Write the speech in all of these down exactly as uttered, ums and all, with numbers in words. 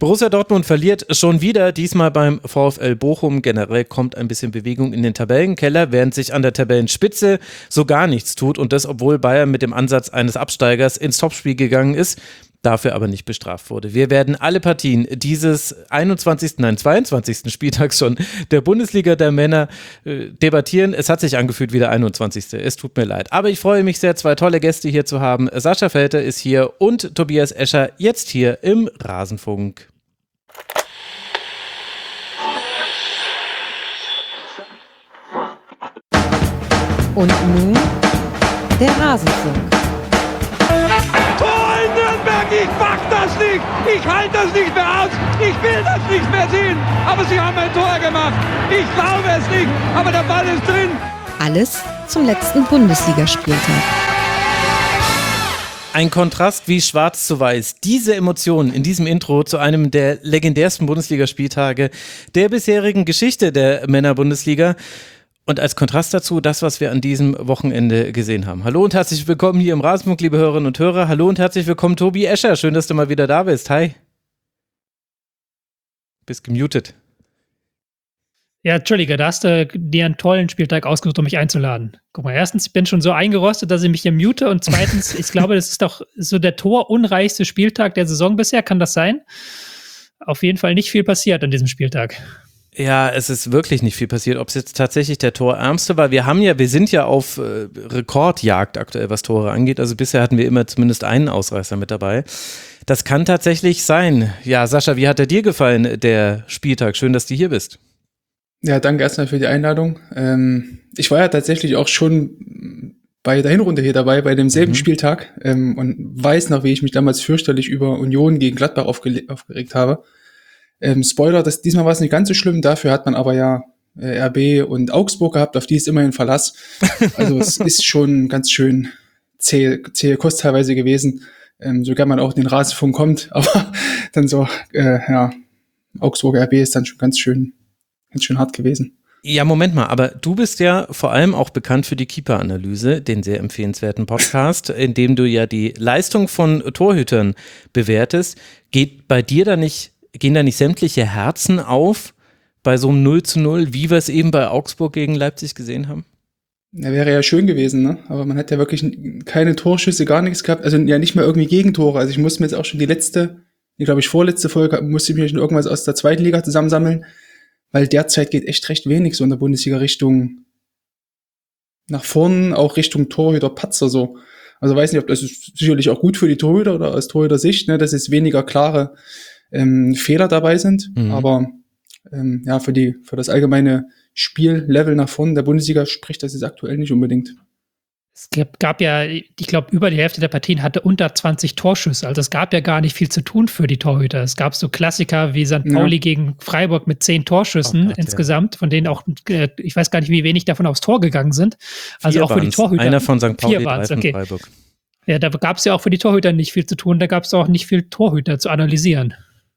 Borussia Dortmund verliert schon wieder, diesmal beim VfL Bochum. Generell kommt ein bisschen Bewegung in den Tabellenkeller, während sich an der Tabellenspitze so gar nichts tut. Und das, obwohl Bayern mit dem Ansatz eines Absteigers ins Topspiel gegangen ist, dafür aber nicht bestraft wurde. Wir werden alle Partien dieses einundzwanzigsten, nein zweiundzwanzigsten Spieltags schon der Bundesliga der Männer äh, debattieren. Es hat sich angefühlt wie der einundzwanzigste Es tut mir leid. Aber ich freue mich sehr, zwei tolle Gäste hier zu haben. Sascha Velter ist hier und Tobias Escher jetzt hier im Rasenfunk. Und nun der Rasenfunk. Ich mach das nicht! Ich halte das nicht mehr aus! Ich will das nicht mehr sehen! Aber sie haben ein Tor gemacht! Ich glaube es nicht! Aber der Ball ist drin! Alles zum letzten Bundesligaspieltag. Ein Kontrast wie schwarz zu weiß. Diese Emotionen in diesem Intro zu einem der legendärsten Bundesligaspieltage der bisherigen Geschichte der Männerbundesliga. Und als Kontrast dazu das, was wir an diesem Wochenende gesehen haben. Hallo und herzlich willkommen hier im Rasenfunk, liebe Hörerinnen und Hörer. Hallo und herzlich willkommen, Tobi Escher. Schön, dass du mal wieder da bist. Hi. Bist gemutet. Ja, Entschuldige, da hast du dir einen tollen Spieltag ausgesucht, um mich einzuladen. Guck mal, erstens, ich bin schon so eingerostet, dass ich mich hier mute. Und zweitens, ich glaube, das ist doch so der torunreichste Spieltag der Saison bisher. Kann das sein? Auf jeden Fall nicht viel passiert an diesem Spieltag. Ja, es ist wirklich nicht viel passiert. Ob es jetzt tatsächlich der torärmste war, wir haben ja, wir sind ja auf äh, Rekordjagd aktuell, was Tore angeht. Also bisher hatten wir immer zumindest einen Ausreißer mit dabei. Das kann tatsächlich sein. Ja, Sascha, wie hat er dir gefallen, der Spieltag? Schön, dass du hier bist. Ja, danke erstmal für die Einladung. Ähm, ich war ja tatsächlich auch schon bei der Hinrunde hier dabei, bei demselben mhm. Spieltag ähm, und weiß noch, wie ich mich damals fürchterlich über Union gegen Gladbach aufge- aufgeregt habe. Ähm, Spoiler, das, diesmal war es nicht ganz so schlimm, dafür hat man aber ja äh, R B und Augsburg gehabt, auf die ist immerhin Verlass. Also es ist schon ganz schön zäh, zähe Kost teilweise gewesen, ähm, sogar man auch in den Rasenfunk kommt, aber dann so, äh, ja, Augsburg R B ist dann schon ganz schön, ganz schön hart gewesen. Ja, Moment mal, aber du bist ja vor allem auch bekannt für die Keeper-Analyse, den sehr empfehlenswerten Podcast, in dem du ja die Leistung von Torhütern bewertest. Geht bei dir da nicht Gehen da nicht sämtliche Herzen auf bei so einem null zu null, wie wir es eben bei Augsburg gegen Leipzig gesehen haben? Ja, wäre ja schön gewesen, ne? Aber man hat ja wirklich keine Torschüsse, gar nichts gehabt. Also ja nicht mal irgendwie Gegentore. Also ich musste mir jetzt auch schon die letzte, die glaube ich vorletzte Folge, musste ich mir schon irgendwas aus der zweiten Liga zusammensammeln, weil derzeit geht echt recht wenig so in der Bundesliga Richtung nach vorn, auch Richtung Torhüter, Patzer so. Also weiß nicht, ob das ist sicherlich auch gut für die Torhüter oder aus Torhüter-Sicht, ne, dass es weniger klare Ähm, Fehler dabei sind, mhm. aber ähm, ja, für die für das allgemeine Spiellevel nach vorne der Bundesliga spricht das jetzt aktuell nicht unbedingt. Es gab, gab ja, ich glaube, über die Hälfte der Partien hatte unter zwanzig Torschüsse, also es gab ja gar nicht viel zu tun für die Torhüter. Es gab so Klassiker wie Sankt Pauli ja. gegen Freiburg mit zehn Torschüssen oh Gott, insgesamt, ja. von denen auch, äh, ich weiß gar nicht, wie wenig davon aufs Tor gegangen sind. Also Vier auch für die Torhüter. Einer von Sankt Pauli, Vier drei von okay. Freiburg. Ja, da gab es ja auch für die Torhüter nicht viel zu tun, da gab es auch nicht viel Torhüter zu analysieren.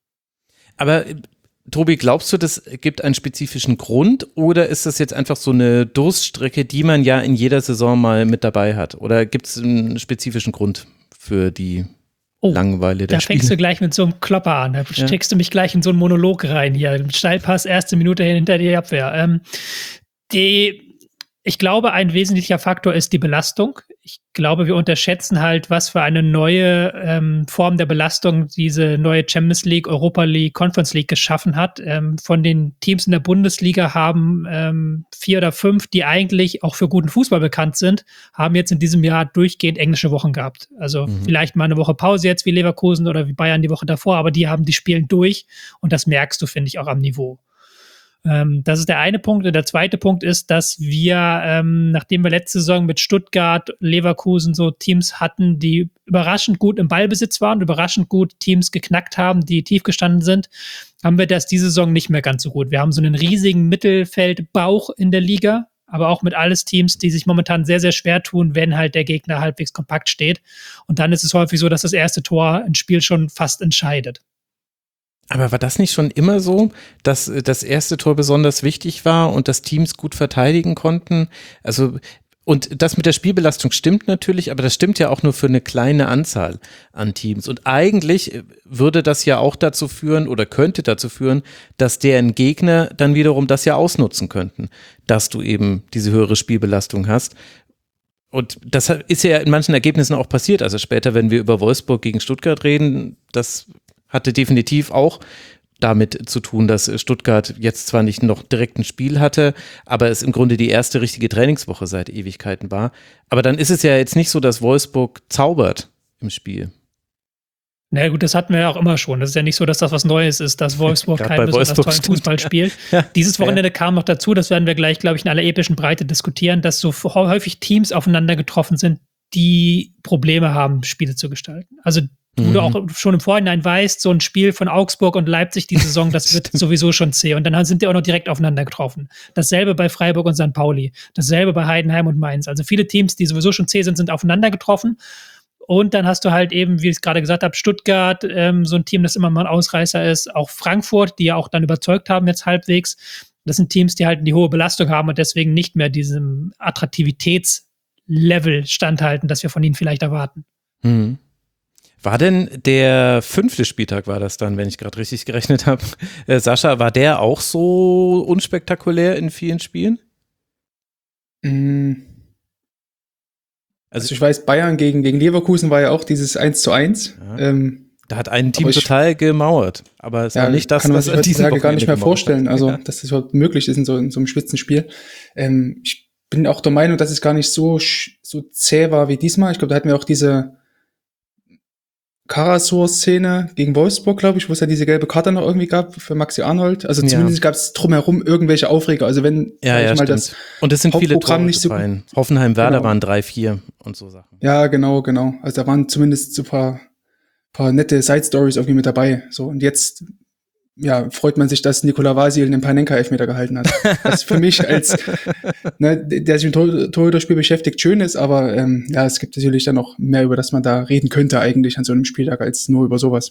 Aber Tobi, glaubst du, das gibt einen spezifischen Grund oder ist das jetzt einfach so eine Durststrecke, die man ja in jeder Saison mal mit dabei hat? Oder gibt es einen spezifischen Grund für die oh, Langeweile der da Spiele? Da fängst du gleich mit so einem Klopper an, da ja. steckst du mich gleich in so einen Monolog rein hier. Steilpass, erste Minute hinter die Abwehr. Ähm, die Ich glaube, ein wesentlicher Faktor ist die Belastung. Ich glaube, wir unterschätzen halt, was für eine neue ähm, Form der Belastung diese neue Champions League, Europa League, Conference League geschaffen hat. Ähm, von den Teams in der Bundesliga haben ähm, vier oder fünf, die eigentlich auch für guten Fußball bekannt sind, haben jetzt in diesem Jahr durchgehend englische Wochen gehabt. Also mhm. vielleicht mal eine Woche Pause jetzt wie Leverkusen oder wie Bayern die Woche davor, aber die haben die spielen durch und das merkst du, finde ich, auch am Niveau. Das ist der eine Punkt. Und der zweite Punkt ist, dass wir, ähm, nachdem wir letzte Saison mit Stuttgart, Leverkusen so Teams hatten, die überraschend gut im Ballbesitz waren, überraschend gut Teams geknackt haben, die tief gestanden sind, haben wir das diese Saison nicht mehr ganz so gut. Wir haben so einen riesigen Mittelfeldbauch in der Liga, aber auch mit alles Teams, die sich momentan sehr, sehr schwer tun, wenn halt der Gegner halbwegs kompakt steht. Und dann ist es häufig so, dass das erste Tor ein Spiel schon fast entscheidet. Aber war das nicht schon immer so, dass das erste Tor besonders wichtig war und dass Teams gut verteidigen konnten? Also Und das mit der Spielbelastung stimmt natürlich, aber das stimmt ja auch nur für eine kleine Anzahl an Teams. Und eigentlich würde das ja auch dazu führen oder könnte dazu führen, dass deren Gegner dann wiederum das ja ausnutzen könnten, dass du eben diese höhere Spielbelastung hast. Und das ist ja in manchen Ergebnissen auch passiert. Also später, wenn wir über Wolfsburg gegen Stuttgart reden, das hatte definitiv auch damit zu tun, dass Stuttgart jetzt zwar nicht noch direkt ein Spiel hatte, aber es im Grunde die erste richtige Trainingswoche seit Ewigkeiten war. Aber dann ist es ja jetzt nicht so, dass Wolfsburg zaubert im Spiel. Na naja, gut, das hatten wir ja auch immer schon. Das ist ja nicht so, dass das was Neues ist, dass Wolfsburg keinen besonders Wolfsburg tollen Fußball spielt. Ja. Dieses Wochenende ja. kam noch dazu, das werden wir gleich, glaube ich, in aller epischen Breite diskutieren, dass so häufig Teams aufeinander getroffen sind, die Probleme haben, Spiele zu gestalten. Also wo mhm. du auch schon im Vorhinein weißt, so ein Spiel von Augsburg und Leipzig die Saison, das wird sowieso schon zäh. Und dann sind die auch noch direkt aufeinander getroffen. Dasselbe bei Freiburg und Sankt Pauli. Dasselbe bei Heidenheim und Mainz. Also viele Teams, die sowieso schon zäh sind, sind aufeinander getroffen. Und dann hast du halt eben, wie ich es gerade gesagt habe, Stuttgart, ähm, so ein Team, das immer mal ein Ausreißer ist. Auch Frankfurt, die ja auch dann überzeugt haben jetzt halbwegs. Das sind Teams, die halt die hohe Belastung haben und deswegen nicht mehr diesem Attraktivitätslevel standhalten, das wir von ihnen vielleicht erwarten. Mhm. War denn der fünfte Spieltag, war das dann, wenn ich gerade richtig gerechnet habe, äh, Sascha, war der auch so unspektakulär in vielen Spielen? Mhm. Also, also ich weiß, Bayern gegen, gegen Leverkusen war ja auch dieses eins zu eins. Ja. Ähm, da hat ein Team ich, total gemauert, aber es ja, war nicht das, kann man was sich an diesem Wochenende gar nicht mehr vorstellen, hat. also ja. dass das überhaupt möglich ist in so, in so einem Spitzenspiel. Ähm, ich bin auch der Meinung, dass es gar nicht so, so zäh war wie diesmal. Ich glaube, da hatten wir auch diese Karasor-Szene gegen Wolfsburg, glaube ich, wo es ja diese gelbe Karte noch irgendwie gab für Maxi Arnold. Also zumindest ja. gab es drumherum irgendwelche Aufreger. Also wenn ja, ja, ich mal stimmt. das und es sind viele Tore nicht so gefallen. Hoffenheim-Werder genau. waren drei vier und so Sachen. Ja, genau, genau. Also da waren zumindest so ein paar, paar nette Side-Stories irgendwie mit dabei. So, und jetzt ja, freut man sich, dass Nikola Vasil den Panenka-Elfmeter gehalten hat. Was für mich als, ne, der sich mit Tor- Torhüterspiel beschäftigt, schön ist, aber ähm, ja, es gibt natürlich dann noch mehr, über das man da reden könnte eigentlich an so einem Spieltag, als nur über sowas.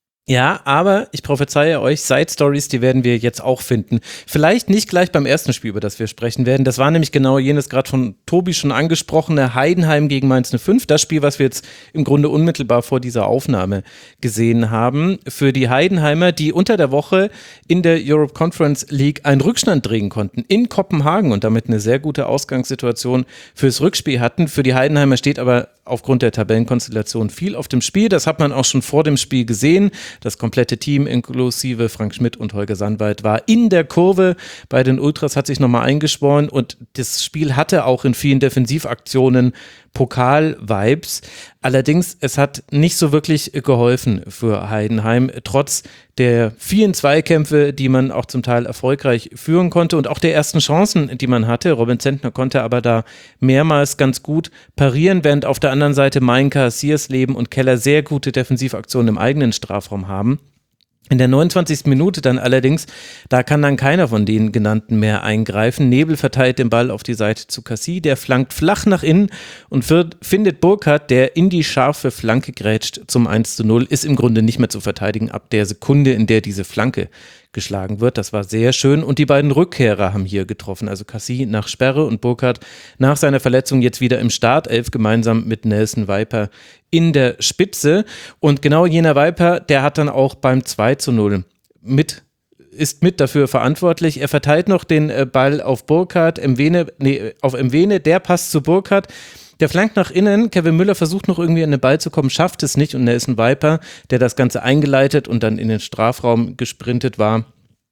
Ja, aber ich prophezeie euch, Side-Stories, die werden wir jetzt auch finden. Vielleicht nicht gleich beim ersten Spiel, über das wir sprechen werden. Das war nämlich genau jenes gerade von Tobi schon angesprochene Heidenheim gegen Mainz null fünf. Das Spiel, was wir jetzt im Grunde unmittelbar vor dieser Aufnahme gesehen haben. Für die Heidenheimer, die unter der Woche in der Europe Conference League einen Rückstand drehen konnten in Kopenhagen und damit eine sehr gute Ausgangssituation fürs Rückspiel hatten. Für die Heidenheimer steht aber aufgrund der Tabellenkonstellation viel auf dem Spiel. Das hat man auch schon vor dem Spiel gesehen. Das komplette Team inklusive Frank Schmidt und Holger Sandweit war in der Kurve bei den Ultras, hat sich nochmal eingeschworen und das Spiel hatte auch in vielen Defensivaktionen Pokal-Vibes. Allerdings, es hat nicht so wirklich geholfen für Heidenheim, trotz der vielen Zweikämpfe, die man auch zum Teil erfolgreich führen konnte und auch der ersten Chancen, die man hatte. Robin Zentner konnte aber da mehrmals ganz gut parieren, während auf der anderen Seite Mainka, Siersleben und Keller sehr gute Defensivaktionen im eigenen Strafraum haben. In der neunundzwanzigsten Minute dann allerdings, da kann dann keiner von den genannten mehr eingreifen. Nebel verteilt den Ball auf die Seite zu Cassie, der flankt flach nach innen und wird, findet Burkhardt, der in die scharfe Flanke grätscht zum eins zu null, ist im Grunde nicht mehr zu verteidigen ab der Sekunde, in der diese Flanke geschlagen wird. Das war sehr schön und die beiden Rückkehrer haben hier getroffen, also Cassie nach Sperre und Burkhardt nach seiner Verletzung jetzt wieder im Startelf gemeinsam mit Nelson Viper in der Spitze und genau jener Viper, der hat dann auch beim zwei zu null mit ist mit dafür verantwortlich. Er verteilt noch den Ball auf Burkhardt, Mwene, nee, auf Mwene, der passt zu Burkhardt. Der flankt nach innen, Kevin Müller versucht noch irgendwie an den Ball zu kommen, schafft es nicht und Nelson Viper, der das Ganze eingeleitet und dann in den Strafraum gesprintet war,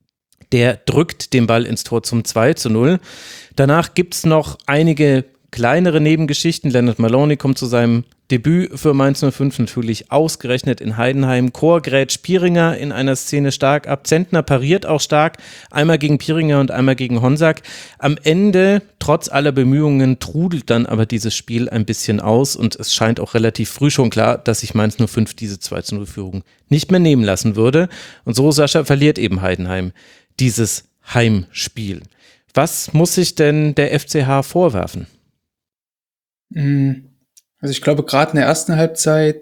der drückt den Ball ins Tor zum zwei zu null. Danach gibt es noch einige kleinere Nebengeschichten. Leonard Maloney kommt zu seinem Debüt für Mainz null fünf natürlich ausgerechnet in Heidenheim. Chor grätscht Pieringer in einer Szene stark ab. Zentner pariert auch stark, einmal gegen Pieringer und einmal gegen Honsack. Am Ende, trotz aller Bemühungen, trudelt dann aber dieses Spiel ein bisschen aus und es scheint auch relativ früh schon klar, dass sich Mainz null fünf diese zwei zu null Führung nicht mehr nehmen lassen würde. Und so, Sascha, verliert eben Heidenheim dieses Heimspiel. Was muss sich denn der F C H vorwerfen? Also ich glaube, gerade in der ersten Halbzeit,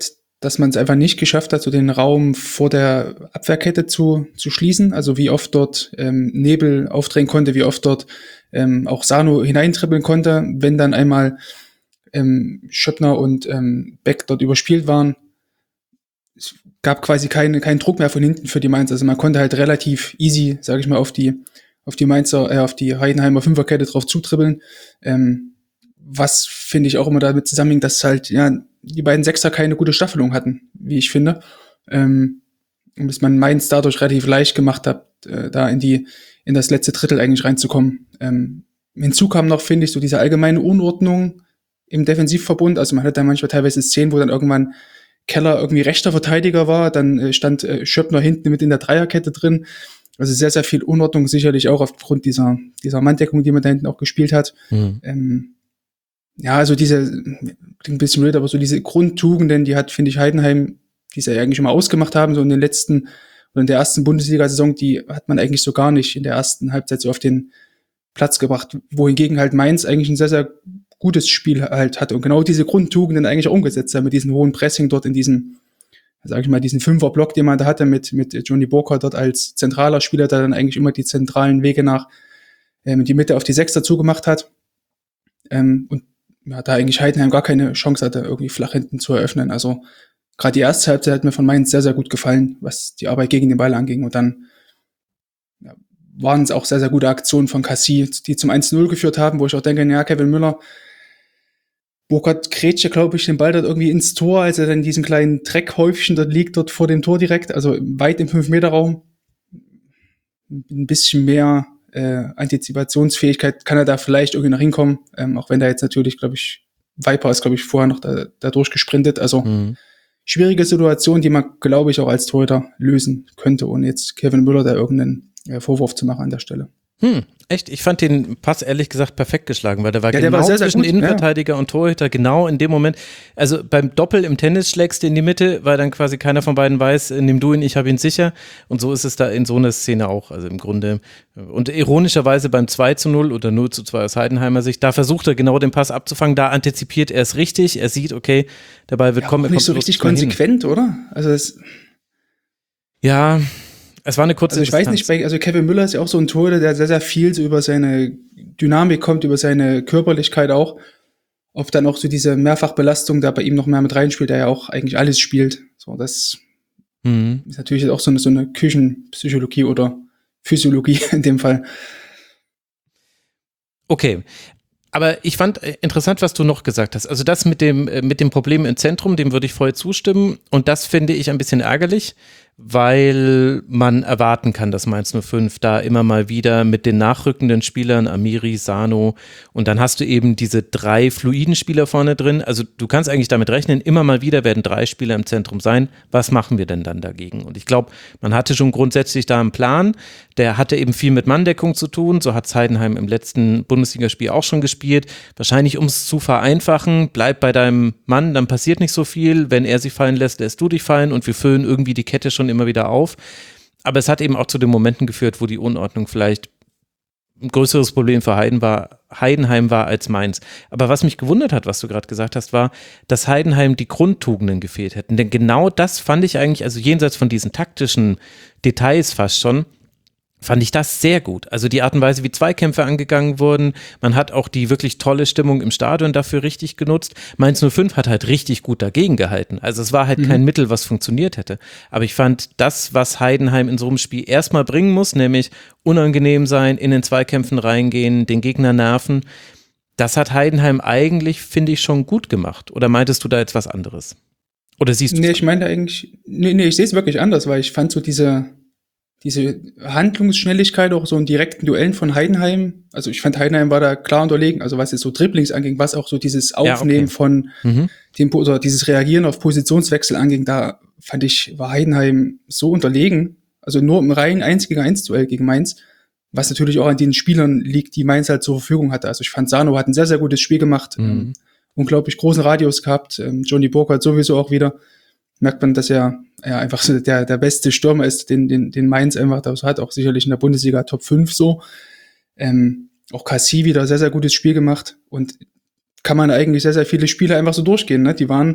dass man es einfach nicht geschafft hat, so den Raum vor der Abwehrkette zu, zu schließen. Also wie oft dort ähm, Nebel aufdrehen konnte, wie oft dort ähm, auch Sano hineintribbeln konnte, wenn dann einmal ähm, Schöppner und ähm, Beck dort überspielt waren. Es gab quasi keine, keinen Druck mehr von hinten für die Mainzer. Also man konnte halt relativ easy, sage ich mal, auf die auf die Mainzer, äh, auf die Heidenheimer Fünferkette drauf zutribbeln. Ähm, was finde ich auch immer damit zusammenhängt, dass halt ja die beiden Sechser keine gute Staffelung hatten, wie ich finde. Ähm, und dass man Mainz dadurch relativ leicht gemacht hat, äh, da in die in das letzte Drittel eigentlich reinzukommen. Ähm, hinzu kam noch, finde ich, so diese allgemeine Unordnung im Defensivverbund. Also man hat da manchmal teilweise Szenen, wo dann irgendwann Keller irgendwie rechter Verteidiger war, dann äh, stand äh, Schöppner hinten mit in der Dreierkette drin. Also sehr, sehr viel Unordnung, sicherlich auch aufgrund dieser dieser Manndeckung, die man da hinten auch gespielt hat. Mhm. Ähm, ja, also diese, klingt ein bisschen blöd, aber so diese Grundtugenden, die hat, finde ich, Heidenheim, die sie ja eigentlich immer ausgemacht haben, so in den letzten, oder in der ersten Bundesliga-Saison, die hat man eigentlich so gar nicht in der ersten Halbzeit so auf den Platz gebracht, wohingegen halt Mainz eigentlich ein sehr, sehr gutes Spiel halt hatte und genau diese Grundtugenden eigentlich auch umgesetzt hat, mit diesem hohen Pressing dort in diesem, sag ich mal, diesen Fünfer-Block, den man da hatte, mit, mit Johnny Burkhardt dort als zentraler Spieler, der dann eigentlich immer die zentralen Wege nach, ähm, die Mitte auf die Sechs dazu gemacht hat, ähm, und ja, da eigentlich Heidenheim gar keine Chance hatte, irgendwie flach hinten zu eröffnen. Also gerade die erste Halbzeit hat mir von Mainz sehr, sehr gut gefallen, was die Arbeit gegen den Ball anging. Und dann ja, waren es auch sehr, sehr gute Aktionen von Cassie, die zum eins zu null geführt haben, wo ich auch denke, ja, Kevin Müller, Burkhardt grätscht, glaube ich, den Ball dort irgendwie ins Tor, als er dann in diesem kleinen Dreckhäufchen dort liegt, dort vor dem Tor direkt, also weit im fünf Meter Raum. Ein bisschen mehr Äh, Antizipationsfähigkeit kann er da vielleicht irgendwie noch hinkommen, ähm, auch wenn da jetzt natürlich, glaube ich, Viper ist, glaube ich, vorher noch da, da durchgesprintet, also mhm. schwierige Situation, die man, glaube ich, auch als Torhüter lösen könnte, ohne jetzt Kevin Müller da irgendeinen äh, Vorwurf zu machen an der Stelle. Hm, echt? Ich fand den Pass ehrlich gesagt perfekt geschlagen, weil der war ja, genau der war sehr, sehr zwischen gut, Innenverteidiger ja. und Torhüter, genau in dem Moment. Also beim Doppel im Tennis schlägst du in die Mitte, weil dann quasi keiner von beiden weiß, nimm du ihn, ich habe ihn sicher. Und so ist es da in so einer Szene auch. Also im Grunde, und ironischerweise beim zwei zu null oder null zu zwei aus Heidenheimer Sicht, da versucht er genau den Pass abzufangen, da antizipiert er es richtig, er sieht, okay, der Ball wird ja, kommen. Auch nicht so richtig konsequent, hin. Oder? Also das ja, es war eine kurze Also ich Distanz. weiß nicht, bei, also Kevin Müller ist ja auch so ein Torhüter, der sehr, sehr viel so über seine Dynamik kommt, über seine Körperlichkeit auch. Ob dann auch so diese Mehrfachbelastung da bei ihm noch mehr mit reinspielt, der ja auch eigentlich alles spielt. So, das mhm. ist natürlich auch so eine, so eine Küchenpsychologie oder Physiologie in dem Fall. Okay. Aber ich fand interessant, was du noch gesagt hast. Also das mit dem, mit dem Problem im Zentrum, dem würde ich voll zustimmen. Und das finde ich ein bisschen ärgerlich, weil man erwarten kann, dass Mainz null fünf da immer mal wieder mit den nachrückenden Spielern, Amiri, Sano, und dann hast du eben diese drei fluiden Spieler vorne drin. Also du kannst eigentlich damit rechnen, immer mal wieder werden drei Spieler im Zentrum sein. Was machen wir denn dann dagegen? Und ich glaube, man hatte schon grundsätzlich da einen Plan. Der hatte eben viel mit Manndeckung zu tun. So hat Heidenheim im letzten Bundesligaspiel auch schon gespielt. Wahrscheinlich, um es zu vereinfachen, bleib bei deinem Mann, dann passiert nicht so viel. Wenn er sich fallen lässt, lässt du dich fallen und wir füllen irgendwie die Kette schon immer wieder auf. Aber es hat eben auch zu den Momenten geführt, wo die Unordnung vielleicht ein größeres Problem für Heiden war, Heidenheim war als Mainz. Aber was mich gewundert hat, was du gerade gesagt hast, war, dass Heidenheim die Grundtugenden gefehlt hätten. Denn genau das fand ich eigentlich, also jenseits von diesen taktischen Details fast schon, fand ich das sehr gut. Also die Art und Weise, wie Zweikämpfe angegangen wurden. Man hat auch die wirklich tolle Stimmung im Stadion dafür richtig genutzt. Mainz null fünf hat halt richtig gut dagegen gehalten. Also es war halt mhm. kein Mittel, was funktioniert hätte. Aber ich fand das, was Heidenheim in so einem Spiel erstmal bringen muss, nämlich unangenehm sein, in den Zweikämpfen reingehen, den Gegner nerven, das hat Heidenheim eigentlich, finde ich, schon gut gemacht. Oder meintest du da jetzt was anderes? Oder siehst du Nee, ich meine eigentlich, nee, nee, ich sehe es wirklich anders, weil ich fand so diese diese Handlungsschnelligkeit auch so in direkten Duellen von Heidenheim, also ich fand Heidenheim war da klar unterlegen, also was jetzt so Dribblings anging, was auch so dieses Aufnehmen ja, okay. von mhm. dem, oder dieses Reagieren auf Positionswechsel anging, da fand ich, war Heidenheim so unterlegen, also nur im rein eins gegen eins Duell gegen Mainz, was natürlich auch an den Spielern liegt, die Mainz halt zur Verfügung hatte. Also ich fand, Sano hat ein sehr, sehr gutes Spiel gemacht, mhm. ähm, unglaublich großen Radius gehabt, ähm, Johnny Burkhardt sowieso auch wieder. Merkt man, dass er ja einfach so der der beste Stürmer ist, den den den Mainz einfach das hat, auch sicherlich in der Bundesliga Top fünf so. Ähm, auch Cassie wieder sehr, sehr gutes Spiel gemacht und kann man eigentlich sehr, sehr viele Spiele einfach so durchgehen. Ne? Die waren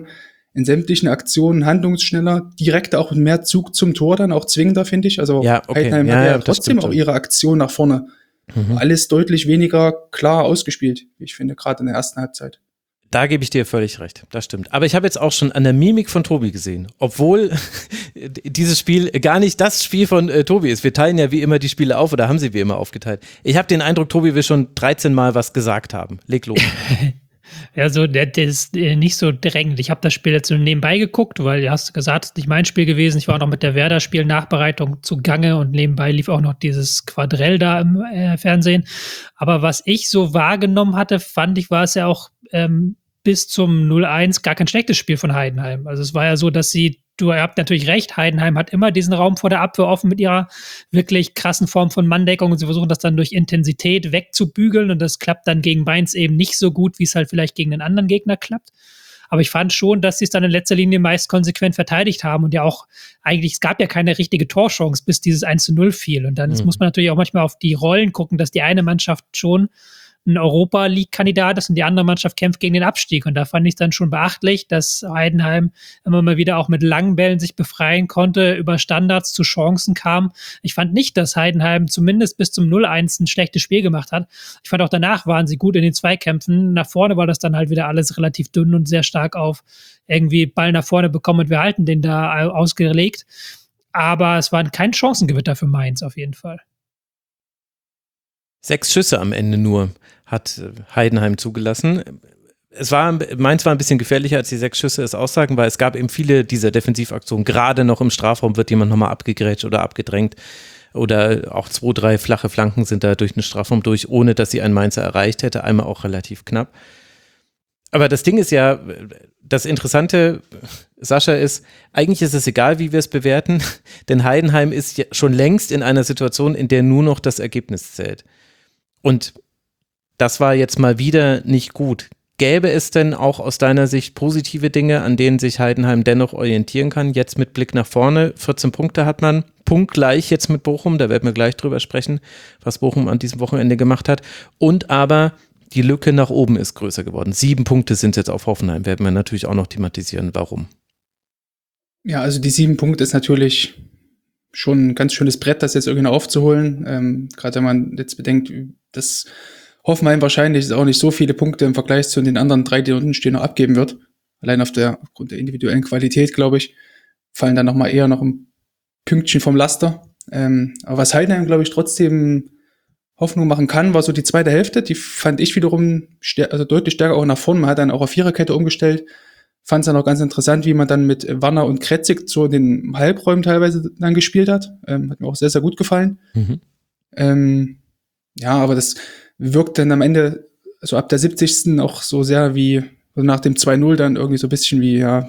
in sämtlichen Aktionen handlungsschneller, direkter, auch mit mehr Zug zum Tor dann, auch zwingender, finde ich. Also ja, okay. Heidenheim ja, hat ja, ja trotzdem auch ihre Aktion nach vorne. Mhm. Alles deutlich weniger klar ausgespielt, wie ich finde, gerade in der ersten Halbzeit. Da gebe ich dir völlig recht, das stimmt. Aber ich habe jetzt auch schon an der Mimik von Tobi gesehen, obwohl dieses Spiel gar nicht das Spiel von äh, Tobi ist. Wir teilen ja wie immer die Spiele auf oder haben sie wie immer aufgeteilt. Ich habe den Eindruck, Tobi will schon dreizehn Mal was gesagt haben. Leg los. Ja, so, der, der ist nicht so drängend. Ich habe das Spiel jetzt so nebenbei geguckt, weil du hast gesagt, es ist nicht mein Spiel gewesen. Ich war auch noch mit der Werder-Spiel-Nachbereitung zugange und nebenbei lief auch noch dieses Quadrell da im äh, Fernsehen. Aber was ich so wahrgenommen hatte, fand ich, war es ja auch ähm, bis zum null eins gar kein schlechtes Spiel von Heidenheim. Also es war ja so, dass sie, du habt natürlich recht, Heidenheim hat immer diesen Raum vor der Abwehr offen mit ihrer wirklich krassen Form von Manndeckung und sie versuchen das dann durch Intensität wegzubügeln und das klappt dann gegen Mainz eben nicht so gut, wie es halt vielleicht gegen einen anderen Gegner klappt. Aber ich fand schon, dass sie es dann in letzter Linie meist konsequent verteidigt haben und ja auch eigentlich, es gab ja keine richtige Torchance, bis dieses eins zu null fiel. Und dann mhm. muss man natürlich auch manchmal auf die Rollen gucken, dass die eine Mannschaft schon ein Europa-League-Kandidat ist und die andere Mannschaft kämpft gegen den Abstieg. Und da fand ich es dann schon beachtlich, dass Heidenheim immer mal wieder auch mit langen Bällen sich befreien konnte, über Standards zu Chancen kam. Ich fand nicht, dass Heidenheim zumindest bis zum null eins ein schlechtes Spiel gemacht hat. Ich fand auch danach waren sie gut in den Zweikämpfen. Nach vorne war das dann halt wieder alles relativ dünn und sehr stark auf irgendwie Ball nach vorne bekommen und wir halten den da ausgelegt. Aber es waren kein Chancengewitter für Mainz auf jeden Fall. Sechs Schüsse am Ende nur hat Heidenheim zugelassen. Es war, Mainz war ein bisschen gefährlicher, als die sechs Schüsse es aussagen, weil es gab eben viele dieser Defensivaktionen. Gerade noch im Strafraum wird jemand nochmal abgegrätscht oder abgedrängt. Oder auch zwei, drei flache Flanken sind da durch den Strafraum durch, ohne dass sie einen Mainzer erreicht hätte. Einmal auch relativ knapp. Aber das Ding ist ja, das Interessante, Sascha, ist, eigentlich ist es egal, wie wir es bewerten, denn Heidenheim ist ja schon längst in einer Situation, in der nur noch das Ergebnis zählt. Und das war jetzt mal wieder nicht gut. Gäbe es denn auch aus deiner Sicht positive Dinge, an denen sich Heidenheim dennoch orientieren kann? Jetzt mit Blick nach vorne, vierzehn Punkte hat man, punktgleich jetzt mit Bochum, da werden wir gleich drüber sprechen, was Bochum an diesem Wochenende gemacht hat. Und aber die Lücke nach oben ist größer geworden. Sieben Punkte sind jetzt auf Hoffenheim, werden wir natürlich auch noch thematisieren, warum. Ja, also die sieben Punkte ist natürlich schon ein ganz schönes Brett, das jetzt irgendwie noch aufzuholen. Ähm, gerade wenn man jetzt bedenkt, dass Hoffenheim wahrscheinlich auch nicht so viele Punkte im Vergleich zu den anderen drei, die unten stehen, noch abgeben wird. Allein auf der, aufgrund der individuellen Qualität, glaube ich, fallen dann nochmal eher noch ein Pünktchen vom Laster. Ähm, aber was Heidenheim, glaube ich, trotzdem Hoffnung machen kann, war so die zweite Hälfte. Die fand ich wiederum stär- also deutlich stärker auch nach vorne. Man hat dann auch auf Viererkette umgestellt. Fand es dann auch ganz interessant, wie man dann mit Wanner und Kretzig so in den Halbräumen teilweise dann gespielt hat. Ähm, hat mir auch sehr, sehr gut gefallen. Mhm. Ähm, ja, aber das wirkt dann am Ende, so ab der siebzigsten auch so sehr wie, also nach dem zwei null dann irgendwie so ein bisschen wie, ja,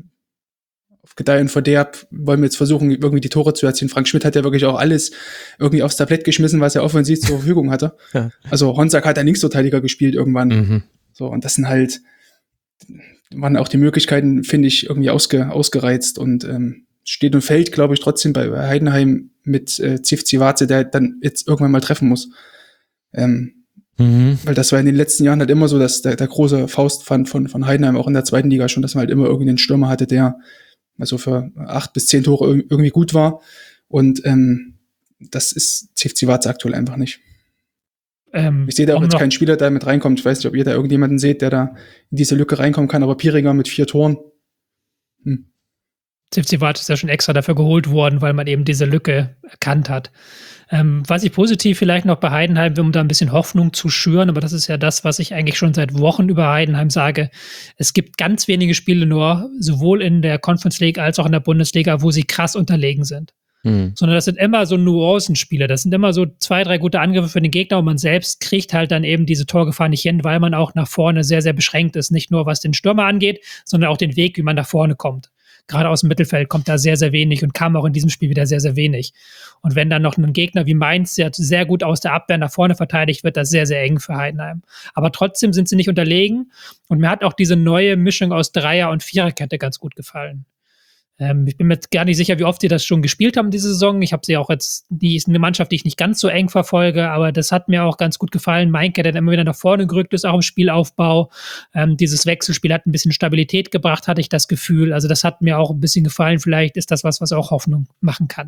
auf Gedeih und Verderb wollen wir jetzt versuchen, irgendwie die Tore zu erzielen. Frank Schmidt hat ja wirklich auch alles irgendwie aufs Tablett geschmissen, was er offensiv zur Verfügung hatte. Ja. Also Honsack hat ja Linksverteidiger gespielt irgendwann. Mhm. So, und das sind halt, waren auch die Möglichkeiten, finde ich, irgendwie ausge, ausgereizt und ähm, steht und fällt, glaube ich, trotzdem bei Heidenheim mit äh, Zivcivace, der dann jetzt irgendwann mal treffen muss. Ähm, mhm. Weil das war in den letzten Jahren halt immer so, dass der, der große Faustpfand von, von Heidenheim auch in der zweiten Liga schon, dass man halt immer irgendwie einen Stürmer hatte, der also für acht bis zehn Tore irgendwie gut war. Und ähm, das ist Zivcivace aktuell einfach nicht. Ähm, ich sehe da auch jetzt keinen Spieler, der mit reinkommt. Ich weiß nicht, ob ihr da irgendjemanden seht, der da in diese Lücke reinkommen kann, aber Piringer mit vier Toren. Hm. Zivcivace ist ja schon extra dafür geholt worden, weil man eben diese Lücke erkannt hat. Ähm, was ich positiv vielleicht noch bei Heidenheim, um da ein bisschen Hoffnung zu schüren, aber das ist ja das, was ich eigentlich schon seit Wochen über Heidenheim sage. Es gibt ganz wenige Spiele nur, sowohl in der Conference League als auch in der Bundesliga, wo sie krass unterlegen sind. Mhm. Sondern das sind immer so Nuancenspiele. Das sind immer so zwei, drei gute Angriffe für den Gegner und man selbst kriegt halt dann eben diese Torgefahr nicht hin, weil man auch nach vorne sehr, sehr beschränkt ist. Nicht nur was den Stürmer angeht, sondern auch den Weg, wie man nach vorne kommt. Gerade aus dem Mittelfeld kommt da sehr, sehr wenig und kam auch in diesem Spiel wieder sehr, sehr wenig. Und wenn dann noch ein Gegner wie Mainz, der sehr gut aus der Abwehr nach vorne verteidigt, wird das sehr, sehr eng für Heidenheim. Aber trotzdem sind sie nicht unterlegen und mir hat auch diese neue Mischung aus Dreier- und Viererkette ganz gut gefallen. Ähm, ich bin mir gar nicht sicher, wie oft die das schon gespielt haben diese Saison. Ich habe sie auch jetzt, die ist eine Mannschaft, die ich nicht ganz so eng verfolge, aber das hat mir auch ganz gut gefallen. Meinke, der immer wieder nach vorne gerückt ist, auch im Spielaufbau. Ähm, dieses Wechselspiel hat ein bisschen Stabilität gebracht, hatte ich das Gefühl. Also das hat mir auch ein bisschen gefallen. Vielleicht ist das was, was auch Hoffnung machen kann.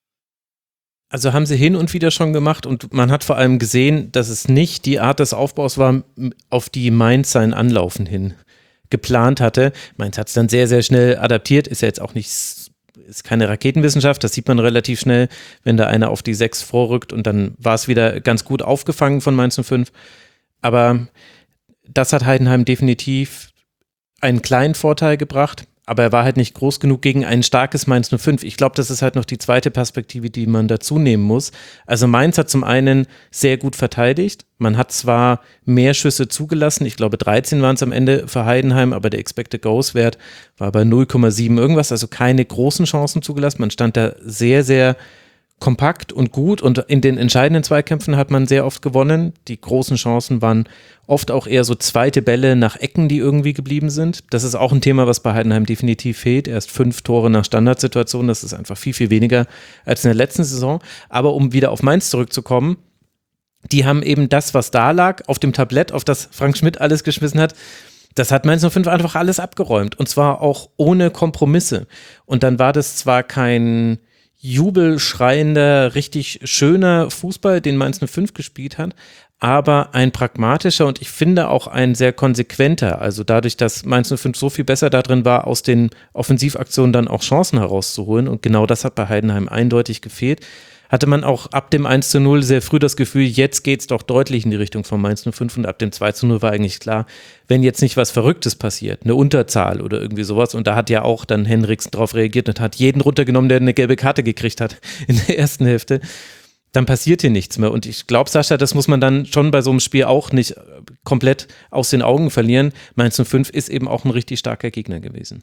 Also haben sie hin und wieder schon gemacht und man hat vor allem gesehen, dass es nicht die Art des Aufbaus war, auf die Mainz sein Anlaufen hin geplant hatte. Mainz hat es dann sehr, sehr schnell adaptiert, ist ja jetzt auch nicht, ist keine Raketenwissenschaft, das sieht man relativ schnell, wenn da einer auf die sechs vorrückt und dann war es wieder ganz gut aufgefangen von Mainz null fünf. Aber das hat Heidenheim definitiv einen kleinen Vorteil gebracht, aber er war halt nicht groß genug gegen ein starkes Mainz null fünf. Ich glaube, das ist halt noch die zweite Perspektive, die man dazu nehmen muss. Also Mainz hat zum einen sehr gut verteidigt. Man hat zwar mehr Schüsse zugelassen, ich glaube dreizehn waren es am Ende für Heidenheim, aber der Expected Goals Wert war bei null Komma sieben irgendwas, also keine großen Chancen zugelassen. Man stand da sehr, sehr kompakt und gut und in den entscheidenden Zweikämpfen hat man sehr oft gewonnen. Die großen Chancen waren oft auch eher so zweite Bälle nach Ecken, die irgendwie geblieben sind. Das ist auch ein Thema, was bei Heidenheim definitiv fehlt. Erst fünf Tore nach Standardsituationen, das ist einfach viel, viel weniger als in der letzten Saison. Aber um wieder auf Mainz zurückzukommen, die haben eben das, was da lag, auf dem Tablett, auf das Frank Schmidt alles geschmissen hat, das hat Mainz null fünf einfach alles abgeräumt und zwar auch ohne Kompromisse. Und dann war das zwar kein jubelschreiender, richtig schöner Fußball, den Mainz null fünf gespielt hat, aber ein pragmatischer und ich finde auch ein sehr konsequenter, also dadurch, dass Mainz null fünf so viel besser da drin war, aus den Offensivaktionen dann auch Chancen herauszuholen und genau das hat bei Heidenheim eindeutig gefehlt, hatte man auch ab dem eins zu null sehr früh das Gefühl, jetzt geht's doch deutlich in die Richtung von Mainz null fünf und ab dem zwei zu null war eigentlich klar, wenn jetzt nicht was Verrücktes passiert, eine Unterzahl oder irgendwie sowas und da hat ja auch dann Henriksen drauf reagiert und hat jeden runtergenommen, der eine gelbe Karte gekriegt hat in der ersten Hälfte, dann passiert hier nichts mehr und ich glaube, Sascha, das muss man dann schon bei so einem Spiel auch nicht komplett aus den Augen verlieren. Mainz null fünf ist eben auch ein richtig starker Gegner gewesen.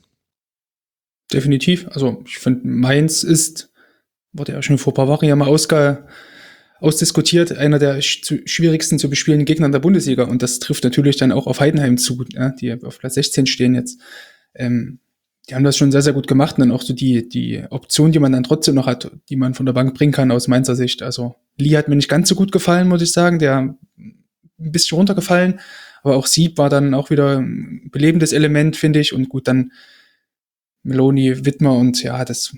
Definitiv, also ich finde, Mainz ist wurde ja schon vor ein paar Wochen ja mal ausge, ausdiskutiert, einer der sch- schwierigsten zu bespielenden Gegner in der Bundesliga. Und das trifft natürlich dann auch auf Heidenheim zu, ja, die auf Platz sechzehn stehen jetzt. Ähm, die haben das schon sehr, sehr gut gemacht. Und dann auch so die, die Option, die man dann trotzdem noch hat, die man von der Bank bringen kann aus Mainzer Sicht. Also Lee hat mir nicht ganz so gut gefallen, muss ich sagen. Der ein bisschen runtergefallen. Aber auch Sieb war dann auch wieder ein belebendes Element, finde ich. Und gut, dann Meloni, Wittmer und ja, das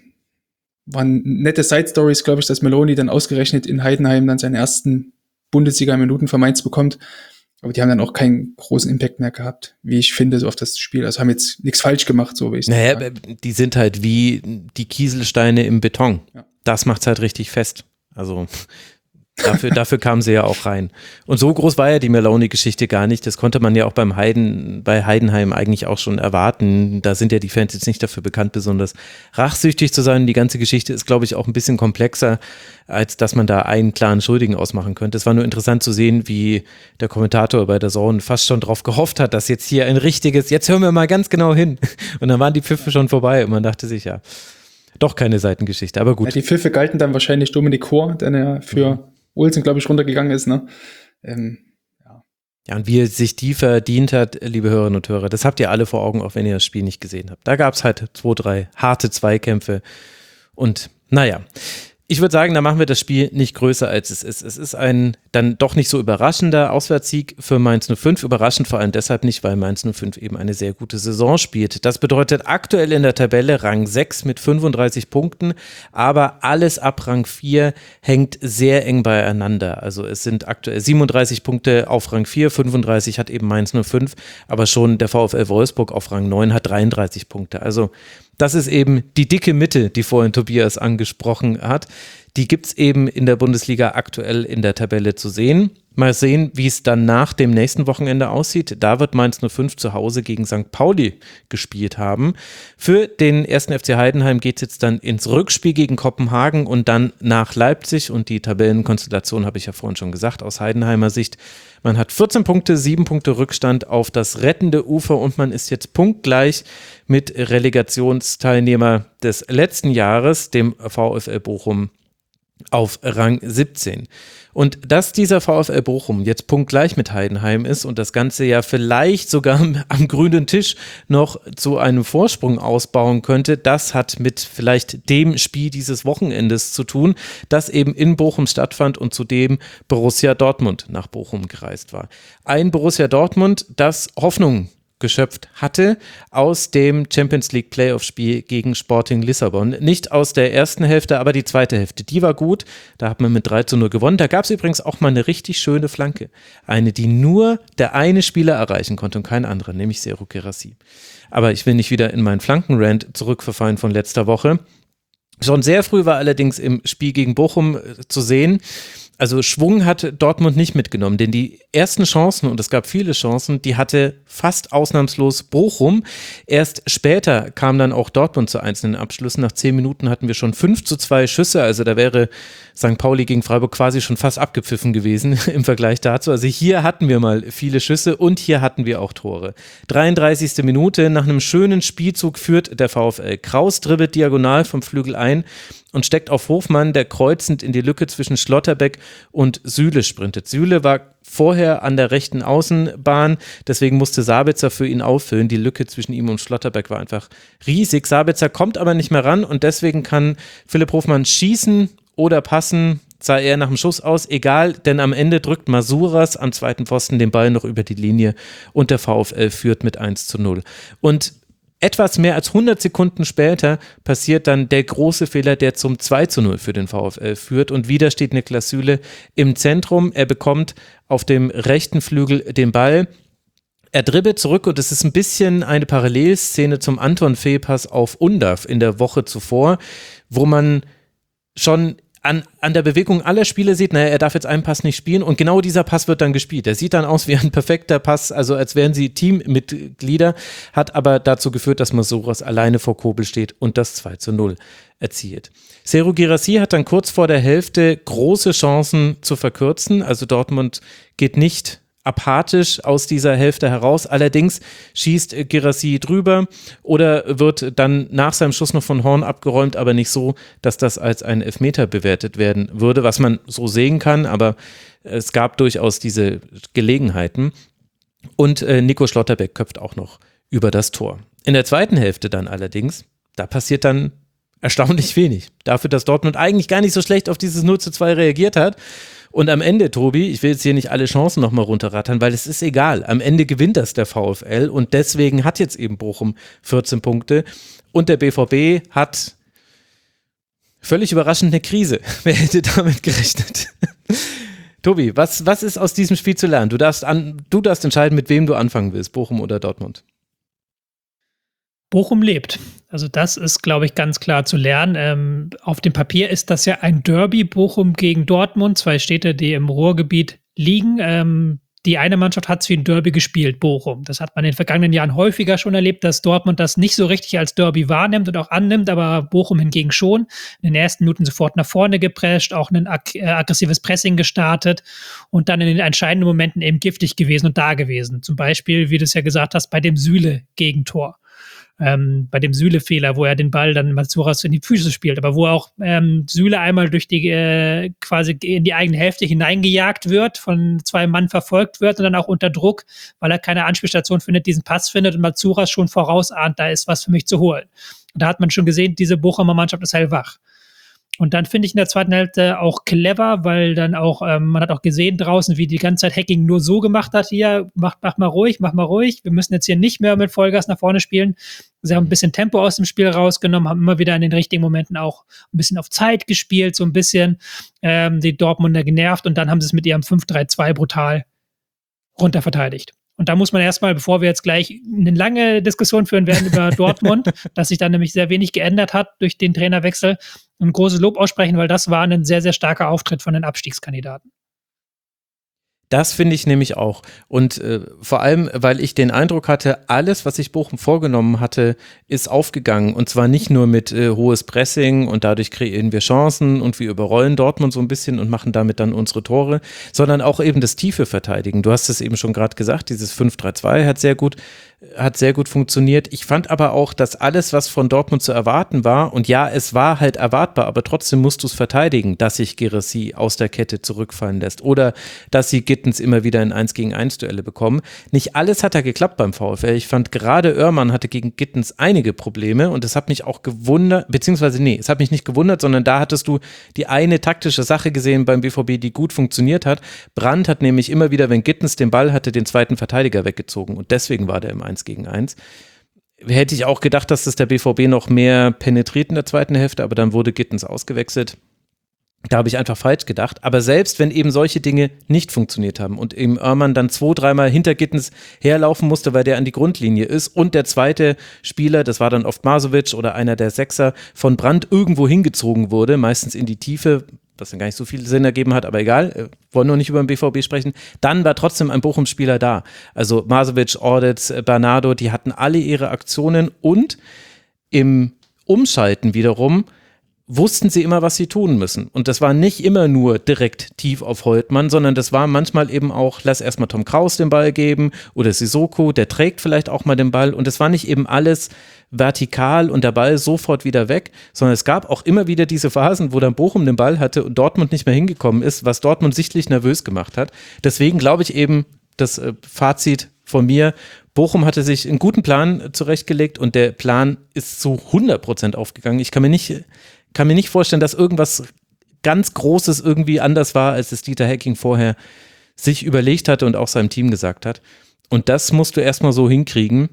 waren nette Side-Stories, glaube ich, dass Meloni dann ausgerechnet in Heidenheim dann seine ersten Bundesliga-Minuten für Mainz bekommt. Aber die haben dann auch keinen großen Impact mehr gehabt, wie ich finde, so auf das Spiel. Also haben jetzt nichts falsch gemacht, so wie ich Naja, sage. die sind halt wie die Kieselsteine im Beton. Ja. Das macht's halt richtig fest. Also dafür, dafür kamen sie ja auch rein. Und so groß war ja die Meloni-Geschichte gar nicht. Das konnte man ja auch beim Heiden, bei Heidenheim eigentlich auch schon erwarten. Da sind ja die Fans jetzt nicht dafür bekannt, besonders rachsüchtig zu sein. Die ganze Geschichte ist, glaube ich, auch ein bisschen komplexer, als dass man da einen klaren Schuldigen ausmachen könnte. Es war nur interessant zu sehen, wie der Kommentator bei der Zone fast schon drauf gehofft hat, dass jetzt hier ein richtiges, jetzt hören wir mal ganz genau hin. Und dann waren die Pfiffe schon vorbei und man dachte sich, ja, doch keine Seitengeschichte, aber gut. Ja, die Pfiffe galten dann wahrscheinlich Dominik Kor, der ja für mhm. Olsen, glaube ich, runtergegangen ist, ne? Ähm, ja. Ja, und wie er sich die verdient hat, liebe Hörerinnen und Hörer, das habt ihr alle vor Augen, auch wenn ihr das Spiel nicht gesehen habt. Da gab es halt zwei, drei harte Zweikämpfe und naja, ich würde sagen, da machen wir das Spiel nicht größer, als es ist. Es ist ein dann doch nicht so überraschender Auswärtssieg für Mainz null fünf. Überraschend vor allem deshalb nicht, weil Mainz null fünf eben eine sehr gute Saison spielt. Das bedeutet aktuell in der Tabelle Rang sechs mit fünfunddreißig Punkten, aber alles ab Rang vier hängt sehr eng beieinander. Also es sind aktuell siebenunddreißig Punkte auf Rang vier, fünfunddreißig hat eben Mainz null fünf, aber schon der VfL Wolfsburg auf Rang neun hat dreiunddreißig Punkte. Also das ist eben die dicke Mitte, die vorhin Tobias angesprochen hat. Die gibt es eben in der Bundesliga aktuell in der Tabelle zu sehen. Mal sehen, wie es dann nach dem nächsten Wochenende aussieht. Da wird Mainz null fünf zu Hause gegen Sankt Pauli gespielt haben. Für den ersten F C Heidenheim geht es jetzt dann ins Rückspiel gegen Kopenhagen und dann nach Leipzig. Und die Tabellenkonstellation habe ich ja vorhin schon gesagt, aus Heidenheimer Sicht. Man hat vierzehn Punkte, sieben Punkte Rückstand auf das rettende Ufer und man ist jetzt punktgleich mit Relegationsteilnehmer des letzten Jahres, dem VfL Bochum. auf Rang siebzehn. Und dass dieser VfL Bochum jetzt punktgleich mit Heidenheim ist und das Ganze ja vielleicht sogar am grünen Tisch noch zu einem Vorsprung ausbauen könnte, das hat mit vielleicht dem Spiel dieses Wochenendes zu tun, das eben in Bochum stattfand und zu dem Borussia Dortmund nach Bochum gereist war. Ein Borussia Dortmund, das Hoffnung geschöpft hatte aus dem Champions League Playoff-Spiel gegen Sporting Lissabon. Nicht aus der ersten Hälfte, aber die zweite Hälfte, die war gut. Da hat man mit drei zu null gewonnen. Da gab es übrigens auch mal eine richtig schöne Flanke. Eine, die nur der eine Spieler erreichen konnte und kein anderer, nämlich Serhou Guirassy. Aber ich will nicht wieder in meinen Flankenrand zurückverfallen von letzter Woche. Schon sehr früh war allerdings im Spiel gegen Bochum zu sehen, also Schwung hat Dortmund nicht mitgenommen, denn die ersten Chancen, und es gab viele Chancen, die hatte fast ausnahmslos Bochum. Erst später kam dann auch Dortmund zu einzelnen Abschlüssen. Nach zehn Minuten hatten wir schon fünf zu zwei Schüsse, also da wäre Sankt Pauli gegen Freiburg quasi schon fast abgepfiffen gewesen im Vergleich dazu. Also hier hatten wir mal viele Schüsse und hier hatten wir auch Tore. dreiunddreißigste Minute, nach einem schönen Spielzug führt der VfL. Kraus dribbelt diagonal vom Flügel ein und steckt auf Hofmann, der kreuzend in die Lücke zwischen Schlotterbeck und Süle sprintet. Süle war vorher an der rechten Außenbahn, deswegen musste Sabitzer für ihn auffüllen. Die Lücke zwischen ihm und Schlotterbeck war einfach riesig. Sabitzer kommt aber nicht mehr ran und deswegen kann Philipp Hofmann schießen oder passen, sah er nach dem Schuss aus, egal, denn am Ende drückt Masuras am zweiten Pfosten den Ball noch über die Linie und der VfL führt mit eins zu null. Und etwas mehr als hundert Sekunden später passiert dann der große Fehler, der zum zwei zu null für den VfL führt und wieder steht Niklas Süle im Zentrum. Er bekommt auf dem rechten Flügel den Ball. Er dribbelt zurück und es ist ein bisschen eine Parallelszene zum Anton-Fehlpass auf Undav in der Woche zuvor, wo man schon An, an der Bewegung aller Spieler sieht, naja, er darf jetzt einen Pass nicht spielen und genau dieser Pass wird dann gespielt. Der sieht dann aus wie ein perfekter Pass, also als wären sie Teammitglieder, hat aber dazu geführt, dass Masuras alleine vor Kobel steht und das zwei zu null erzielt. Serhou Guirassy hat dann kurz vor der Hälfte große Chancen zu verkürzen, also Dortmund geht nicht apathisch aus dieser Hälfte heraus. Allerdings schießt Guirassy drüber oder wird dann nach seinem Schuss noch von Horn abgeräumt, aber nicht so, dass das als ein Elfmeter bewertet werden würde, was man so sehen kann, aber es gab durchaus diese Gelegenheiten. Und äh, Nico Schlotterbeck köpft auch noch über das Tor. In der zweiten Hälfte dann allerdings, da passiert dann erstaunlich wenig. Dafür, dass Dortmund eigentlich gar nicht so schlecht auf dieses null zu zwei reagiert hat. Und am Ende, Tobi, ich will jetzt hier nicht alle Chancen nochmal runterrattern, weil es ist egal. Am Ende gewinnt das der VfL und deswegen hat jetzt eben Bochum vierzehn Punkte und der B V B hat völlig überraschend eine Krise. Wer hätte damit gerechnet? Tobi, was, was ist aus diesem Spiel zu lernen? Du darfst, an, du darfst entscheiden, mit wem du anfangen willst, Bochum oder Dortmund. Bochum lebt. Also das ist, glaube ich, ganz klar zu lernen. Ähm, auf dem Papier ist das ja ein Derby, Bochum gegen Dortmund, zwei Städte, die im Ruhrgebiet liegen. Ähm, die eine Mannschaft hat es wie ein Derby gespielt, Bochum. Das hat man in den vergangenen Jahren häufiger schon erlebt, dass Dortmund das nicht so richtig als Derby wahrnimmt und auch annimmt, aber Bochum hingegen schon. In den ersten Minuten sofort nach vorne geprescht, auch ein ag- äh, aggressives Pressing gestartet und dann in den entscheidenden Momenten eben giftig gewesen und da gewesen. Zum Beispiel, wie du es ja gesagt hast, bei dem Süle-Gegentor. Ähm, bei dem Süle-Fehler, wo er den Ball dann Masuras in die Füße spielt, aber wo auch ähm, Süle einmal durch die äh, quasi in die eigene Hälfte hineingejagt wird, von zwei Mann verfolgt wird und dann auch unter Druck, weil er keine Anspielstation findet, diesen Pass findet und Masuras schon vorausahnt, da ist was für mich zu holen. Und da hat man schon gesehen, diese Bochumer Mannschaft ist hellwach. Und dann finde ich in der zweiten Hälfte auch clever, weil dann auch, ähm, man hat auch gesehen draußen, wie die ganze Zeit Hacking nur so gemacht hat hier, mach, mach mal ruhig, mach mal ruhig, wir müssen jetzt hier nicht mehr mit Vollgas nach vorne spielen. Sie haben ein bisschen Tempo aus dem Spiel rausgenommen, haben immer wieder in den richtigen Momenten auch ein bisschen auf Zeit gespielt, so ein bisschen ähm, die Dortmunder genervt und dann haben sie es mit ihrem fünf drei zwei brutal runterverteidigt. Und da muss man erstmal, bevor wir jetzt gleich eine lange Diskussion führen werden über Dortmund, dass sich da nämlich sehr wenig geändert hat durch den Trainerwechsel, ein großes Lob aussprechen, weil das war ein sehr, sehr starker Auftritt von den Abstiegskandidaten. Das finde ich nämlich auch. Und äh, vor allem, weil ich den Eindruck hatte, alles, was sich Bochum vorgenommen hatte, ist aufgegangen. Und zwar nicht nur mit äh, hohes Pressing und dadurch kreieren wir Chancen und wir überrollen Dortmund so ein bisschen und machen damit dann unsere Tore, sondern auch eben das tiefe Verteidigen. Du hast es eben schon gerade gesagt, dieses fünf drei zwei hat sehr gut hat sehr gut funktioniert. Ich fand aber auch, dass alles, was von Dortmund zu erwarten war, und ja, es war halt erwartbar, aber trotzdem musst du es verteidigen, dass sich Guirassy aus der Kette zurückfallen lässt oder dass sie Gittens immer wieder in eins gegen eins Duelle bekommen. Nicht alles hat da geklappt beim VfL. Ich fand, gerade Oermann hatte gegen Gittens einige Probleme und es hat mich auch gewundert, beziehungsweise nee, es hat mich nicht gewundert, sondern da hattest du die eine taktische Sache gesehen beim B V B, die gut funktioniert hat. Brandt hat nämlich immer wieder, wenn Gittens den Ball hatte, den zweiten Verteidiger weggezogen und deswegen war der im eins gegen eins. Hätte ich auch gedacht, dass das der B V B noch mehr penetriert in der zweiten Hälfte, aber dann wurde Gittens ausgewechselt. Da habe ich einfach falsch gedacht. Aber selbst wenn eben solche Dinge nicht funktioniert haben und eben Oermann dann zwei, dreimal hinter Gittens herlaufen musste, weil der an die Grundlinie ist und der zweite Spieler, das war dann oft Masovic oder einer der Sechser, von Brandt irgendwo hingezogen wurde, meistens in die Tiefe, was dann gar nicht so viel Sinn ergeben hat, aber egal, wollen nur nicht über den B V B sprechen, dann war trotzdem ein Bochum-Spieler da. Also Masovic, Ordetz, Bernardo, die hatten alle ihre Aktionen und im Umschalten wiederum wussten sie immer, was sie tun müssen. Und das war nicht immer nur direkt tief auf Holtmann, sondern das war manchmal eben auch, lass erstmal Tom Kraus den Ball geben oder Sissoko, der trägt vielleicht auch mal den Ball und es war nicht eben alles vertikal und der Ball sofort wieder weg, sondern es gab auch immer wieder diese Phasen, wo dann Bochum den Ball hatte und Dortmund nicht mehr hingekommen ist, was Dortmund sichtlich nervös gemacht hat. Deswegen glaube ich eben, das äh, Fazit von mir, Bochum hatte sich einen guten Plan zurechtgelegt und der Plan ist zu hundert Prozent aufgegangen. Ich kann mir nicht, kann mir nicht vorstellen, dass irgendwas ganz Großes irgendwie anders war, als es Dieter Hecking vorher sich überlegt hatte und auch seinem Team gesagt hat. Und das musst du erstmal so hinkriegen.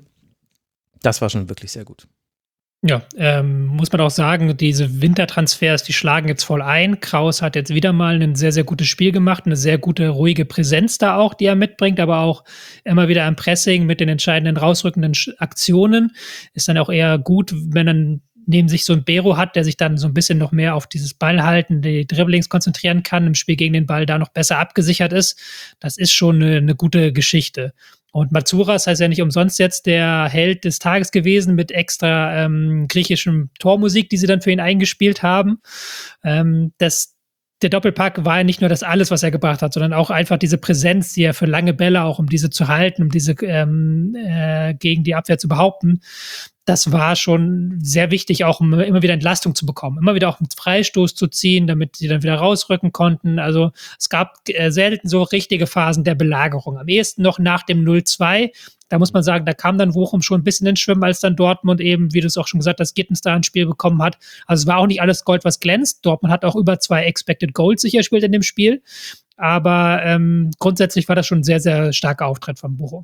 Das war schon wirklich sehr gut. Ja, ähm, muss man auch sagen, diese Wintertransfers, die schlagen jetzt voll ein. Kraus hat jetzt wieder mal ein sehr, sehr gutes Spiel gemacht, eine sehr gute, ruhige Präsenz da auch, die er mitbringt, aber auch immer wieder am Pressing mit den entscheidenden rausrückenden Aktionen. Ist dann auch eher gut, wenn dann neben sich so ein Bero hat, der sich dann so ein bisschen noch mehr auf dieses Ballhalten, die Dribblings konzentrieren kann, im Spiel gegen den Ball da noch besser abgesichert ist. Das ist schon eine, eine gute Geschichte. Und Matsouras heißt ja nicht umsonst jetzt der Held des Tages gewesen mit extra ähm, griechischem Tormusik, die sie dann für ihn eingespielt haben. Ähm, das Der Doppelpack war ja nicht nur das alles, was er gebracht hat, sondern auch einfach diese Präsenz, die er für lange Bälle, auch um diese zu halten, um diese ähm, äh, gegen die Abwehr zu behaupten. Das war schon sehr wichtig, auch um immer wieder Entlastung zu bekommen, immer wieder auch einen Freistoß zu ziehen, damit sie dann wieder rausrücken konnten. Also es gab äh, selten so richtige Phasen der Belagerung. Am ehesten noch nach dem null zwei. Da muss man sagen, da kam dann Bochum schon ein bisschen ins Schwimmen, als dann Dortmund eben, wie du es auch schon gesagt hast, Gittens da ein Spiel bekommen hat. Also es war auch nicht alles Gold, was glänzt. Dortmund hat auch über zwei Expected Goals sicher gespielt in dem Spiel. Aber ähm, grundsätzlich war das schon ein sehr, sehr starker Auftritt von Bochum.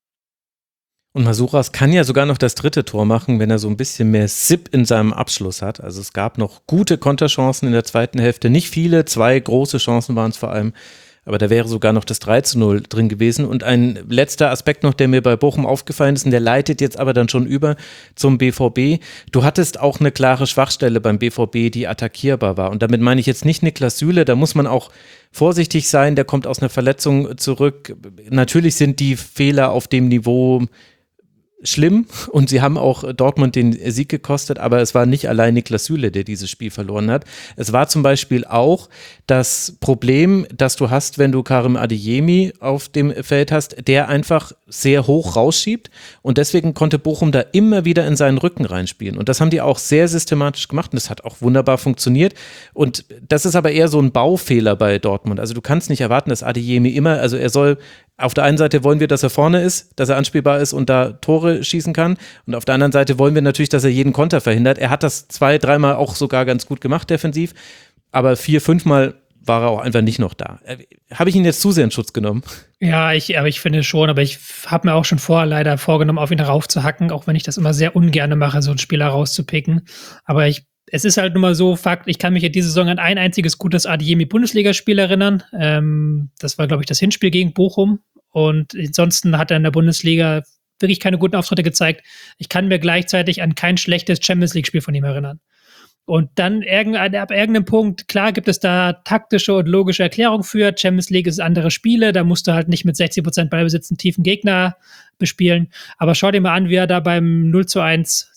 Und Matsouras kann ja sogar noch das dritte Tor machen, wenn er so ein bisschen mehr Zip in seinem Abschluss hat. Also es gab noch gute Konterchancen in der zweiten Hälfte. Nicht viele, zwei große Chancen waren es vor allem. Aber da wäre sogar noch das drei zu null drin gewesen. Und ein letzter Aspekt noch, der mir bei Bochum aufgefallen ist, und der leitet jetzt aber dann schon über zum B V B. Du hattest auch eine klare Schwachstelle beim B V B, die attackierbar war. Und damit meine ich jetzt nicht Niklas Süle, da muss man auch vorsichtig sein, der kommt aus einer Verletzung zurück. Natürlich sind die Fehler auf dem Niveau schlimm und sie haben auch Dortmund den Sieg gekostet, aber es war nicht allein Niklas Süle, der dieses Spiel verloren hat. Es war zum Beispiel auch das Problem, das du hast, wenn du Karim Adeyemi auf dem Feld hast, der einfach sehr hoch rausschiebt und deswegen konnte Bochum da immer wieder in seinen Rücken reinspielen und das haben die auch sehr systematisch gemacht und das hat auch wunderbar funktioniert und das ist aber eher so ein Baufehler bei Dortmund. Also du kannst nicht erwarten, dass Adeyemi immer, also er soll auf der einen Seite wollen wir, dass er vorne ist, dass er anspielbar ist und da Tore schießen kann. Und auf der anderen Seite wollen wir natürlich, dass er jeden Konter verhindert. Er hat das zwei, dreimal auch sogar ganz gut gemacht defensiv. Aber vier, fünfmal war er auch einfach nicht noch da. Habe ich ihn jetzt zu sehr in Schutz genommen? Ja, ich, aber ich finde schon. Aber ich habe mir auch schon vorher leider vorgenommen, auf ihn raufzuhacken, auch wenn ich das immer sehr ungern mache, so einen Spieler rauszupicken. Aber ich Es ist halt nun mal so, Fakt, ich kann mich ja diese Saison an ein einziges gutes Adeyemi-Bundesligaspiel erinnern. Ähm, das war, glaube ich, das Hinspiel gegen Bochum. Und ansonsten hat er in der Bundesliga wirklich keine guten Auftritte gezeigt. Ich kann mir gleichzeitig an kein schlechtes Champions-League-Spiel von ihm erinnern. Und dann irgendein, ab irgendeinem Punkt, klar gibt es da taktische und logische Erklärungen für. Champions League ist andere Spiele, da musst du halt nicht mit sechzig Prozent Ballbesitz einen tiefen Gegner bespielen. Aber schau dir mal an, wie er da beim null zu eins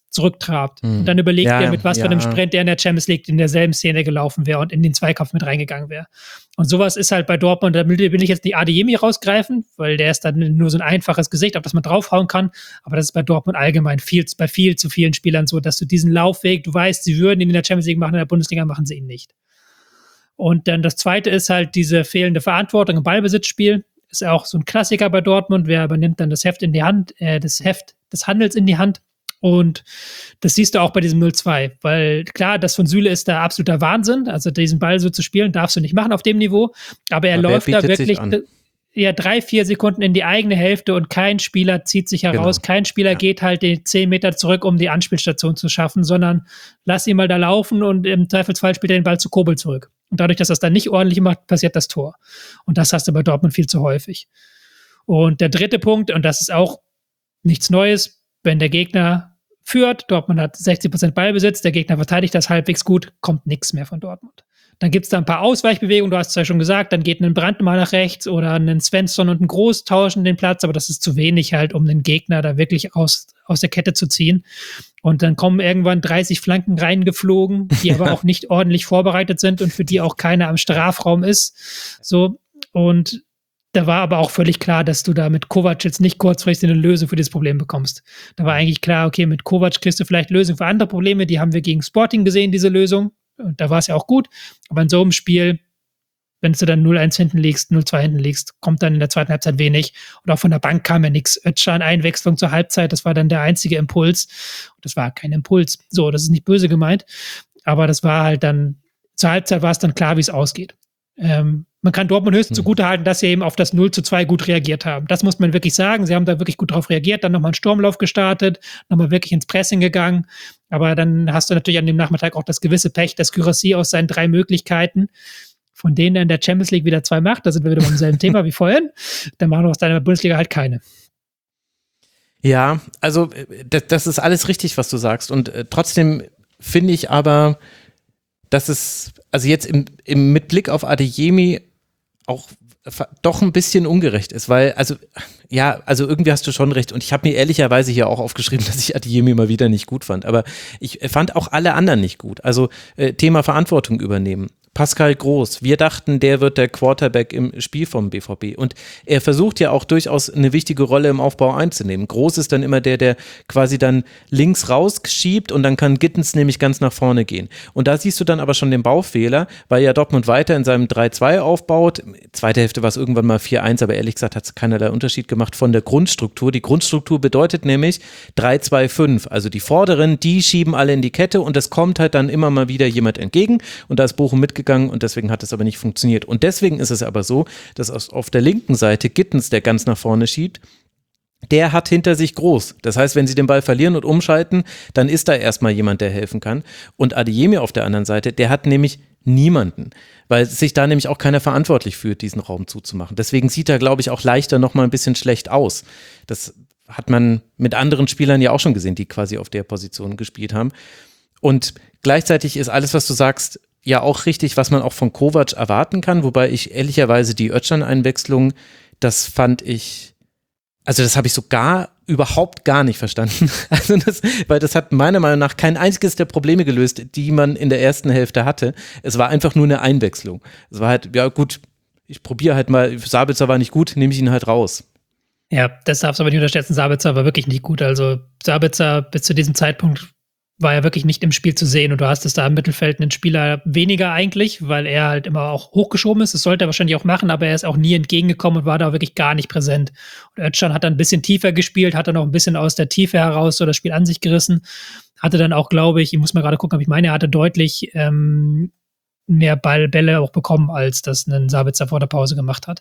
zurücktrabt. Mhm. Und dann überlegt Ja, er, mit was ja. für einem Sprint der in der Champions League in derselben Szene gelaufen wäre und in den Zweikampf mit reingegangen wäre. Und sowas ist halt bei Dortmund, da will will ich jetzt die Adeyemi rausgreifen, weil der ist dann nur so ein einfaches Gesicht, auf das man draufhauen kann. Aber das ist bei Dortmund allgemein viel, bei viel zu vielen Spielern so, dass du diesen Laufweg, du weißt, sie würden ihn in der Champions League machen, in der Bundesliga machen sie ihn nicht. Und dann das Zweite ist halt diese fehlende Verantwortung im Ballbesitzspiel. Ist ja auch so ein Klassiker bei Dortmund. Wer übernimmt dann das Heft in die Hand, äh, das Heft des Handels in die Hand? Und das siehst du auch bei diesem null zwei, weil klar, das von Süle ist da absoluter Wahnsinn. Also diesen Ball so zu spielen, darfst du nicht machen auf dem Niveau. Aber er Aber läuft er da bietet sich wirklich an. ja drei, vier Sekunden in die eigene Hälfte und kein Spieler zieht sich heraus. Genau. Kein Spieler Ja. geht halt die zehn Meter zurück, um die Anspielstation zu schaffen, sondern lass ihn mal da laufen und im Zweifelsfall spielt er den Ball zu Kobel zurück. Und dadurch, dass er es dann nicht ordentlich macht, passiert das Tor. Und das hast du bei Dortmund viel zu häufig. Und der dritte Punkt, und das ist auch nichts Neues, wenn der Gegner führt, Dortmund hat sechzig Prozent Ballbesitz, der Gegner verteidigt das halbwegs gut, kommt nichts mehr von Dortmund. Dann gibt es da ein paar Ausweichbewegungen, du hast es ja schon gesagt, dann geht ein Brandt mal nach rechts oder ein Svensson und ein Groß tauschen den Platz, aber das ist zu wenig halt, um den Gegner da wirklich aus, aus der Kette zu ziehen. Und dann kommen irgendwann dreißig Flanken reingeflogen, die aber auch nicht ordentlich vorbereitet sind und für die auch keiner am Strafraum ist. So, und da war aber auch völlig klar, dass du da mit Kovac jetzt nicht kurzfristig eine Lösung für dieses Problem bekommst. Da war eigentlich klar, okay, mit Kovac kriegst du vielleicht Lösungen für andere Probleme, die haben wir gegen Sporting gesehen, diese Lösung. Und da war es ja auch gut. Aber in so einem Spiel, wenn du dann null eins hinten liegst, null zwei hinten liegst, kommt dann in der zweiten Halbzeit wenig. Und auch von der Bank kam ja nichts. Özcan Einwechslung zur Halbzeit, das war dann der einzige Impuls. Und das war kein Impuls. So, das ist nicht böse gemeint. Aber das war halt dann, zur Halbzeit war es dann klar, wie es ausgeht. Ähm, man kann Dortmund höchstens Hm. zugutehalten, dass sie eben auf das null zu zwei gut reagiert haben. Das muss man wirklich sagen. Sie haben da wirklich gut drauf reagiert, dann nochmal einen Sturmlauf gestartet, nochmal wirklich ins Pressing gegangen. Aber dann hast du natürlich an dem Nachmittag auch das gewisse Pech, dass Guirassy aus seinen drei Möglichkeiten, von denen er in der Champions League wieder zwei macht, da sind wir wieder beim selben Thema wie vorhin, dann machen wir aus deiner Bundesliga halt keine. Ja, also äh, das, das ist alles richtig, was du sagst. Und äh, trotzdem finde ich aber, dass es, also jetzt im, im, mit Blick auf Adeyemi auch fa- doch ein bisschen ungerecht ist, weil, also, ja, also irgendwie hast du schon recht. Und ich habe mir ehrlicherweise hier auch aufgeschrieben, dass ich Adeyemi mal wieder nicht gut fand. Aber ich fand auch alle anderen nicht gut. Also äh, Thema Verantwortung übernehmen. Pascal Groß, wir dachten, der wird der Quarterback im Spiel vom B V B und er versucht ja auch durchaus eine wichtige Rolle im Aufbau einzunehmen. Groß ist dann immer der, der quasi dann links rausschiebt und dann kann Gittens nämlich ganz nach vorne gehen. Und da siehst du dann aber schon den Baufehler, weil ja Dortmund weiter in seinem drei zwei aufbaut. Zweite Hälfte war es irgendwann mal vier eins, aber ehrlich gesagt hat es keinerlei Unterschied gemacht von der Grundstruktur. Die Grundstruktur bedeutet nämlich drei zwei fünf, also die Vorderen, die schieben alle in die Kette und es kommt halt dann immer mal wieder jemand entgegen und da ist Bochum mitgegangen und deswegen hat es aber nicht funktioniert. Und deswegen ist es aber so, dass auf der linken Seite Gittens, der ganz nach vorne schiebt, der hat hinter sich Groß. Das heißt, wenn sie den Ball verlieren und umschalten, dann ist da erstmal jemand, der helfen kann. Und Adeyemi auf der anderen Seite, der hat nämlich niemanden, weil sich da nämlich auch keiner verantwortlich fühlt, diesen Raum zuzumachen. Deswegen sieht er, glaube ich, auch leichter nochmal ein bisschen schlecht aus. Das hat man mit anderen Spielern ja auch schon gesehen, die quasi auf der Position gespielt haben. Und gleichzeitig ist alles, was du sagst, ja auch richtig, was man auch von Kovac erwarten kann, wobei ich ehrlicherweise die Özcan-Einwechslung, das fand ich, also das habe ich so gar, überhaupt gar nicht verstanden. Also das, weil das hat meiner Meinung nach kein einziges der Probleme gelöst, die man in der ersten Hälfte hatte. Es war einfach nur eine Einwechslung. Es war halt, ja gut, ich probiere halt mal, Sabitzer war nicht gut, nehme ich ihn halt raus. Ja, das darfst du aber nicht unterschätzen, Sabitzer war wirklich nicht gut. Also Sabitzer bis zu diesem Zeitpunkt war ja wirklich nicht im Spiel zu sehen und du hast es da im Mittelfeld einen Spieler weniger eigentlich, weil er halt immer auch hochgeschoben ist. Das sollte er wahrscheinlich auch machen, aber er ist auch nie entgegengekommen und war da wirklich gar nicht präsent. Und Özcan hat dann ein bisschen tiefer gespielt, hat dann auch ein bisschen aus der Tiefe heraus so das Spiel an sich gerissen. Hatte dann auch, glaube ich, ich muss mal gerade gucken, aber ich meine, er hatte deutlich ähm, mehr Ball, Bälle auch bekommen, als das ein Sabitzer vor der Pause gemacht hat.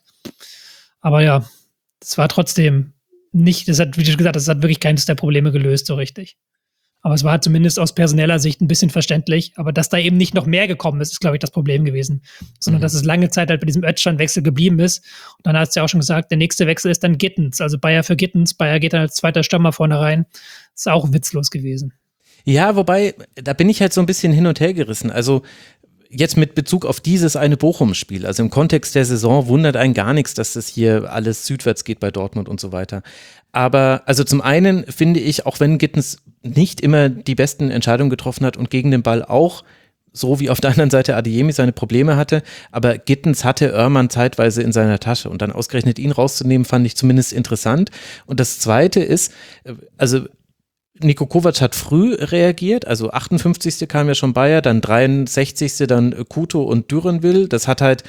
Aber ja, das war trotzdem nicht, das hat, wie du gesagt hast, das hat wirklich keines der Probleme gelöst, so richtig. Aber es war zumindest aus personeller Sicht ein bisschen verständlich. Aber dass da eben nicht noch mehr gekommen ist, ist, glaube ich, das Problem gewesen. Sondern, mhm. dass es lange Zeit halt bei diesem Özcan-Wechsel geblieben ist. Und dann hast du ja auch schon gesagt, der nächste Wechsel ist dann Gittens. Also Bayer für Gittens. Bayer geht dann als zweiter Stürmer vorne rein. Ist auch witzlos gewesen. Ja, wobei, da bin ich halt so ein bisschen hin und her gerissen. Also jetzt mit Bezug auf dieses eine Bochum-Spiel, also im Kontext der Saison wundert einen gar nichts, dass das hier alles südwärts geht bei Dortmund und so weiter. Aber also zum einen finde ich, auch wenn Gittens nicht immer die besten Entscheidungen getroffen hat und gegen den Ball auch, so wie auf der anderen Seite Adeyemi seine Probleme hatte, aber Gittens hatte Oermann zeitweise in seiner Tasche und dann ausgerechnet ihn rauszunehmen, fand ich zumindest interessant. Und das Zweite ist, also Niko Kovac hat früh reagiert, also achtundfünfzigste kam ja schon Bayer, dann dreiundsechzigste dann Kuto und Dürenwil. Das hat halt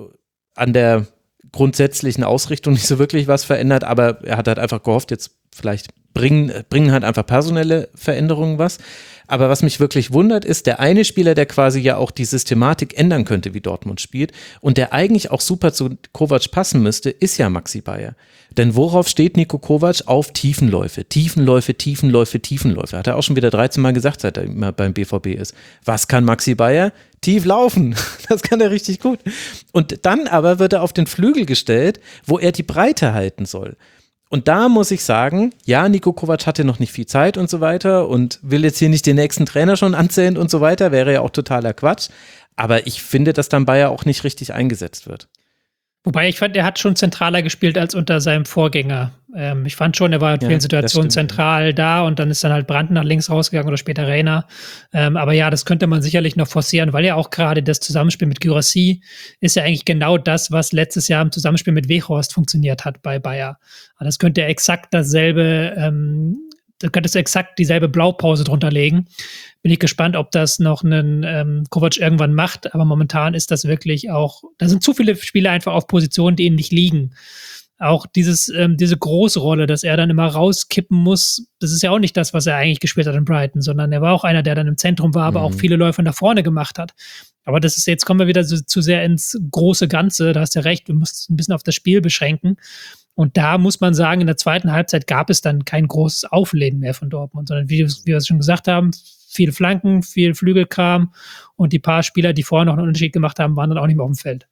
an der grundsätzlichen Ausrichtung nicht so wirklich was verändert, aber er hat halt einfach gehofft, jetzt vielleicht bringen, bringen halt einfach personelle Veränderungen was. Aber was mich wirklich wundert, ist, der eine Spieler, der quasi ja auch die Systematik ändern könnte, wie Dortmund spielt und der eigentlich auch super zu Kovac passen müsste, ist ja Maxi Bayer. Denn worauf steht Niko Kovac? Auf Tiefenläufe, Tiefenläufe, Tiefenläufe, Tiefenläufe. Hat er auch schon wieder dreizehn Mal gesagt, seit er immer beim B V B ist. Was kann Maxi Bayer? Tief laufen. Das kann er richtig gut. Und dann aber wird er auf den Flügel gestellt, wo er die Breite halten soll. Und da muss ich sagen, ja, Niko Kovac hatte noch nicht viel Zeit und so weiter und will jetzt hier nicht den nächsten Trainer schon anzählen und so weiter, wäre ja auch totaler Quatsch. Aber ich finde, dass dann Bayer auch nicht richtig eingesetzt wird. Wobei ich fand, er hat schon zentraler gespielt als unter seinem Vorgänger. Ähm, ich fand schon, er war in vielen ja, Situationen zentral da und dann ist dann halt Brandt nach links rausgegangen oder später Reina. Ähm, aber ja, das könnte man sicherlich noch forcieren, weil ja auch gerade das Zusammenspiel mit Guirassy ist ja eigentlich genau das, was letztes Jahr im Zusammenspiel mit Weghorst funktioniert hat bei Bayer. Aber das könnte exakt dasselbe, ähm, da könntest du exakt dieselbe Blaupause drunter legen. Bin ich gespannt, ob das noch einen ähm, Kovac irgendwann macht, aber momentan ist das wirklich auch, da sind zu viele Spieler einfach auf Positionen, die ihnen nicht liegen. Auch dieses, ähm, diese große Rolle, dass er dann immer rauskippen muss, das ist ja auch nicht das, was er eigentlich gespielt hat in Brighton, sondern er war auch einer, der dann im Zentrum war, aber mhm. auch viele Läufe nach vorne gemacht hat. Aber das ist, jetzt kommen wir wieder so, zu sehr ins große Ganze, da hast du recht, wir müssen ein bisschen auf das Spiel beschränken. Und da muss man sagen, in der zweiten Halbzeit gab es dann kein großes Aufleben mehr von Dortmund, sondern wie, wie wir es schon gesagt haben, viele Flanken, viel Flügelkram und die paar Spieler, die vorher noch einen Unterschied gemacht haben, waren dann auch nicht mehr auf dem Feld.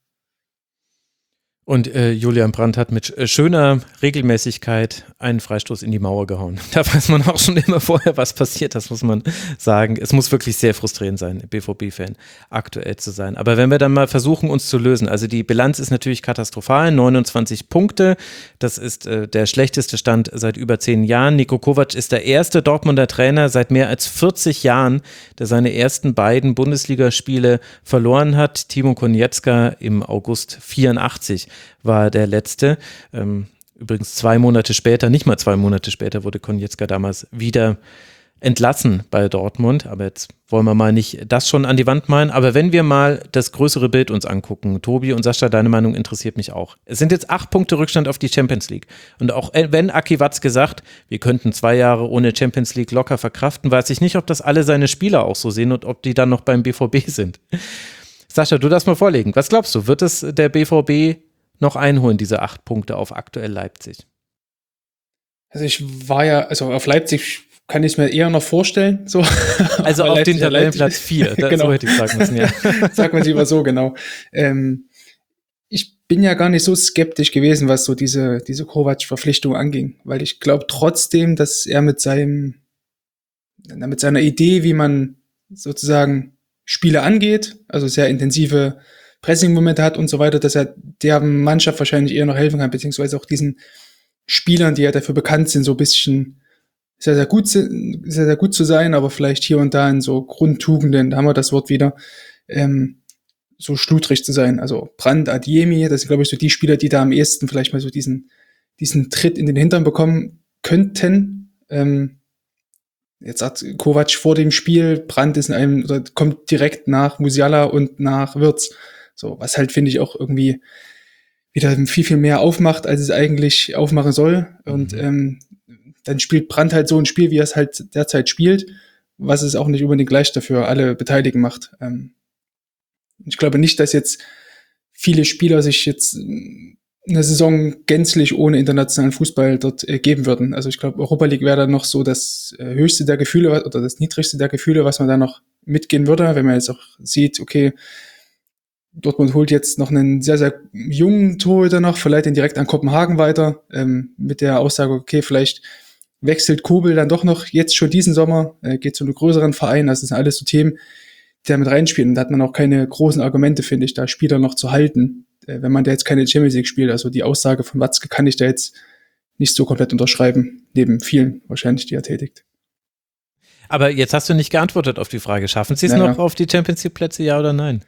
Und äh, Julian Brandt hat mit äh, schöner Regelmäßigkeit einen Freistoß in die Mauer gehauen. Da weiß man auch schon immer vorher, was passiert, das muss man sagen. Es muss wirklich sehr frustrierend sein, B V B-Fan aktuell zu sein. Aber wenn wir dann mal versuchen, uns zu lösen, also die Bilanz ist natürlich katastrophal, neunundzwanzig Punkte, das ist äh, der schlechteste Stand seit über zehn Jahren. Niko Kovac ist der erste Dortmunder Trainer seit mehr als vierzig Jahren, der seine ersten beiden Bundesligaspiele verloren hat. Timo Konietzka im August vierundachtzig war der letzte. Ähm, übrigens zwei Monate später, nicht mal zwei Monate später, wurde Konietzka damals wieder entlassen bei Dortmund. Aber jetzt wollen wir mal nicht das schon an die Wand malen. Aber wenn wir mal das größere Bild uns angucken, Tobi und Sascha, deine Meinung interessiert mich auch. Es sind jetzt acht Punkte Rückstand auf die Champions League. Und auch wenn Aki Watzke sagt, wir könnten zwei Jahre ohne Champions League locker verkraften, weiß ich nicht, ob das alle seine Spieler auch so sehen und ob die dann noch beim B V B sind. Sascha, du darfst mal vorlegen. Was glaubst du, wird es der B V B noch einholen, diese acht Punkte auf aktuell Leipzig? Also ich war ja, also auf Leipzig kann ich es mir eher noch vorstellen. So. Also auf den Tabellenplatz vier, genau. So hätte ich sagen müssen, ja. Sagt man lieber so, genau. Ähm, ich bin ja gar nicht so skeptisch gewesen, was so diese, diese Kovac-Verpflichtung anging, weil ich glaube trotzdem, dass er mit seinem, mit seiner Idee, wie man sozusagen Spiele angeht, also sehr intensive Pressing-Momente hat und so weiter, dass er der Mannschaft wahrscheinlich eher noch helfen kann, beziehungsweise auch diesen Spielern, die ja dafür bekannt sind, so ein bisschen sehr, sehr gut, sehr, sehr gut zu sein, aber vielleicht hier und da in so Grundtugenden, da haben wir das Wort wieder, ähm, so schludrig zu sein. Also Brandt, Adeyemi, das sind, glaube ich, so die Spieler, die da am ehesten vielleicht mal so diesen, diesen Tritt in den Hintern bekommen könnten. Ähm, jetzt sagt Kovac vor dem Spiel, Brandt ist in einem, oder kommt direkt nach Musiala und nach Wirtz. So, was halt, finde ich, auch irgendwie wieder viel, viel mehr aufmacht, als es eigentlich aufmachen soll. Und ähm, dann spielt Brandt halt so ein Spiel, wie er es halt derzeit spielt, was es auch nicht unbedingt leicht dafür alle Beteiligten macht. Ähm, ich glaube nicht, dass jetzt viele Spieler sich jetzt eine Saison gänzlich ohne internationalen Fußball dort äh, geben würden. Also ich glaube, Europa League wäre dann noch so das äh, höchste der Gefühle oder das niedrigste der Gefühle, was man da noch mitgehen würde, wenn man jetzt auch sieht, okay, Dortmund holt jetzt noch einen sehr, sehr jungen Torhüter noch, verleiht ihn direkt an Kopenhagen weiter, ähm, mit der Aussage, okay, vielleicht wechselt Kobel dann doch noch jetzt schon diesen Sommer, äh, geht zu einem größeren Verein. Das sind alles so Themen, der mit reinspielt. Und da hat man auch keine großen Argumente, finde ich, da Spieler noch zu halten, äh, wenn man da jetzt keine Champions League spielt. Also die Aussage von Watzke kann ich da jetzt nicht so komplett unterschreiben, neben vielen wahrscheinlich, die er tätigt. Aber jetzt hast du nicht geantwortet auf die Frage, schaffen sie es ja, noch ja. auf die Champions League Plätze, ja oder nein?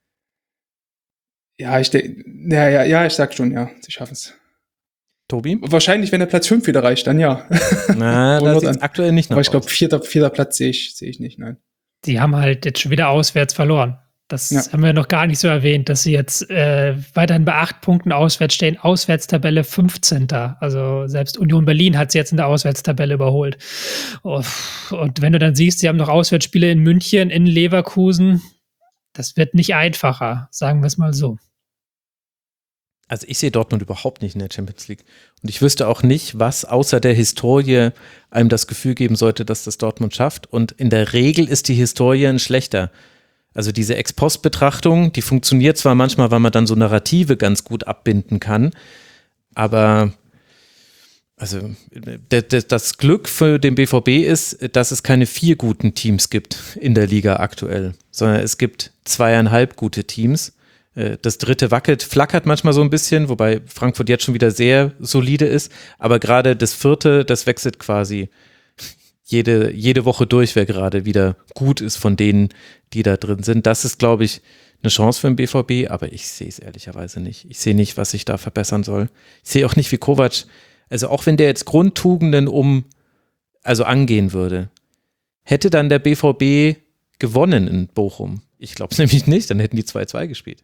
Ja, ich denke, ja, ja, ja, ich sag schon, ja, sie schaffen es. Tobi? Wahrscheinlich, wenn der Platz fünf wieder reicht, dann ja. Na, da sieht es aktuell nicht noch Aber ich aus. glaube, vierter, vierter Platz sehe ich, sehe ich nicht, nein. Die haben halt jetzt schon wieder auswärts verloren. Das ja. haben wir noch gar nicht so erwähnt, dass sie jetzt äh, weiterhin bei acht Punkten auswärts stehen. Auswärtstabelle fünfzehnter Also selbst Union Berlin hat sie jetzt in der Auswärtstabelle überholt. Und wenn du dann siehst, sie haben noch Auswärtsspiele in München, in Leverkusen, das wird nicht einfacher, sagen wir es mal so. Also ich sehe Dortmund überhaupt nicht in der Champions League. Und ich wüsste auch nicht, was außer der Historie einem das Gefühl geben sollte, dass das Dortmund schafft. Und in der Regel ist die Historie ein schlechter. Also diese Ex-Post-Betrachtung, die funktioniert zwar manchmal, weil man dann so Narrative ganz gut abbinden kann, aber also das Glück für den B V B ist, dass es keine vier guten Teams gibt in der Liga aktuell, sondern es gibt zweieinhalb gute Teams. Das dritte wackelt, flackert manchmal so ein bisschen, wobei Frankfurt jetzt schon wieder sehr solide ist, aber gerade das vierte, das wechselt quasi jede, jede Woche durch, wer gerade wieder gut ist von denen, die da drin sind. Das ist, glaube ich, eine Chance für den B V B, aber ich sehe es ehrlicherweise nicht. Ich sehe nicht, was sich da verbessern soll. Ich sehe auch nicht, wie Kovac, also auch wenn der jetzt Grundtugenden um, also angehen würde, hätte dann der B V B gewonnen in Bochum? Ich glaube es nämlich nicht, dann hätten die zwei zwei gespielt.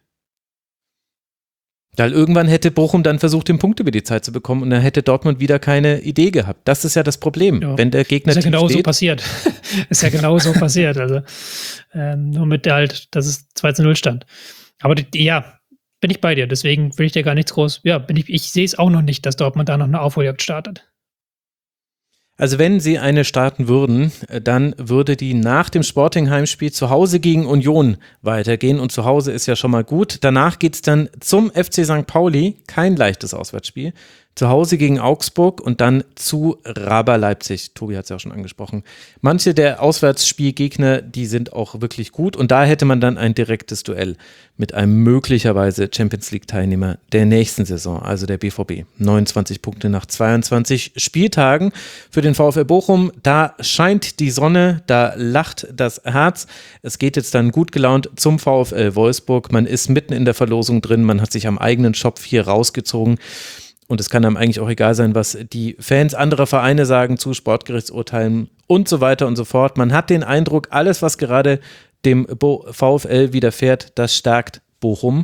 Weil irgendwann hätte Bochum dann versucht, den Punkt über die Zeit zu bekommen und dann hätte Dortmund wieder keine Idee gehabt. Das ist ja das Problem. Ja. Wenn der Gegner ist ja genau steht, so passiert. ist ja genau so passiert. Also ähm, nur mit der halt, dass es zwei zu null stand. Aber die, ja, bin ich bei dir. Deswegen will ich dir gar nichts groß. Ja, bin ich, ich sehe es auch noch nicht, dass Dortmund da noch eine Aufholjagd startet. Also wenn sie eine starten würden, dann würde die nach dem Sporting-Heimspiel zu Hause gegen Union weitergehen und zu Hause ist ja schon mal gut. Danach geht es dann zum F C Sankt Pauli, kein leichtes Auswärtsspiel, zu Hause gegen Augsburg und dann zu Raber Leipzig. Tobi hat es ja auch schon angesprochen. Manche der Auswärtsspielgegner, die sind auch wirklich gut und da hätte man dann ein direktes Duell mit einem möglicherweise Champions-League-Teilnehmer der nächsten Saison, also der B V B. neunundzwanzig Punkte nach zweiundzwanzig Spieltagen für den VfL Bochum. Da scheint die Sonne, da lacht das Herz. Es geht jetzt dann gut gelaunt zum VfL Wolfsburg. Man ist mitten in der Verlosung drin, man hat sich am eigenen Schopf hier rausgezogen. Und es kann einem eigentlich auch egal sein, was die Fans anderer Vereine sagen zu Sportgerichtsurteilen und so weiter und so fort. Man hat den Eindruck, alles, was gerade dem VfL widerfährt, das stärkt Bochum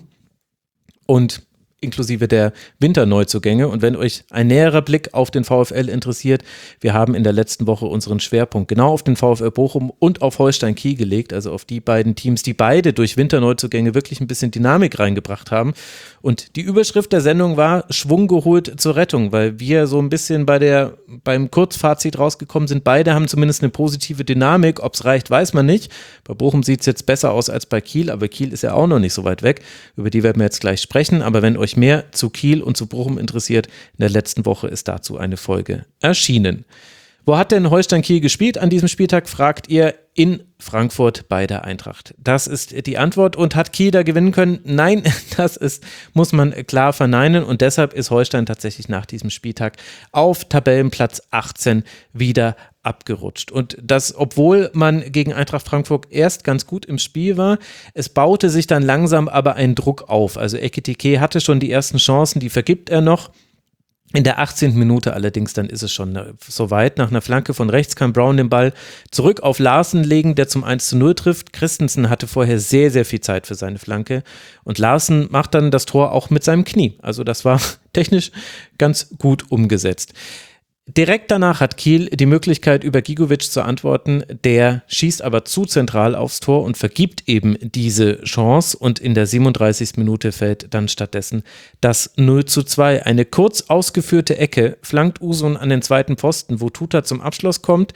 und inklusive der Winterneuzugänge. Und wenn euch ein näherer Blick auf den VfL interessiert, wir haben in der letzten Woche unseren Schwerpunkt genau auf den VfL Bochum und auf Holstein Kiel gelegt, also auf die beiden Teams, die beide durch Winterneuzugänge wirklich ein bisschen Dynamik reingebracht haben. Und die Überschrift der Sendung war Schwung geholt zur Rettung, weil wir so ein bisschen bei der, beim Kurzfazit rausgekommen sind. Beide haben zumindest eine positive Dynamik. Ob es reicht, weiß man nicht. Bei Bochum sieht es jetzt besser aus als bei Kiel, aber Kiel ist ja auch noch nicht so weit weg. Über die werden wir jetzt gleich sprechen. Aber wenn euch mehr zu Kiel und zu Bochum interessiert, in der letzten Woche ist dazu eine Folge erschienen. Wo hat denn Holstein Kiel gespielt an diesem Spieltag, fragt ihr, in Frankfurt bei der Eintracht. Das ist die Antwort. Und hat Kiel da gewinnen können? Nein, das ist, muss man klar verneinen und deshalb ist Holstein tatsächlich nach diesem Spieltag auf Tabellenplatz achtzehn wieder abgerutscht. Und das, obwohl man gegen Eintracht Frankfurt erst ganz gut im Spiel war, es baute sich dann langsam aber ein Druck auf. Also Ekitike hatte schon die ersten Chancen, die vergibt er noch. In der achtzehnten Minute allerdings, dann ist es schon soweit. Nach einer Flanke von rechts kann Brown den Ball zurück auf Larsen legen, der zum eins zu null trifft. Christensen hatte vorher sehr, sehr viel Zeit für seine Flanke. Und Larsen macht dann das Tor auch mit seinem Knie. Also das war technisch ganz gut umgesetzt. Direkt danach hat Kiel die Möglichkeit, über Gigovic zu antworten. Der schießt aber zu zentral aufs Tor und vergibt eben diese Chance. Und in der siebenunddreißigsten Minute fällt dann stattdessen das null zu zwei. Eine kurz ausgeführte Ecke flankt Usun an den zweiten Pfosten, wo Tuta zum Abschluss kommt.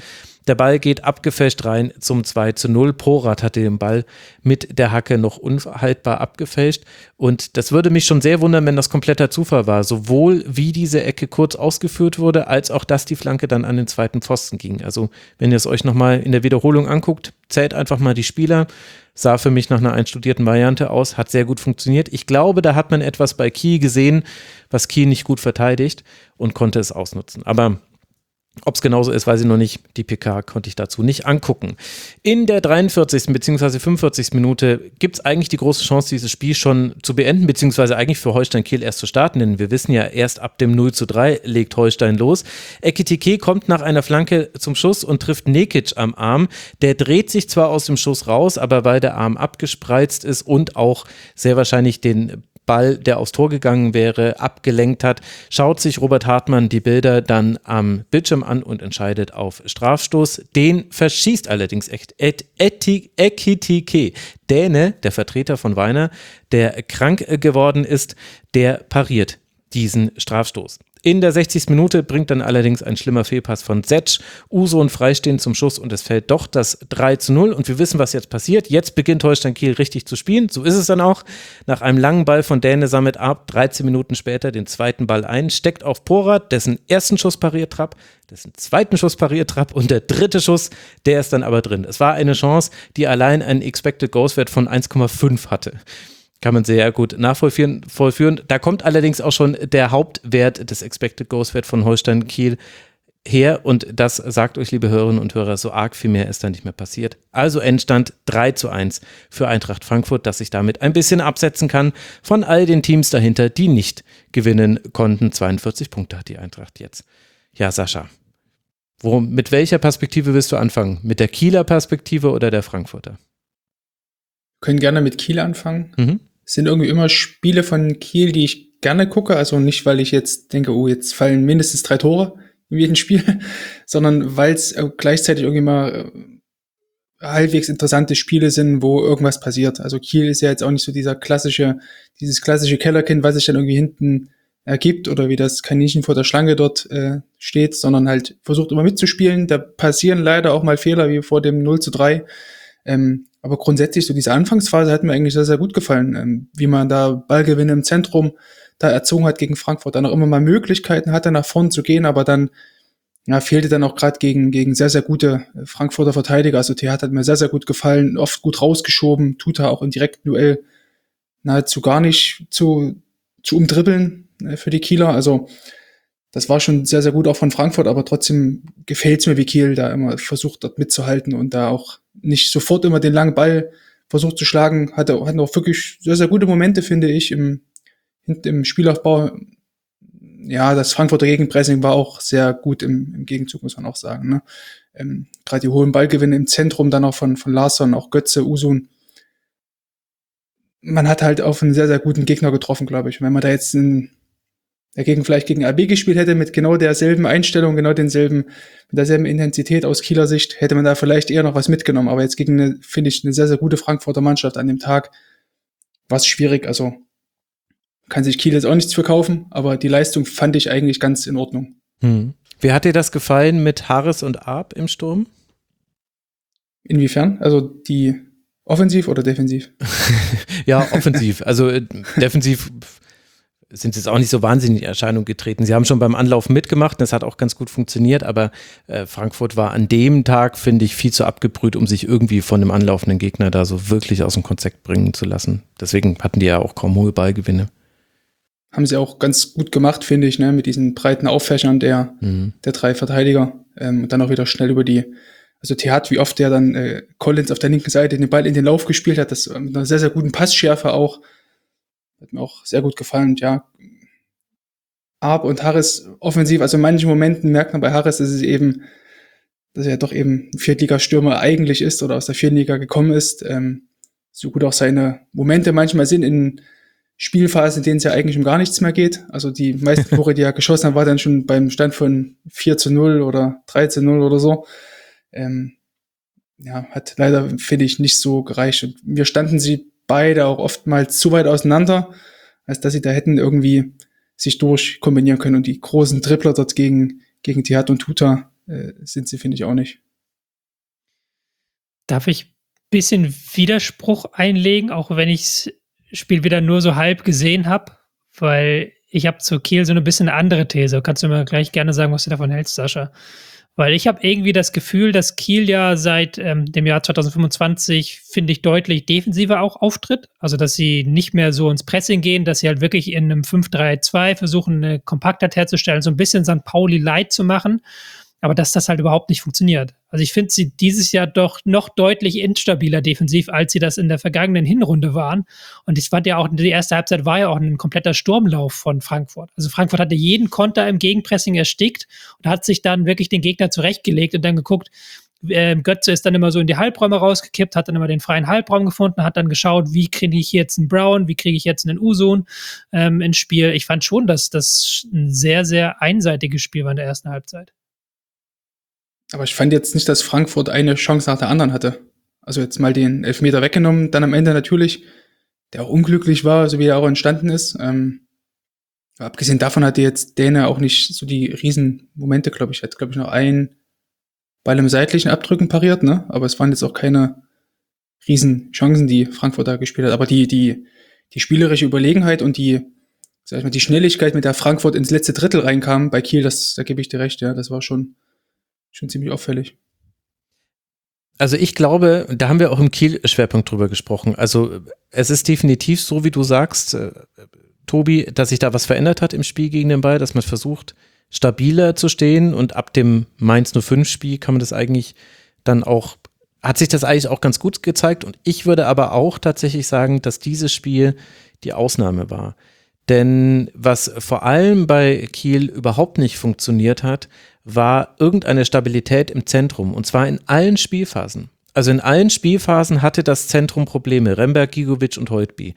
Der Ball geht abgefälscht rein zum zwei zu null. Porat hatte den Ball mit der Hacke noch unhaltbar abgefälscht. Und das würde mich schon sehr wundern, wenn das kompletter Zufall war. Sowohl wie diese Ecke kurz ausgeführt wurde, als auch, dass die Flanke dann an den zweiten Pfosten ging. Also wenn ihr es euch nochmal in der Wiederholung anguckt, zählt einfach mal die Spieler. Sah für mich nach einer einstudierten Variante aus, hat sehr gut funktioniert. Ich glaube, da hat man etwas bei Kiel gesehen, was Kiel nicht gut verteidigt und konnte es ausnutzen. Aber ob es genauso ist, weiß ich noch nicht. Die P K konnte ich dazu nicht angucken. In der dreiundvierzigsten bzw. fünfundvierzigsten Minute gibt es eigentlich die große Chance, dieses Spiel schon zu beenden, beziehungsweise eigentlich für Holstein Kiel erst zu starten, denn wir wissen ja, erst ab dem null zu drei legt Holstein los. Ekitike kommt nach einer Flanke zum Schuss und trifft Nekic am Arm. Der dreht sich zwar aus dem Schuss raus, aber weil der Arm abgespreizt ist und auch sehr wahrscheinlich den Ball, der aufs Tor gegangen wäre, abgelenkt hat, schaut sich Robert Hartmann die Bilder dann am Bildschirm an und entscheidet auf Strafstoß. Den verschießt allerdings Ekitike. Däne, der Vertreter von Weiner, der krank geworden ist, der pariert diesen Strafstoß. In der sechzigsten Minute bringt dann allerdings ein schlimmer Fehlpass von Setsch Usun freistehend zum Schuss und es fällt doch das drei zu null und wir wissen, was jetzt passiert. Jetzt beginnt Holstein Kiel richtig zu spielen, so ist es dann auch. Nach einem langen Ball von Däne sammelt Arp dreizehn Minuten später den zweiten Ball ein, steckt auf Porat, dessen ersten Schuss pariert Trapp, dessen zweiten Schuss pariert Trapp und der dritte Schuss, der ist dann aber drin. Es war eine Chance, die allein einen Expected Goals Wert von eins Komma fünf hatte. Kann man sehr gut nachvollführen. Vollführen. Da kommt allerdings auch schon der Hauptwert des Expected Goals Wert von Holstein Kiel her und das sagt euch, liebe Hörerinnen und Hörer, so arg viel mehr ist da nicht mehr passiert. Also Endstand drei zu eins für Eintracht Frankfurt, das sich damit ein bisschen absetzen kann von all den Teams dahinter, die nicht gewinnen konnten. zweiundvierzig Punkte hat die Eintracht jetzt. Ja, Sascha, wo, mit welcher Perspektive willst du anfangen? Mit der Kieler Perspektive oder der Frankfurter? Wir können gerne mit Kiel anfangen. Mhm. Es sind irgendwie immer Spiele von Kiel, die ich gerne gucke. Also nicht, weil ich jetzt denke, oh, jetzt fallen mindestens drei Tore in jedem Spiel, sondern weil es gleichzeitig irgendwie mal halbwegs interessante Spiele sind, wo irgendwas passiert. Also Kiel ist ja jetzt auch nicht so dieser klassische, dieses klassische Kellerkind, was sich dann irgendwie hinten ergibt oder wie das Kaninchen vor der Schlange dort äh, steht, sondern halt versucht immer mitzuspielen. Da passieren leider auch mal Fehler wie vor dem null zu drei. Ähm, aber grundsätzlich so diese Anfangsphase hat mir eigentlich sehr, sehr gut gefallen, ähm, wie man da Ballgewinne im Zentrum da erzogen hat gegen Frankfurt, dann auch immer mal Möglichkeiten hatte, nach vorn zu gehen, aber dann ja, fehlte dann auch gerade gegen gegen sehr, sehr gute Frankfurter Verteidiger. Also Theat hat mir sehr, sehr gut gefallen, oft gut rausgeschoben, tut er auch im direkten Duell nahezu gar nicht zu, zu umdribbeln äh, für die Kieler. Also das war schon sehr, sehr gut auch von Frankfurt, aber trotzdem gefällt es mir, wie Kiel da immer versucht, dort mitzuhalten und da auch nicht sofort immer den langen Ball versucht zu schlagen. Hatte, hatten auch wirklich sehr, sehr gute Momente, finde ich, im, im Spielaufbau. Ja, das Frankfurter Gegenpressing war auch sehr gut im, im Gegenzug, muss man auch sagen. Ne? Ähm, Gerade die hohen Ballgewinne im Zentrum, dann auch von, von Larsson, auch Götze, Usun. Man hat halt auf einen sehr, sehr guten Gegner getroffen, glaube ich. Wenn man da jetzt einen dagegen vielleicht gegen A B gespielt hätte, mit genau derselben Einstellung, genau denselben, mit derselben Intensität aus Kieler Sicht, hätte man da vielleicht eher noch was mitgenommen. Aber jetzt gegen eine, finde ich, eine sehr, sehr gute Frankfurter Mannschaft an dem Tag war es schwierig. Also kann sich Kiel jetzt auch nichts verkaufen, aber die Leistung fand ich eigentlich ganz in Ordnung. Hm. Wie hat dir das gefallen mit Harris und Arp im Sturm? Inwiefern? Also die offensiv oder defensiv? Ja, offensiv. Also äh, defensiv sind sie jetzt auch nicht so wahnsinnig in Erscheinung getreten. Sie haben schon beim Anlauf mitgemacht, das hat auch ganz gut funktioniert, aber äh, Frankfurt war an dem Tag, finde ich, viel zu abgebrüht, um sich irgendwie von einem anlaufenden Gegner da so wirklich aus dem Konzept bringen zu lassen. Deswegen hatten die ja auch kaum hohe Ballgewinne. Haben sie auch ganz gut gemacht, finde ich, ne, mit diesen breiten Auffächern der, mhm. der drei Verteidiger. Ähm, und dann auch wieder schnell über die, also Theat, wie oft der dann äh, Collins auf der linken Seite den Ball in den Lauf gespielt hat, das mit einer sehr, sehr guten Passschärfe auch. Hat mir auch sehr gut gefallen. Und ja, Arp und Harris offensiv, also in manchen Momenten merkt man bei Harris, dass es eben, dass er doch eben ein Viertligastürmer eigentlich ist oder aus der vierten Liga gekommen ist. Ähm, so gut auch seine Momente manchmal sind in Spielphasen, in denen es ja eigentlich um gar nichts mehr geht. Also die meisten Tore, die er geschossen hat, war dann schon beim Stand von vier zu null oder drei zu null oder so. Ähm, ja, hat leider, finde ich, nicht so gereicht. Und wir standen sie beide auch oftmals zu weit auseinander, als dass sie da hätten irgendwie sich durchkombinieren können. Und die großen Dribbler dort gegen, gegen Theat und Tuta äh, sind sie, finde ich, auch nicht. Darf ich ein bisschen Widerspruch einlegen, auch wenn ich das Spiel wieder nur so halb gesehen habe? Weil ich habe zu Kiel so ein bisschen eine andere These. Kannst du mir gleich gerne sagen, was du davon hältst, Sascha? Weil ich habe irgendwie das Gefühl, dass Kiel ja seit ähm, dem Jahr zwanzig fünfundzwanzig, finde ich, deutlich defensiver auch auftritt. Also, dass sie nicht mehr so ins Pressing gehen, dass sie halt wirklich in einem fünf drei zwei versuchen, eine Kompaktheit herzustellen, so ein bisschen Sankt Pauli light zu machen. Aber dass das halt überhaupt nicht funktioniert. Also ich finde sie dieses Jahr doch noch deutlich instabiler defensiv, als sie das in der vergangenen Hinrunde waren. Und ich fand ja auch, die erste Halbzeit war ja auch ein kompletter Sturmlauf von Frankfurt. Also Frankfurt hatte jeden Konter im Gegenpressing erstickt und hat sich dann wirklich den Gegner zurechtgelegt und dann geguckt, äh, Götze ist dann immer so in die Halbräume rausgekippt, hat dann immer den freien Halbraum gefunden, hat dann geschaut, wie kriege ich jetzt einen Brown, wie kriege ich jetzt einen Usun ähm, ins Spiel. Ich fand schon, dass das ein sehr, sehr einseitiges Spiel war in der ersten Halbzeit. Aber ich fand jetzt nicht, dass Frankfurt eine Chance nach der anderen hatte. Also jetzt mal den Elfmeter weggenommen, dann am Ende natürlich, der auch unglücklich war, so wie er auch entstanden ist. Ähm, abgesehen davon hatte jetzt Däne auch nicht so die riesen Momente, glaube ich. Er hat, glaube ich, noch einen Ball im seitlichen Abdrücken pariert, ne? Aber es waren jetzt auch keine riesen Chancen, die Frankfurt da gespielt hat. Aber die, die, die spielerische Überlegenheit und die, sag ich mal, die Schnelligkeit, mit der Frankfurt ins letzte Drittel reinkam bei Kiel, das, da gebe ich dir recht, ja, das war schon Schon ziemlich auffällig. Also ich glaube, da haben wir auch im Kiel-Schwerpunkt drüber gesprochen. Also es ist definitiv so, wie du sagst, äh, Tobi, dass sich da was verändert hat im Spiel gegen den Ball, dass man versucht, stabiler zu stehen und ab dem Mainz null fünf Spiel kann man das eigentlich dann auch, hat sich das eigentlich auch ganz gut gezeigt und ich würde aber auch tatsächlich sagen, dass dieses Spiel die Ausnahme war. Denn was vor allem bei Kiel überhaupt nicht funktioniert hat, war irgendeine Stabilität im Zentrum und zwar in allen Spielphasen. Also in allen Spielphasen hatte das Zentrum Probleme. Remberg, Gigovic und Holtby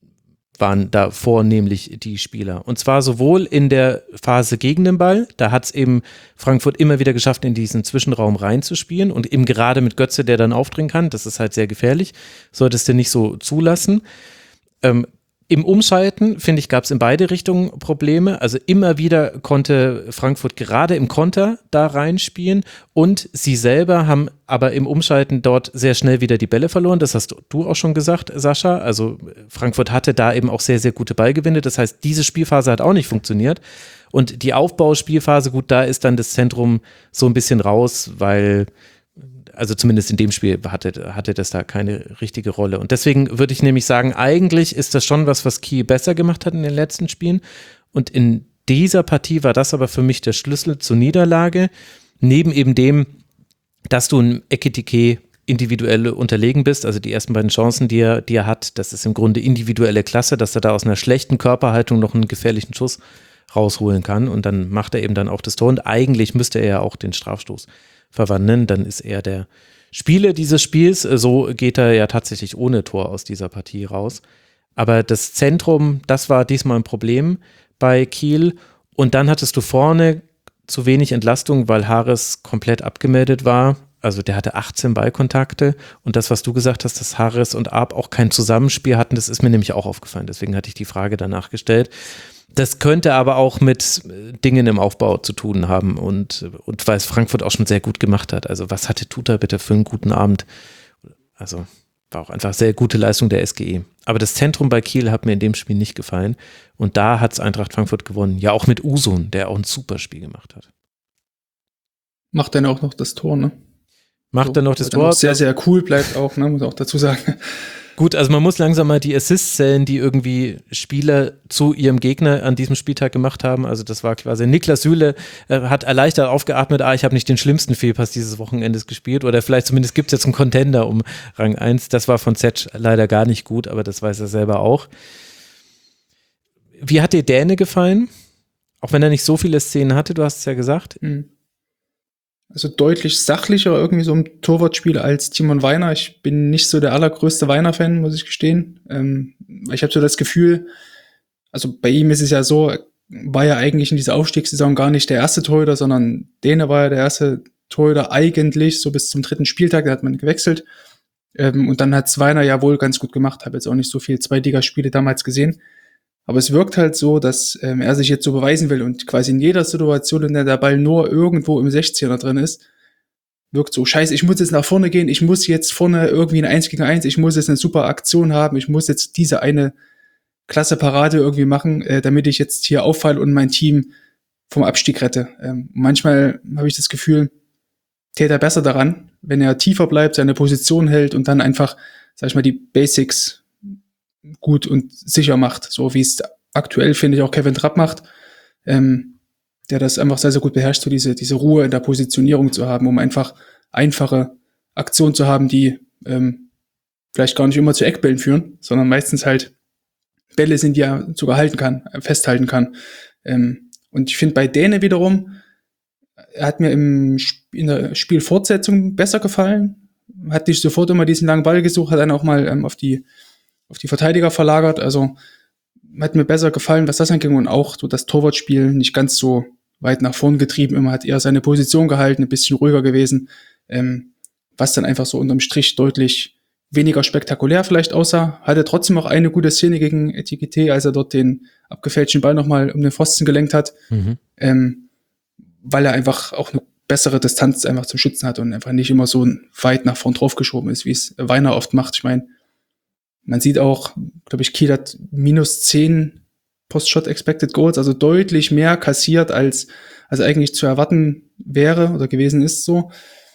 waren da vornehmlich die Spieler. Und zwar sowohl in der Phase gegen den Ball, da hat es eben Frankfurt immer wieder geschafft, in diesen Zwischenraum reinzuspielen und eben gerade mit Götze, der dann aufdringen kann, das ist halt sehr gefährlich, solltest du nicht so zulassen. Ähm, Im Umschalten, finde ich, gab es in beide Richtungen Probleme. Also immer wieder konnte Frankfurt gerade im Konter da reinspielen und sie selber haben aber im Umschalten dort sehr schnell wieder die Bälle verloren. Das hast du auch schon gesagt, Sascha. Also Frankfurt hatte da eben auch sehr, sehr gute Ballgewinne. Das heißt, diese Spielphase hat auch nicht funktioniert. Und die Aufbauspielphase, gut, da ist dann das Zentrum so ein bisschen raus, weil also zumindest in dem Spiel hatte, hatte das da keine richtige Rolle. Und deswegen würde ich nämlich sagen, eigentlich ist das schon was, was Kiel besser gemacht hat in den letzten Spielen. Und in dieser Partie war das aber für mich der Schlüssel zur Niederlage. Neben eben dem, dass du in Ekitike individuell unterlegen bist, also die ersten beiden Chancen, die er, die er hat, das ist im Grunde individuelle Klasse, dass er da aus einer schlechten Körperhaltung noch einen gefährlichen Schuss rausholen kann. Und dann macht er eben dann auch das Tor. Und eigentlich müsste er ja auch den Strafstoß verwandeln, dann ist er der Spieler dieses Spiels. So geht er ja tatsächlich ohne Tor aus dieser Partie raus. Aber das Zentrum, das war diesmal ein Problem bei Kiel. Und dann hattest du vorne zu wenig Entlastung, weil Haris komplett abgemeldet war. Also der hatte achtzehn Ballkontakte. Und das, was du gesagt hast, dass Haris und Arp auch kein Zusammenspiel hatten, das ist mir nämlich auch aufgefallen. Deswegen hatte ich die Frage danach gestellt. Das könnte aber auch mit Dingen im Aufbau zu tun haben und, und weil es Frankfurt auch schon sehr gut gemacht hat. Also was hatte Tuta bitte für einen guten Abend? Also war auch einfach sehr gute Leistung der S G E. Aber das Zentrum bei Kiel hat mir in dem Spiel nicht gefallen und da hat es Eintracht Frankfurt gewonnen. Ja, auch mit Usun, der auch ein super Spiel gemacht hat. Macht dann auch noch das Tor, ne? Macht so, dann noch das Tor. Sehr, sehr cool bleibt auch, ne? Muss auch dazu sagen. Gut, also man muss langsam mal die Assists zählen, die irgendwie Spieler zu ihrem Gegner an diesem Spieltag gemacht haben. Also das war quasi, Niklas Süle äh, hat erleichtert aufgeatmet, ah, ich habe nicht den schlimmsten Fehlpass dieses Wochenendes gespielt oder vielleicht zumindest gibt es jetzt einen Contender um Rang eins. Das war von Zetsch leider gar nicht gut, aber das weiß er selber auch. Wie hat dir Däne gefallen? Auch wenn er nicht so viele Szenen hatte, du hast es ja gesagt. Mhm. Also deutlich sachlicher irgendwie so im Torwartspiel als Timon Weiner. Ich bin nicht so der allergrößte Weiner-Fan, muss ich gestehen. Ähm, ich habe so das Gefühl, also bei ihm ist es ja so, war ja eigentlich in dieser Aufstiegssaison gar nicht der erste Torhüter, sondern Däne war ja der erste Torhüter eigentlich, so bis zum dritten Spieltag, da hat man gewechselt. Ähm, und dann hat Weiner ja wohl ganz gut gemacht, habe jetzt auch nicht so viel Zweitligaspiele damals gesehen. Aber es wirkt halt so, dass ähm, er sich jetzt so beweisen will und quasi in jeder Situation, in der der Ball nur irgendwo im sechzehner drin ist, wirkt so, scheiße, ich muss jetzt nach vorne gehen, ich muss jetzt vorne irgendwie ein eins gegen eins, ich muss jetzt eine super Aktion haben, ich muss jetzt diese eine klasse Parade irgendwie machen, äh, damit ich jetzt hier auffalle und mein Team vom Abstieg rette. Ähm, manchmal habe ich das Gefühl, täte er besser daran, wenn er tiefer bleibt, seine Position hält und dann einfach, sag ich mal, die Basics gut und sicher macht, so wie es aktuell, finde ich, auch Kevin Trapp macht, ähm, der das einfach sehr, sehr gut beherrscht, so diese, diese Ruhe in der Positionierung zu haben, um einfach einfache Aktionen zu haben, die ähm, vielleicht gar nicht immer zu Eckbällen führen, sondern meistens halt Bälle sind, die er sogar halten kann, festhalten kann. Ähm, und ich finde bei Däne wiederum, er hat mir im Sp- in der Spielfortsetzung besser gefallen, hat nicht sofort immer diesen langen Ball gesucht, hat dann auch mal ähm, auf die auf die Verteidiger verlagert, also hat mir besser gefallen, was das anging und auch so das Torwartspiel nicht ganz so weit nach vorn getrieben, immer hat eher seine Position gehalten, ein bisschen ruhiger gewesen, ähm, was dann einfach so unterm Strich deutlich weniger spektakulär vielleicht aussah, hatte trotzdem auch eine gute Szene gegen Etikette, als er dort den abgefälschten Ball nochmal um den Pfosten gelenkt hat, mhm. ähm, weil er einfach auch eine bessere Distanz einfach zum Schützen hat und einfach nicht immer so weit nach vorn drauf geschoben ist, wie es Weiner oft macht. Ich meine, man sieht auch, glaube ich, Kiel hat minus zehn Post-Shot Expected Goals, also deutlich mehr kassiert, als, als eigentlich zu erwarten wäre oder gewesen ist so.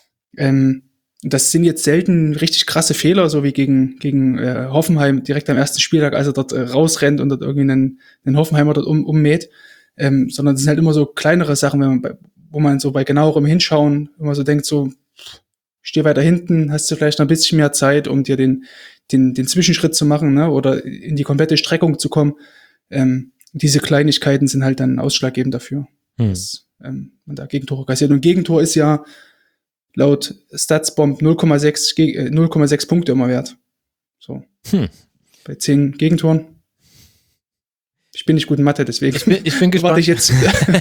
Ähm, das sind jetzt selten richtig krasse Fehler, so wie gegen, gegen äh, Hoffenheim direkt am ersten Spieltag, als er dort äh, rausrennt und dort irgendwie einen, einen Hoffenheimer dort um, ummäht, ähm, sondern es sind halt immer so kleinere Sachen, wenn man bei, wo man so bei genauerem Hinschauen immer so denkt, so, steh weiter hinten, hast du vielleicht noch ein bisschen mehr Zeit, um dir den, den, den Zwischenschritt zu machen, ne, oder in die komplette Streckung zu kommen. Ähm, diese Kleinigkeiten sind halt dann ausschlaggebend dafür, hm. dass ähm, man da Gegentore kassiert. Und Gegentor ist ja laut Statsbomb null Komma sechs Punkte immer wert. So. Hm. Bei zehn Gegentoren. Ich bin nicht gut in Mathe, deswegen. Ich bin, ich bin gespannt. Warte ich jetzt.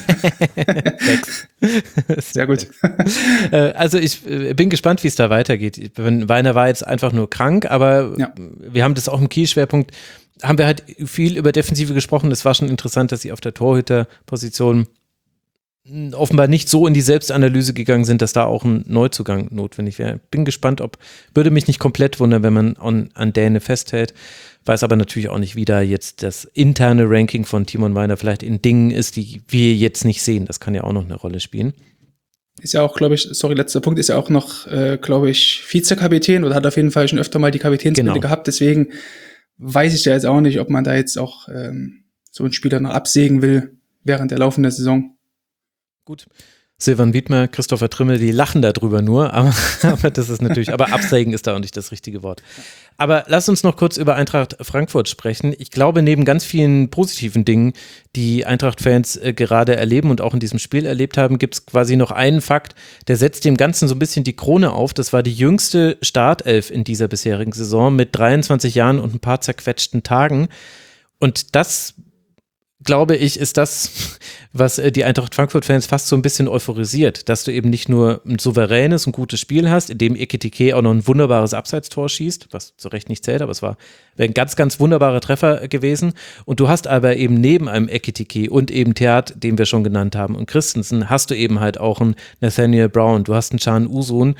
Sehr gut. Also ich bin gespannt, wie es da weitergeht. Weiner war jetzt einfach nur krank, aber ja. wir haben das auch im Kiel-Schwerpunkt, haben wir halt viel über Defensive gesprochen. Es war schon interessant, dass sie auf der Torhüterposition offenbar nicht so in die Selbstanalyse gegangen sind, dass da auch ein Neuzugang notwendig wäre. Bin gespannt, ob, würde mich nicht komplett wundern, wenn man an, an Däne festhält. Weiß aber natürlich auch nicht, wie da jetzt das interne Ranking von Timon Weiner vielleicht in Dingen ist, die wir jetzt nicht sehen. Das kann ja auch noch eine Rolle spielen. Ist ja auch, glaube ich, sorry, letzter Punkt, ist ja auch noch, äh, glaube ich, Vizekapitän oder hat auf jeden Fall schon öfter mal die Kapitänsbinde genau. gehabt. Deswegen weiß ich ja jetzt auch nicht, ob man da jetzt auch ähm, so einen Spieler noch absägen will während der laufenden Saison. Gut. Silvan Wiedmer, Christopher Trimmel, die lachen darüber nur, aber, aber das ist natürlich, aber absägen ist da auch nicht das richtige Wort. Aber lass uns noch kurz über Eintracht Frankfurt sprechen. Ich glaube, neben ganz vielen positiven Dingen, die Eintracht-Fans äh, gerade erleben und auch in diesem Spiel erlebt haben, gibt es quasi noch einen Fakt, der setzt dem Ganzen so ein bisschen die Krone auf. Das war die jüngste Startelf in dieser bisherigen Saison mit dreiundzwanzig Jahren und ein paar zerquetschten Tagen. Und das, glaube ich, ist das, was die Eintracht Frankfurt-Fans fast so ein bisschen euphorisiert, dass du eben nicht nur ein souveränes und gutes Spiel hast, in dem Ekitike auch noch ein wunderbares Abseitstor schießt, was zu Recht nicht zählt, aber es war ein ganz, ganz wunderbarer Treffer gewesen. Und du hast aber eben neben einem Ekitike und eben Theat, den wir schon genannt haben, und Christensen, hast du eben halt auch einen Nathaniel Brown, du hast einen Can Usun.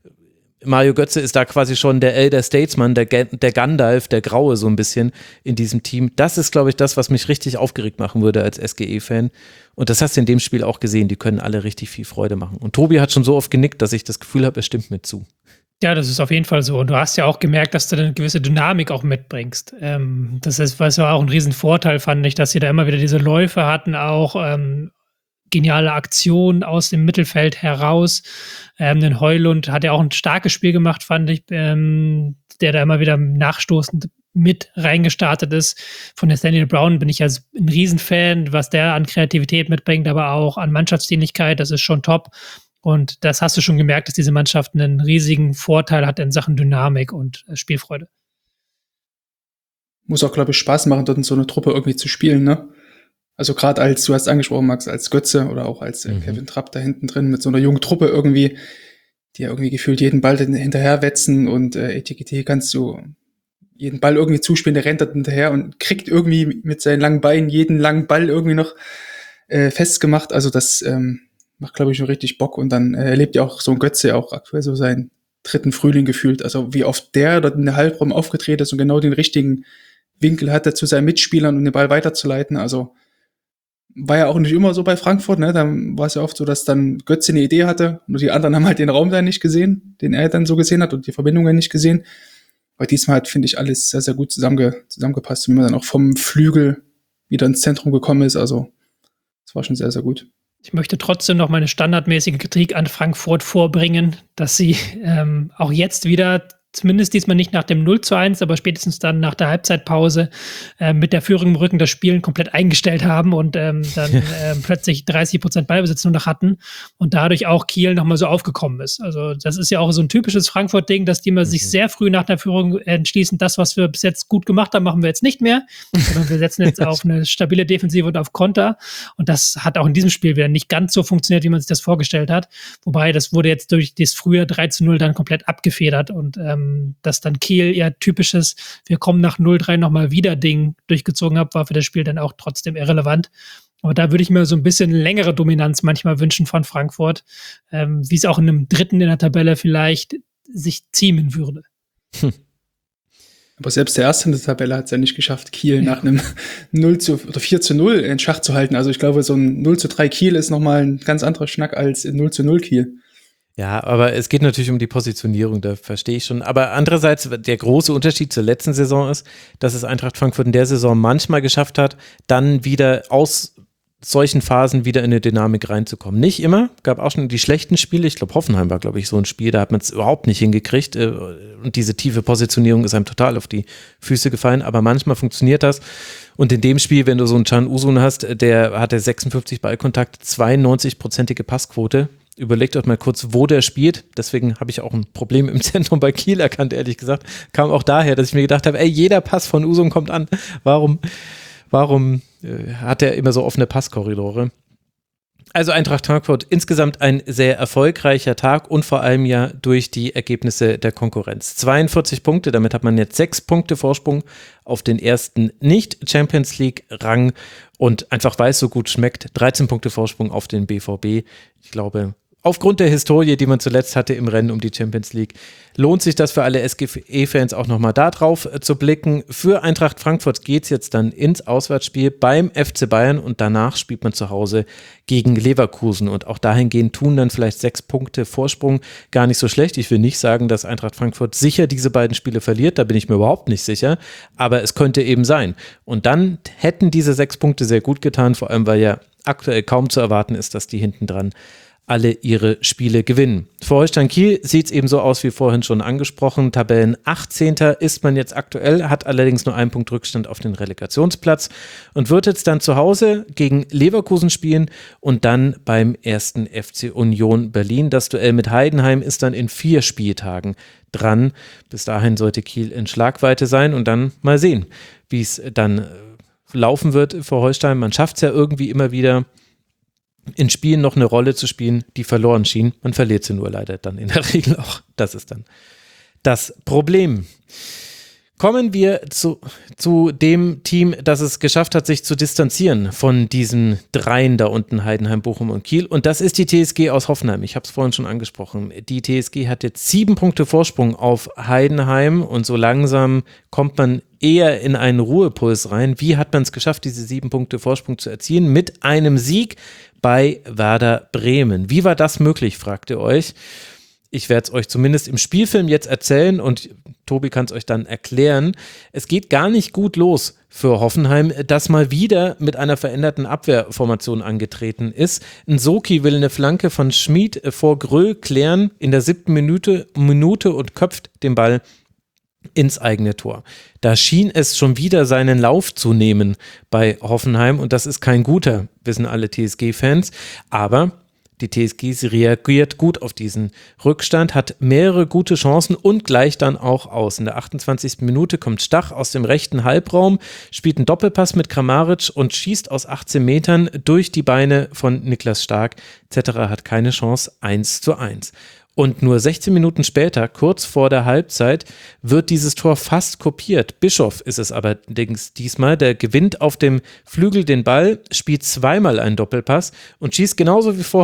Mario Götze ist da quasi schon der Elder Statesman, der, der Gandalf, der Graue so ein bisschen in diesem Team. Das ist, glaube ich, das, was mich richtig aufgeregt machen würde als S G E-Fan. Und das hast du in dem Spiel auch gesehen. Die können alle richtig viel Freude machen. Und Tobi hat schon so oft genickt, dass ich das Gefühl habe, er stimmt mir zu. Ja, das ist auf jeden Fall so. Und du hast ja auch gemerkt, dass du eine gewisse Dynamik auch mitbringst. Ähm, das ist, was war auch ein Riesenvorteil, fand ich, dass sie da immer wieder diese Läufe hatten, auch ähm, geniale Aktion aus dem Mittelfeld heraus. Ähm, den Højlund hat ja auch ein starkes Spiel gemacht, fand ich, ähm, der da immer wieder nachstoßend mit reingestartet ist. Von Nathaniel Brown bin ich ja ein Riesenfan, was der an Kreativität mitbringt, aber auch an Mannschaftsdienlichkeit, das ist schon top. Und das hast du schon gemerkt, dass diese Mannschaft einen riesigen Vorteil hat in Sachen Dynamik und Spielfreude. Muss auch, glaube ich, Spaß machen, dort in so einer Truppe irgendwie zu spielen, ne? Also gerade als, du hast angesprochen, Max, als Götze oder auch als äh, mhm. Kevin Trapp da hinten drin mit so einer jungen Truppe irgendwie, die ja irgendwie gefühlt jeden Ball hinterher wetzen und äh, Etikette kannst du jeden Ball irgendwie zuspielen, der rennt da hinterher und kriegt irgendwie mit seinen langen Beinen jeden langen Ball irgendwie noch äh, festgemacht. Also das ähm, macht, glaube ich, schon richtig Bock. Und dann äh, erlebt ja auch so ein Götze auch aktuell so seinen dritten Frühling gefühlt. Also wie oft der dort in der Halbraum aufgetreten ist und genau den richtigen Winkel hatte zu seinen Mitspielern, um den Ball weiterzuleiten. Also war ja auch nicht immer so bei Frankfurt, ne? Da war es ja oft so, dass dann Götze eine Idee hatte und die anderen haben halt den Raum dann nicht gesehen, den er dann so gesehen hat und die Verbindungen nicht gesehen. Aber diesmal hat, finde ich, alles sehr, sehr gut zusammenge- zusammengepasst, wie man dann auch vom Flügel wieder ins Zentrum gekommen ist. Also das war schon sehr, sehr gut. Ich möchte trotzdem noch meine standardmäßige Kritik an Frankfurt vorbringen, dass sie ähm, auch jetzt wieder, zumindest diesmal nicht nach dem null zu eins, aber spätestens dann nach der Halbzeitpause äh, mit der Führung im Rücken das Spielen komplett eingestellt haben und ähm, dann ähm, plötzlich dreißig Prozent Ballbesitz nur noch hatten und dadurch auch Kiel nochmal so aufgekommen ist. Also das ist ja auch so ein typisches Frankfurt-Ding, dass die mal mhm. sich sehr früh nach der Führung entschließen, das, was wir bis jetzt gut gemacht haben, machen wir jetzt nicht mehr, sondern wir setzen jetzt auf eine stabile Defensive und auf Konter und das hat auch in diesem Spiel wieder nicht ganz so funktioniert, wie man sich das vorgestellt hat. Wobei, das wurde jetzt durch das frühe drei zu null dann komplett abgefedert und ähm, dass dann Kiel ihr typisches, wir kommen nach null drei nochmal wieder Ding durchgezogen hat, war für das Spiel dann auch trotzdem irrelevant. Aber da würde ich mir so ein bisschen längere Dominanz manchmal wünschen von Frankfurt, ähm, wie es auch in einem dritten in der Tabelle vielleicht sich ziemen würde. Hm. Aber selbst der Erste in der Tabelle hat es ja nicht geschafft, Kiel ja. nach einem null zu oder vier zu null in Schach zu halten. Also ich glaube, so ein null zu drei Kiel ist nochmal ein ganz anderer Schnack als in null zu null Kiel. Ja, aber es geht natürlich um die Positionierung, da verstehe ich schon. Aber andererseits, der große Unterschied zur letzten Saison ist, dass es Eintracht Frankfurt in der Saison manchmal geschafft hat, dann wieder aus solchen Phasen wieder in eine Dynamik reinzukommen. Nicht immer, gab auch schon die schlechten Spiele. Ich glaube, Hoffenheim war, glaube ich, so ein Spiel, da hat man es überhaupt nicht hingekriegt. Und diese tiefe Positionierung ist einem total auf die Füße gefallen. Aber manchmal funktioniert das. Und in dem Spiel, wenn du so einen Can Uzun hast, der hatte sechsundfünfzig Ballkontakte, zweiundneunzig-prozentige Passquote. Überlegt euch mal kurz, wo der spielt. Deswegen habe ich auch ein Problem im Zentrum bei Kiel erkannt, ehrlich gesagt. Kam auch daher, dass ich mir gedacht habe, ey, jeder Pass von Uzun kommt an. Warum, warum äh, hat er immer so offene Passkorridore? Also Eintracht Frankfurt, insgesamt ein sehr erfolgreicher Tag und vor allem ja durch die Ergebnisse der Konkurrenz. zweiundvierzig Punkte, damit hat man jetzt sechs Punkte Vorsprung auf den ersten Nicht-Champions-League-Rang und einfach weil es so gut schmeckt, dreizehn Punkte Vorsprung auf den B V B. Ich glaube, aufgrund der Historie, die man zuletzt hatte im Rennen um die Champions League, lohnt sich das für alle S G E-Fans auch nochmal da drauf zu blicken. Für Eintracht Frankfurt geht es jetzt dann ins Auswärtsspiel beim F C Bayern und danach spielt man zu Hause gegen Leverkusen. Und auch dahingehend tun dann vielleicht sechs Punkte Vorsprung gar nicht so schlecht. Ich will nicht sagen, dass Eintracht Frankfurt sicher diese beiden Spiele verliert, da bin ich mir überhaupt nicht sicher, aber es könnte eben sein. Und dann hätten diese sechs Punkte sehr gut getan, vor allem weil ja aktuell kaum zu erwarten ist, dass die hinten dran alle ihre Spiele gewinnen. Für Holstein Kiel sieht es eben so aus, wie vorhin schon angesprochen. Tabellen achtzehnter ist man jetzt aktuell, hat allerdings nur einen Punkt Rückstand auf den Relegationsplatz und wird jetzt dann zu Hause gegen Leverkusen spielen und dann beim ersten F C Union Berlin. Das Duell mit Heidenheim ist dann in vier Spieltagen dran. Bis dahin sollte Kiel in Schlagweite sein und dann mal sehen, wie es dann laufen wird für Holstein. Man schafft es ja irgendwie immer wieder, in Spielen noch eine Rolle zu spielen, die verloren schien. Man verliert sie nur leider dann in der Regel auch. Das ist dann das Problem. Kommen wir zu, zu dem Team, das es geschafft hat, sich zu distanzieren von diesen dreien da unten, Heidenheim, Bochum und Kiel. Und das ist die T S G aus Hoffenheim. Ich habe es vorhin schon angesprochen. Die T S G hat jetzt sieben Punkte Vorsprung auf Heidenheim und so langsam kommt man eher in einen Ruhepuls rein. Wie hat man es geschafft, diese sieben Punkte Vorsprung zu erzielen? Mit einem Sieg bei Werder Bremen. Wie war das möglich, fragt ihr euch? Ich werde es euch zumindest im Spielfilm jetzt erzählen und Tobi kann es euch dann erklären. Es geht gar nicht gut los für Hoffenheim, das mal wieder mit einer veränderten Abwehrformation angetreten ist. Nsoki will eine Flanke von Schmid vor Gröll klären in der siebten Minute, Minute und köpft den Ball ins eigene Tor. Da schien es schon wieder seinen Lauf zu nehmen bei Hoffenheim und das ist kein guter, wissen alle T S G-Fans, aber die T S G reagiert gut auf diesen Rückstand, hat mehrere gute Chancen und gleicht dann auch aus. In der achtundzwanzigsten Minute kommt Stach aus dem rechten Halbraum, spielt einen Doppelpass mit Kramaric und schießt aus achtzehn Metern durch die Beine von Niklas Stark et cetera, hat keine Chance, eins zu eins. Und nur sechzehn Minuten später, kurz vor der Halbzeit, wird dieses Tor fast kopiert. Bischof ist es allerdings diesmal, der gewinnt auf dem Flügel den Ball, spielt zweimal einen Doppelpass und schießt genauso wie vorher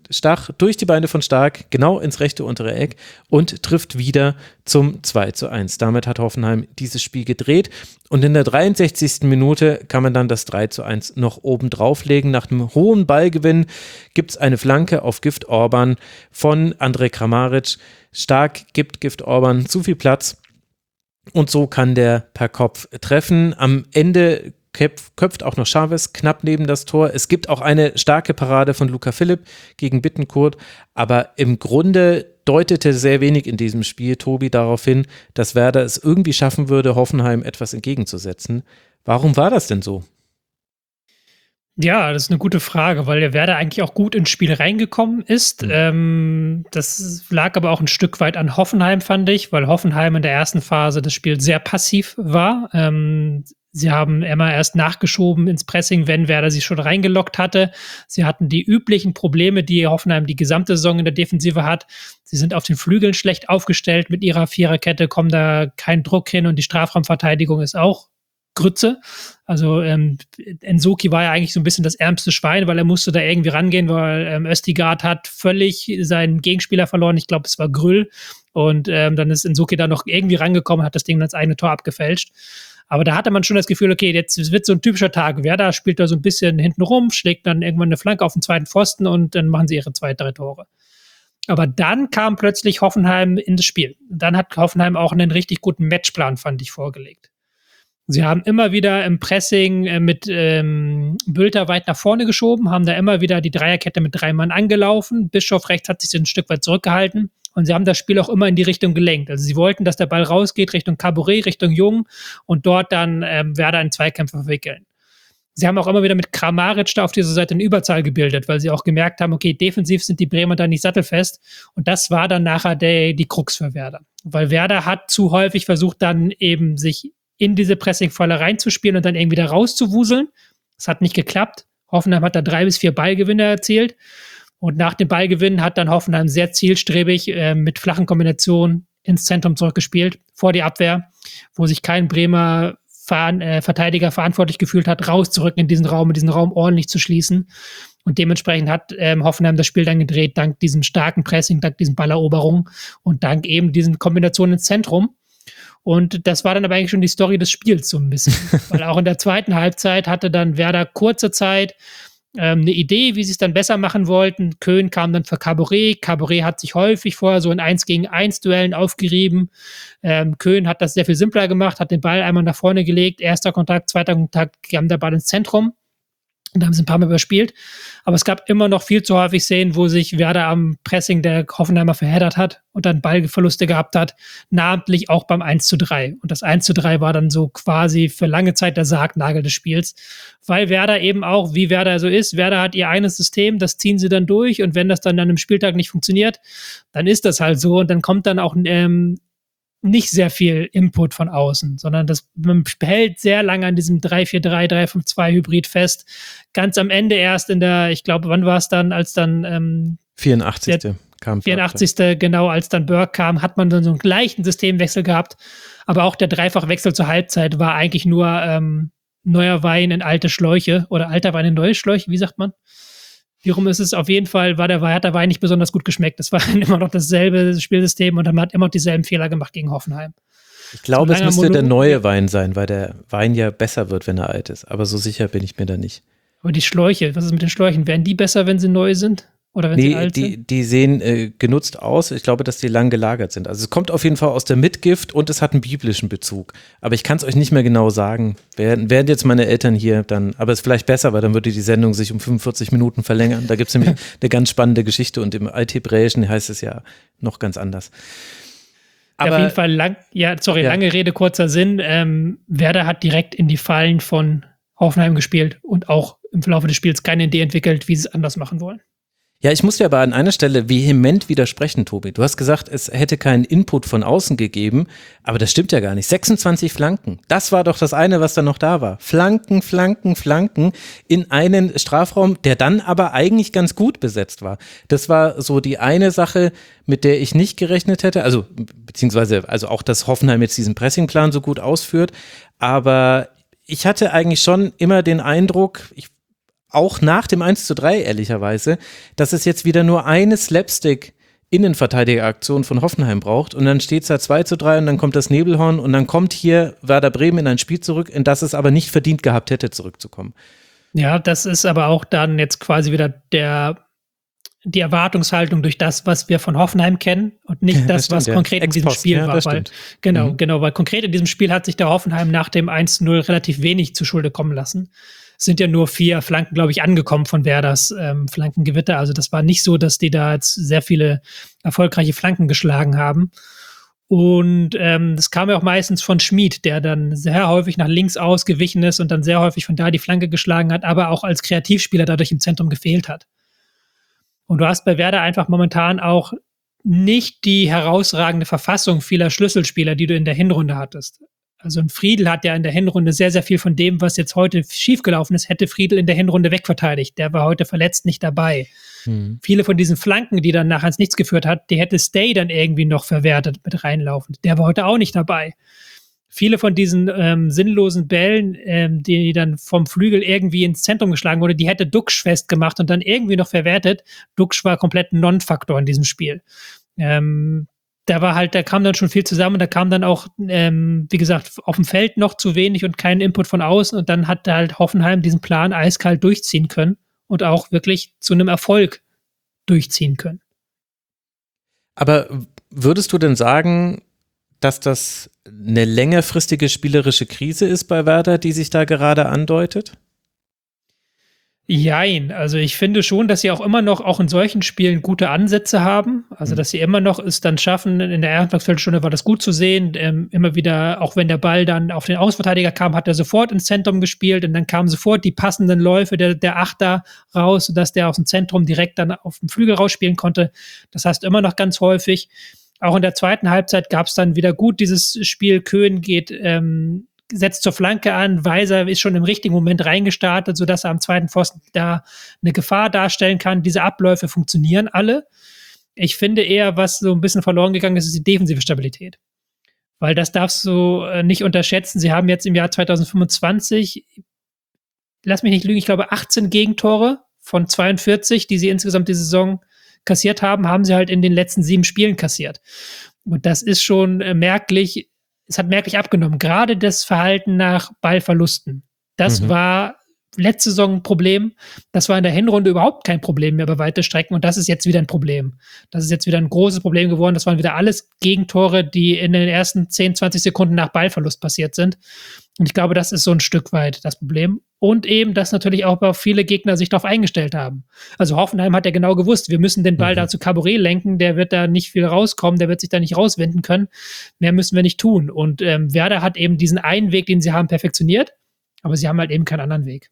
Stach durch die Beine von Stark, genau ins rechte untere Eck und trifft wieder zum zwei zu eins. Damit hat Hoffenheim dieses Spiel gedreht und in der dreiundsechzigsten Minute kann man dann das drei zu eins noch oben drauflegen. Nach einem hohen Ballgewinn gibt es eine Flanke auf Gift Orban von Andrej Kramaric. Stark gibt Gift Orban zu viel Platz und so kann der per Kopf treffen. Am Ende köpft auch noch Chavez knapp neben das Tor. Es gibt auch eine starke Parade von Luca Philipp gegen Bittencourt, aber im Grunde deutete sehr wenig in diesem Spiel, Tobi, darauf hin, dass Werder es irgendwie schaffen würde, Hoffenheim etwas entgegenzusetzen. Warum war das denn so? Ja, das ist eine gute Frage, weil der Werder eigentlich auch gut ins Spiel reingekommen ist. Mhm. Ähm, das lag aber auch ein Stück weit an Hoffenheim, fand ich, weil Hoffenheim in der ersten Phase des Spiels sehr passiv war. Ähm, Sie haben immer erst nachgeschoben ins Pressing, wenn Werder sich schon reingelockt hatte. Sie hatten die üblichen Probleme, die Hoffenheim die gesamte Saison in der Defensive hat. Sie sind auf den Flügeln schlecht aufgestellt mit ihrer Viererkette, kommen da kein Druck hin und die Strafraumverteidigung ist auch Grütze. Also ähm, Nsoki war ja eigentlich so ein bisschen das ärmste Schwein, weil er musste da irgendwie rangehen, weil ähm, Östigard hat völlig seinen Gegenspieler verloren. Ich glaube, es war Grüll. Und ähm, dann ist Nsoki da noch irgendwie rangekommen, hat das Ding als eigene Tor abgefälscht. Aber da hatte man schon das Gefühl, okay, jetzt wird so ein typischer Tag. Werder spielt da so ein bisschen hinten rum, schlägt dann irgendwann eine Flanke auf den zweiten Pfosten und dann machen sie ihre zwei, drei Tore. Aber dann kam plötzlich Hoffenheim in das Spiel. Dann hat Hoffenheim auch einen richtig guten Matchplan, fand ich, vorgelegt. Sie haben immer wieder im Pressing äh, mit ähm, Bülter weit nach vorne geschoben, haben da immer wieder die Dreierkette mit drei Mann angelaufen. Bischof rechts hat sich so ein Stück weit zurückgehalten. Und sie haben das Spiel auch immer in die Richtung gelenkt. Also sie wollten, dass der Ball rausgeht Richtung Caboret, Richtung Jung und dort dann ähm, Werder in Zweikämpfe verwickeln. Sie haben auch immer wieder mit Kramaric da auf dieser Seite eine Überzahl gebildet, weil sie auch gemerkt haben, okay, defensiv sind die Bremer da nicht sattelfest. Und das war dann nachher der, die Krux für Werder. Weil Werder hat zu häufig versucht, dann eben sich in diese Pressingfalle reinzuspielen und dann irgendwie da rauszuwuseln. Das hat nicht geklappt. Hoffenheim hat da drei bis vier Ballgewinne erzielt. Und nach dem Ballgewinn hat dann Hoffenheim sehr zielstrebig äh, mit flachen Kombinationen ins Zentrum zurückgespielt, vor die Abwehr, wo sich kein Bremer Ver- äh, Verteidiger verantwortlich gefühlt hat, rauszurücken in diesen Raum, in diesen Raum ordentlich zu schließen. Und dementsprechend hat ähm, Hoffenheim das Spiel dann gedreht, dank diesem starken Pressing, dank diesen Balleroberungen und dank eben diesen Kombinationen ins Zentrum. Und das war dann aber eigentlich schon die Story des Spiels so ein bisschen. Weil auch in der zweiten Halbzeit hatte dann Werder kurze Zeit ähm, eine Idee, wie sie es dann besser machen wollten. Köhn kam dann für Caboret. Caboret hat sich häufig vorher so in eins gegen eins Duellen aufgerieben. Ähm, Köhn hat das sehr viel simpler gemacht, hat den Ball einmal nach vorne gelegt. Erster Kontakt, zweiter Kontakt, kam der Ball ins Zentrum. Und da haben sie ein paar Mal überspielt. Aber es gab immer noch viel zu häufig Szenen, wo sich Werder am Pressing der Hoffenheimer verheddert hat und dann Ballverluste gehabt hat, namentlich auch beim eins zu drei. Und das eins zu drei war dann so quasi für lange Zeit der Sargnagel des Spiels, weil Werder eben auch, wie Werder so ist, Werder hat ihr eines System, das ziehen sie dann durch und wenn das dann an einem Spieltag nicht funktioniert, dann ist das halt so und dann kommt dann auch ähm, nicht sehr viel Input von außen, sondern das, man hält sehr lange an diesem drei vier drei, drei fünf zwei Hybrid fest. Ganz am Ende erst in der, ich glaube, wann war es dann, als dann ähm, vierundachtzigste kam vierundachtzigste genau, als dann Burke kam, hat man dann so einen leichten Systemwechsel gehabt, aber auch der Dreifachwechsel zur Halbzeit war eigentlich nur ähm, neuer Wein in alte Schläuche oder alter Wein in neue Schläuche, wie sagt man? Wie rum ist es? Auf jeden Fall war der, hat der Wein nicht besonders gut geschmeckt. Es war immer noch dasselbe Spielsystem und man hat immer noch dieselben Fehler gemacht gegen Hoffenheim. Ich glaube, so es müsste Mono- der neue Wein sein, weil der Wein ja besser wird, wenn er alt ist. Aber so sicher bin ich mir da nicht. Aber die Schläuche, was ist mit den Schläuchen? Werden die besser, wenn sie neu sind? Oder wenn nee, sie alt die, sind? die sehen äh, genutzt aus. Ich glaube, dass die lang gelagert sind. Also es kommt auf jeden Fall aus der Mitgift und es hat einen biblischen Bezug. Aber ich kann es euch nicht mehr genau sagen. Wären, wären jetzt meine Eltern hier, dann, aber es ist vielleicht besser, weil dann würde die Sendung sich um fünfundvierzig Minuten verlängern. Da gibt es nämlich eine ganz spannende Geschichte und im Althebräischen heißt es ja noch ganz anders. Aber, ja, auf jeden Fall, lang, ja, sorry, ja. lange Rede, kurzer Sinn. Ähm, Werder hat direkt in die Fallen von Hoffenheim gespielt und auch im Verlauf des Spiels keine Idee entwickelt, wie sie es anders machen wollen. Ja, ich muss dir aber an einer Stelle vehement widersprechen, Tobi. Du hast gesagt, es hätte keinen Input von außen gegeben, aber das stimmt ja gar nicht. sechsundzwanzig Flanken, das war doch das eine, was da noch da war. Flanken, Flanken, Flanken in einen Strafraum, der dann aber eigentlich ganz gut besetzt war. Das war so die eine Sache, mit der ich nicht gerechnet hätte, also beziehungsweise also auch, dass Hoffenheim jetzt diesen Pressingplan so gut ausführt, aber ich hatte eigentlich schon immer den Eindruck, ich auch nach dem eins zu drei ehrlicherweise, dass es jetzt wieder nur eine Slapstick-Innenverteidiger-Aktion von Hoffenheim braucht und dann steht es da zwei zu drei und dann kommt das Nebelhorn und dann kommt hier Werder Bremen in ein Spiel zurück, in das es aber nicht verdient gehabt hätte, zurückzukommen. Ja, das ist aber auch dann jetzt quasi wieder der die Erwartungshaltung durch das, was wir von Hoffenheim kennen und nicht das, das stimmt, was ja. konkret in diesem Spiel ja, war. Weil, genau, mhm. genau, weil konkret in diesem Spiel hat sich der Hoffenheim nach dem eins zu null relativ wenig zu Schulde kommen lassen. Es sind ja nur vier Flanken, glaube ich, angekommen von Werders ähm, Flankengewitter. Also das war nicht so, dass die da jetzt sehr viele erfolgreiche Flanken geschlagen haben. Und ähm, das kam ja auch meistens von Schmid, der dann sehr häufig nach links ausgewichen ist und dann sehr häufig von da die Flanke geschlagen hat, aber auch als Kreativspieler dadurch im Zentrum gefehlt hat. Und du hast bei Werder einfach momentan auch nicht die herausragende Verfassung vieler Schlüsselspieler, die du in der Hinrunde hattest. Also ein Friedl hat ja in der Hinrunde sehr, sehr viel von dem, was jetzt heute schiefgelaufen ist, hätte Friedl in der Hinrunde wegverteidigt. Der war heute verletzt nicht dabei. Hm. Viele von diesen Flanken, die dann nachher ins Nichts geführt hat, die hätte Stay dann irgendwie noch verwertet mit reinlaufend. Der war heute auch nicht dabei. Viele von diesen ähm, sinnlosen Bällen, ähm, die dann vom Flügel irgendwie ins Zentrum geschlagen wurde, die hätte Duxch festgemacht und dann irgendwie noch verwertet. Duxch war komplett ein Non-Faktor in diesem Spiel. Ähm, da war halt, da kam dann schon viel zusammen, da kam dann auch, ähm, wie gesagt, auf dem Feld noch zu wenig und kein Input von außen und dann hat halt Hoffenheim diesen Plan eiskalt durchziehen können und auch wirklich zu einem Erfolg durchziehen können. Aber würdest du denn sagen, dass das eine längerfristige spielerische Krise ist bei Werder, die sich da gerade andeutet? Jein, also ich finde schon, dass sie auch immer noch auch in solchen Spielen gute Ansätze haben, also dass sie immer noch es dann schaffen, in der ersten Viertelstunde war das gut zu sehen, ähm, immer wieder, auch wenn der Ball dann auf den Außenverteidiger kam, hat er sofort ins Zentrum gespielt und dann kamen sofort die passenden Läufe der, der Achter raus, sodass der aus dem Zentrum direkt dann auf den Flügel rausspielen konnte. Das heißt immer noch ganz häufig. Auch in der zweiten Halbzeit gab es dann wieder gut dieses Spiel. Köhn geht, ähm, setzt zur Flanke an. Weiser ist schon im richtigen Moment reingestartet, sodass er am zweiten Pfosten da eine Gefahr darstellen kann. Diese Abläufe funktionieren alle. Ich finde eher, was so ein bisschen verloren gegangen ist, ist die defensive Stabilität. Weil das darfst du äh, nicht unterschätzen. Sie haben jetzt im Jahr zwanzig fünfundzwanzig, lass mich nicht lügen, ich glaube achtzehn Gegentore von zweiundvierzig, die sie insgesamt die Saison kassiert haben, haben sie halt in den letzten sieben Spielen kassiert. Und das ist schon äh, merklich, es hat merklich abgenommen. Gerade das Verhalten nach Ballverlusten. Das mhm. war letzte Saison ein Problem. Das war in der Hinrunde überhaupt kein Problem mehr bei weite Strecken und das ist jetzt wieder ein Problem. Das ist jetzt wieder ein großes Problem geworden. Das waren wieder alles Gegentore, die in den ersten zehn, zwanzig Sekunden nach Ballverlust passiert sind. Und ich glaube, das ist so ein Stück weit das Problem. Und eben, dass natürlich auch viele Gegner sich darauf eingestellt haben. Also Hoffenheim hat ja genau gewusst, wir müssen den Ball mhm. da zu Caboret lenken, der wird da nicht viel rauskommen, der wird sich da nicht rauswinden können. Mehr müssen wir nicht tun. Und ähm, Werder hat eben diesen einen Weg, den sie haben, perfektioniert, aber sie haben halt eben keinen anderen Weg.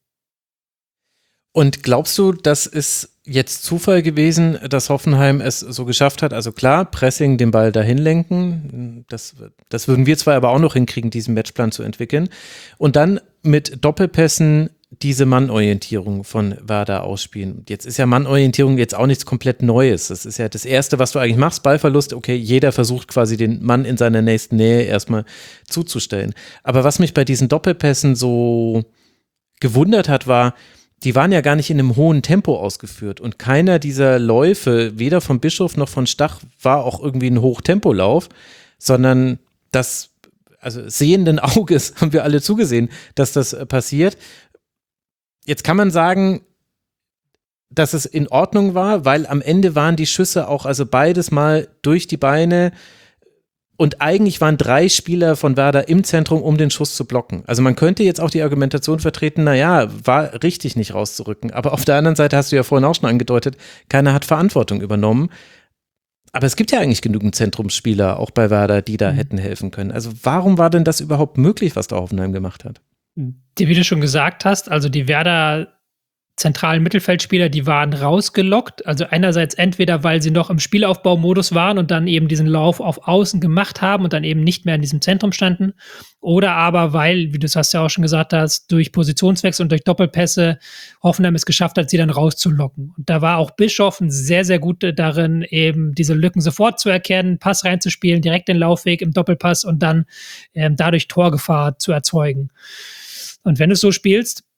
Und glaubst du, das ist jetzt Zufall gewesen, dass Hoffenheim es so geschafft hat? Also klar, Pressing, den Ball dahin lenken, das, das würden wir zwar aber auch noch hinkriegen, diesen Matchplan zu entwickeln. Und dann mit Doppelpässen diese Mannorientierung von Werder ausspielen. Jetzt ist ja Mannorientierung jetzt auch nichts komplett Neues. Das ist ja das Erste, was du eigentlich machst, Ballverlust. Okay, jeder versucht quasi den Mann in seiner nächsten Nähe erstmal zuzustellen. Aber was mich bei diesen Doppelpässen so gewundert hat, war, die waren ja gar nicht in einem hohen Tempo ausgeführt und keiner dieser Läufe, weder von Bischof noch von Stach, war auch irgendwie ein Hochtempolauf, sondern das, also sehenden Auges haben wir alle zugesehen, dass das passiert. Jetzt kann man sagen, dass es in Ordnung war, weil am Ende waren die Schüsse auch, also beides mal durch die Beine. Und eigentlich waren drei Spieler von Werder im Zentrum, um den Schuss zu blocken. Also man könnte jetzt auch die Argumentation vertreten, naja, war richtig nicht rauszurücken. Aber auf der anderen Seite hast du ja vorhin auch schon angedeutet, keiner hat Verantwortung übernommen. Aber es gibt ja eigentlich genügend Zentrumsspieler, auch bei Werder, die da mhm. hätten helfen können. Also warum war denn das überhaupt möglich, was da Hoffenheim gemacht hat? Die, wie du schon gesagt hast, also die Werder zentralen Mittelfeldspieler, die waren rausgelockt. Also einerseits entweder, weil sie noch im Spielaufbaumodus waren und dann eben diesen Lauf auf Außen gemacht haben und dann eben nicht mehr in diesem Zentrum standen. Oder aber, weil, wie du es hast ja auch schon gesagt hast, durch Positionswechsel und durch Doppelpässe Hoffenheim es geschafft hat, sie dann rauszulocken. Und da war auch Bischof sehr, sehr gut darin, eben diese Lücken sofort zu erkennen, Pass reinzuspielen, direkt den Laufweg im Doppelpass und dann ähm, dadurch Torgefahr zu erzeugen. Und wenn du es so spielst,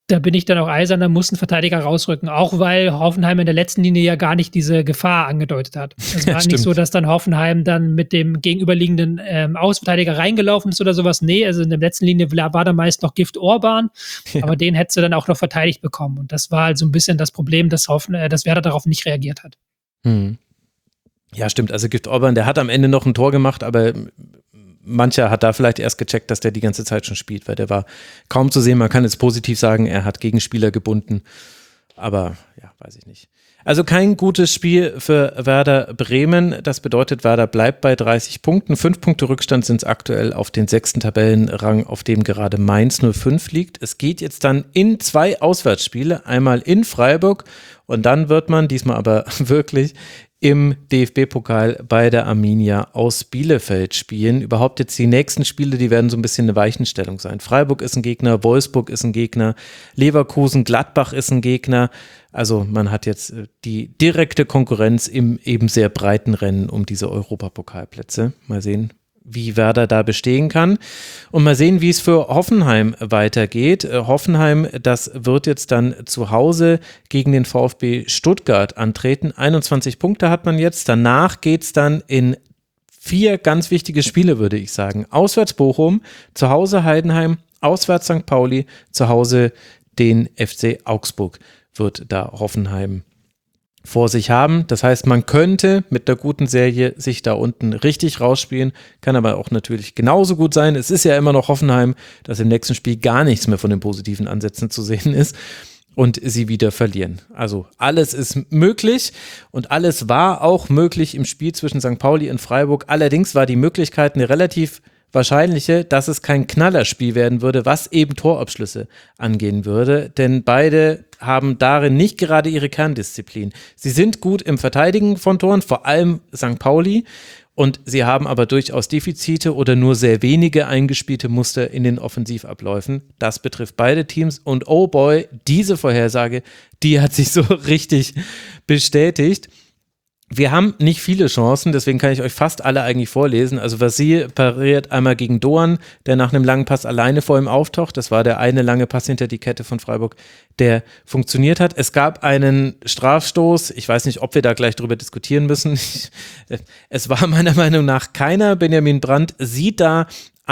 da bin ich dann auch eisern, da muss ein Verteidiger rausrücken. Auch weil Hoffenheim in der letzten Linie ja gar nicht diese Gefahr angedeutet hat. Es war Ja, nicht stimmt. so, dass dann Hoffenheim dann mit dem gegenüberliegenden ähm, Außenverteidiger reingelaufen ist oder sowas. Nee, also in der letzten Linie war da meist noch Gift Orban, Ja. aber den hättest du dann auch noch verteidigt bekommen. Und das war halt so ein bisschen das Problem, dass, Hoffen, äh, dass Werder darauf nicht reagiert hat. Hm. Ja, stimmt. Also Gift Orban, der hat am Ende noch ein Tor gemacht, aber mancher hat da vielleicht erst gecheckt, dass der die ganze Zeit schon spielt, weil der war kaum zu sehen. Man kann jetzt positiv sagen, er hat Gegenspieler gebunden, aber ja, weiß ich nicht. Also kein gutes Spiel für Werder Bremen. Das bedeutet, Werder bleibt bei dreißig Punkten. Fünf Punkte Rückstand sind es aktuell auf den sechsten Tabellenrang, auf dem gerade Mainz null fünf liegt. Es geht jetzt dann in zwei Auswärtsspiele, einmal in Freiburg und dann wird man, diesmal aber wirklich, im D F B-Pokal bei der Arminia aus Bielefeld spielen. Überhaupt jetzt die nächsten Spiele, die werden so ein bisschen eine Weichenstellung sein. Freiburg ist ein Gegner, Wolfsburg ist ein Gegner, Leverkusen, Gladbach ist ein Gegner. Also man hat jetzt die direkte Konkurrenz im eben sehr breiten Rennen um diese Europapokalplätze. Mal sehen, wie Werder da bestehen kann. Und mal sehen, wie es für Hoffenheim weitergeht. Hoffenheim, das wird jetzt dann zu Hause gegen den VfB Stuttgart antreten. einundzwanzig Punkte hat man jetzt. Danach geht es dann in vier ganz wichtige Spiele, würde ich sagen. Auswärts Bochum, zu Hause Heidenheim, auswärts Sankt Pauli, zu Hause den F C Augsburg wird da Hoffenheim vor sich haben. Das heißt, man könnte mit der guten Serie sich da unten richtig rausspielen, kann aber auch natürlich genauso gut sein. Es ist ja immer noch Hoffenheim, dass im nächsten Spiel gar nichts mehr von den positiven Ansätzen zu sehen ist und sie wieder verlieren. Also alles ist möglich und alles war auch möglich im Spiel zwischen Sankt Pauli und Freiburg. Allerdings war die Möglichkeit eine relativ wahrscheinliche, dass es kein Knallerspiel werden würde, was eben Torabschlüsse angehen würde, denn beide haben darin nicht gerade ihre Kerndisziplin. Sie sind gut im Verteidigen von Toren, vor allem Sankt Pauli, und sie haben aber durchaus Defizite oder nur sehr wenige eingespielte Muster in den Offensivabläufen. Das betrifft beide Teams und oh boy, diese Vorhersage, die hat sich so richtig bestätigt. Wir haben nicht viele Chancen, deswegen kann ich euch fast alle eigentlich vorlesen. Also Vasil pariert einmal gegen Doan, der nach einem langen Pass alleine vor ihm auftaucht. Das war der eine lange Pass hinter die Kette von Freiburg, der funktioniert hat. Es gab einen Strafstoß. Ich weiß nicht, ob wir da gleich drüber diskutieren müssen. Es war meiner Meinung nach keiner. Benjamin Brandt sieht da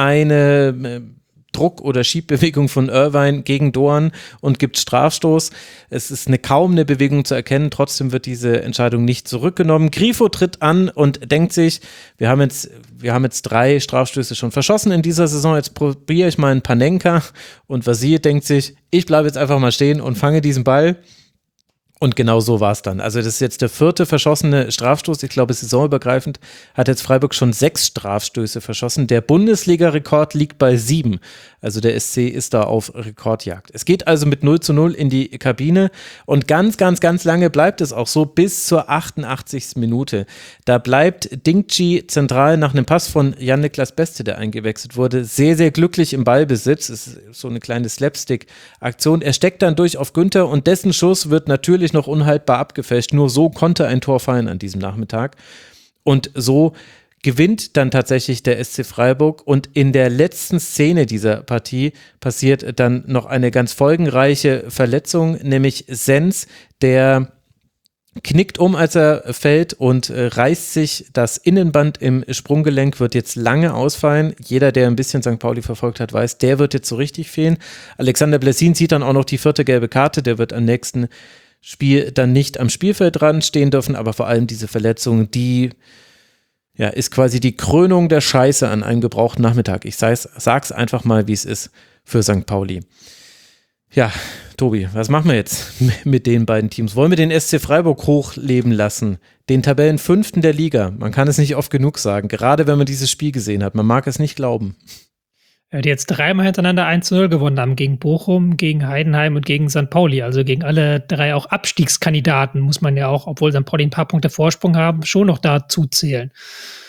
eine Druck- oder Schiebbewegung von Irvine gegen Doan und gibt Strafstoß. Es ist eine, kaum eine Bewegung zu erkennen, trotzdem wird diese Entscheidung nicht zurückgenommen. Grifo tritt an und denkt sich, wir haben jetzt, wir haben jetzt drei Strafstöße schon verschossen in dieser Saison, jetzt probiere ich mal einen Panenka, und Vasil denkt sich, ich bleibe jetzt einfach mal stehen und fange diesen Ball. Und genau so war es dann. Also das ist jetzt der vierte verschossene Strafstoß. Ich glaube, saisonübergreifend hat jetzt Freiburg schon sechs Strafstöße verschossen. Der Bundesliga-Rekord liegt bei sieben. Also der S C ist da auf Rekordjagd. Es geht also mit null zu null in die Kabine und ganz, ganz, ganz lange bleibt es auch so bis zur achtundachtzigsten Minute. Da bleibt Dingchi zentral nach einem Pass von Jan-Niklas Beste, der eingewechselt wurde, sehr, sehr glücklich im Ballbesitz. Es ist so eine kleine Slapstick-Aktion. Er steckt dann durch auf Günther und dessen Schuss wird natürlich noch unhaltbar abgefälscht. Nur so konnte ein Tor fallen an diesem Nachmittag. Und so gewinnt dann tatsächlich der S C Freiburg und in der letzten Szene dieser Partie passiert dann noch eine ganz folgenreiche Verletzung, nämlich Sens, der knickt um, als er fällt und äh, reißt sich das Innenband im Sprunggelenk, wird jetzt lange ausfallen. Jeder, der ein bisschen Sankt Pauli verfolgt hat, weiß, der wird jetzt so richtig fehlen. Alexander Blessin zieht dann auch noch die vierte gelbe Karte, der wird am nächsten Spiel dann nicht am Spielfeld dran stehen dürfen, aber vor allem diese Verletzung, die ja, ist quasi die Krönung der Scheiße an einem gebrauchten Nachmittag. Ich sag's, sag's einfach mal, wie es ist für Sankt Pauli. Ja, Tobi, was machen wir jetzt mit den beiden Teams? Wollen wir den S C Freiburg hochleben lassen? Den Tabellenfünften der Liga. Man kann es nicht oft genug sagen, gerade wenn man dieses Spiel gesehen hat. Man mag es nicht glauben. Die jetzt dreimal hintereinander eins zu null gewonnen haben, gegen Bochum, gegen Heidenheim und gegen Sankt Pauli, also gegen alle drei auch Abstiegskandidaten, muss man ja auch, obwohl Sankt Pauli ein paar Punkte Vorsprung haben, schon noch dazu zählen.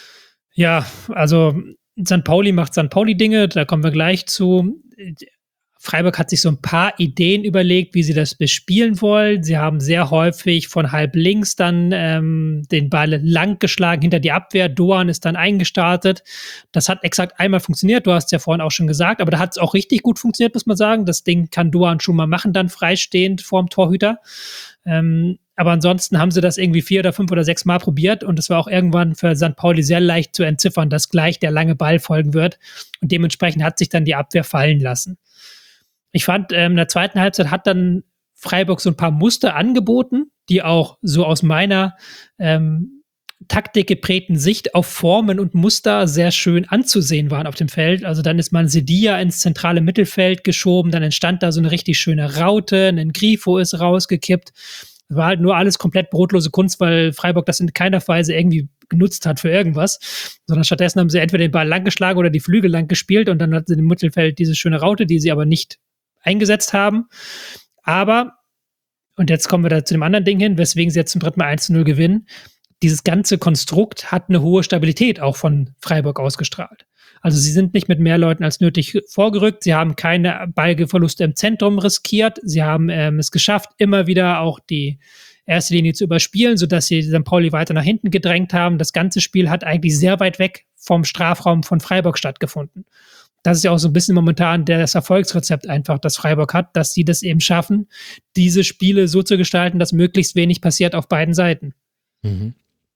Ja, also Sankt Pauli macht Sankt Pauli-Dinge, da kommen wir gleich zu. Freiburg hat sich so ein paar Ideen überlegt, wie sie das bespielen wollen. Sie haben sehr häufig von halb links dann ähm, den Ball lang geschlagen hinter die Abwehr. Doan ist dann eingestartet. Das hat exakt einmal funktioniert. Du hast es ja vorhin auch schon gesagt, aber da hat es auch richtig gut funktioniert, muss man sagen. Das Ding kann Doan schon mal machen, dann freistehend vorm Torhüter. Ähm, aber ansonsten haben sie das irgendwie vier oder fünf oder sechs Mal probiert und es war auch irgendwann für Sankt Pauli sehr leicht zu entziffern, dass gleich der lange Ball folgen wird und dementsprechend hat sich dann die Abwehr fallen lassen. Ich fand, ähm, in der zweiten Halbzeit hat dann Freiburg so ein paar Muster angeboten, die auch so aus meiner ähm, taktikgeprägten Sicht auf Formen und Muster sehr schön anzusehen waren auf dem Feld. Also dann ist man Sedia ins zentrale Mittelfeld geschoben, dann entstand da so eine richtig schöne Raute, ein Grifo ist rausgekippt. War halt nur alles komplett brotlose Kunst, weil Freiburg das in keiner Weise irgendwie genutzt hat für irgendwas, sondern stattdessen haben sie entweder den Ball lang geschlagen oder die Flügel lang gespielt und dann hat sie im Mittelfeld diese schöne Raute, die sie aber nicht eingesetzt haben. Aber, und jetzt kommen wir da zu dem anderen Ding hin, weswegen sie jetzt zum dritten Mal eins zu null gewinnen, dieses ganze Konstrukt hat eine hohe Stabilität auch von Freiburg ausgestrahlt. Also sie sind nicht mit mehr Leuten als nötig vorgerückt, sie haben keine Ballverluste im Zentrum riskiert, sie haben ähm, es geschafft, immer wieder auch die erste Linie zu überspielen, sodass sie Sankt Pauli weiter nach hinten gedrängt haben. Das ganze Spiel hat eigentlich sehr weit weg vom Strafraum von Freiburg stattgefunden. Das ist ja auch so ein bisschen momentan das Erfolgsrezept einfach, das Freiburg hat, dass sie das eben schaffen, diese Spiele so zu gestalten, dass möglichst wenig passiert auf beiden Seiten. Mhm.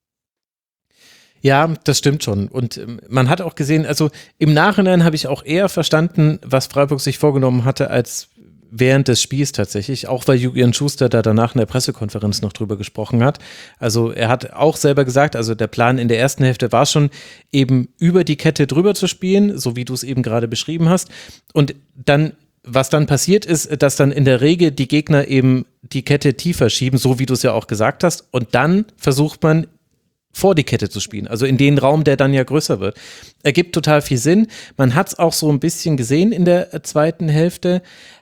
Ja, das stimmt schon. Und ähm, man hat auch gesehen, also im Nachhinein habe ich auch eher verstanden, was Freiburg sich vorgenommen hatte, als während des Spiels tatsächlich, auch weil Julian Schuster da danach in der Pressekonferenz noch drüber gesprochen hat. Also er hat auch selber gesagt, also der Plan in der ersten Hälfte war schon eben über die Kette drüber zu spielen, so wie du es eben gerade beschrieben hast. Und dann, was dann passiert ist, dass dann in der Regel die Gegner eben die Kette tiefer schieben, so wie du es ja auch gesagt hast. Und dann versucht man vor die Kette zu spielen, also in den Raum, der dann ja größer wird. Ergibt total viel Sinn. Man hat es auch so ein bisschen gesehen in der zweiten Hälfte.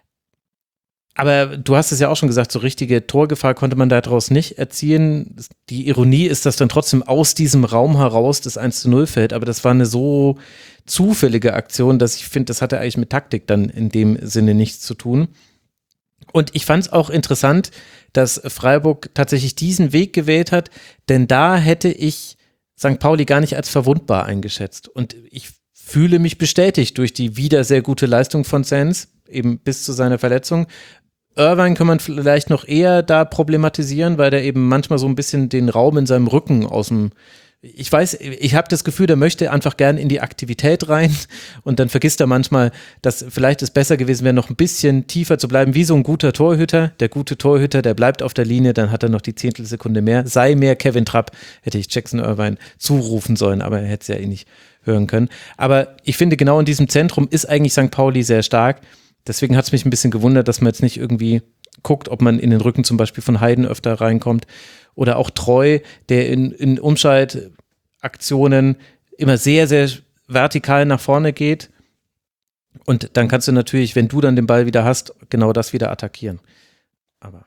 Aber du hast es ja auch schon gesagt, so richtige Torgefahr konnte man daraus nicht erzielen. Die Ironie ist, dass dann trotzdem aus diesem Raum heraus das eins zu null fällt, aber das war eine so zufällige Aktion, dass ich finde, das hatte eigentlich mit Taktik dann in dem Sinne nichts zu tun. Und ich fand es auch interessant, dass Freiburg tatsächlich diesen Weg gewählt hat, denn da hätte ich Sankt Pauli gar nicht als verwundbar eingeschätzt. Und ich fühle mich bestätigt durch die wieder sehr gute Leistung von Sens, eben bis zu seiner Verletzung. Irvine kann man vielleicht noch eher da problematisieren, weil der eben manchmal so ein bisschen den Raum in seinem Rücken aus dem, ich weiß, ich habe das Gefühl, der möchte einfach gern in die Aktivität rein und dann vergisst er manchmal, dass vielleicht es besser gewesen wäre, noch ein bisschen tiefer zu bleiben, wie so ein guter Torhüter. Der gute Torhüter, der bleibt auf der Linie, dann hat er noch die Zehntelsekunde mehr. Sei mehr Kevin Trapp, hätte ich Jackson Irvine zurufen sollen, aber er hätte es ja eh nicht hören können. Aber ich finde, genau in diesem Zentrum ist eigentlich Sankt Pauli sehr stark. Deswegen hat es mich ein bisschen gewundert, dass man jetzt nicht irgendwie guckt, ob man in den Rücken zum Beispiel von Heiden öfter reinkommt. Oder auch Treu, der in, in Umschaltaktionen immer sehr, sehr vertikal nach vorne geht. Und dann kannst du natürlich, wenn du dann den Ball wieder hast, genau das wieder attackieren. Aber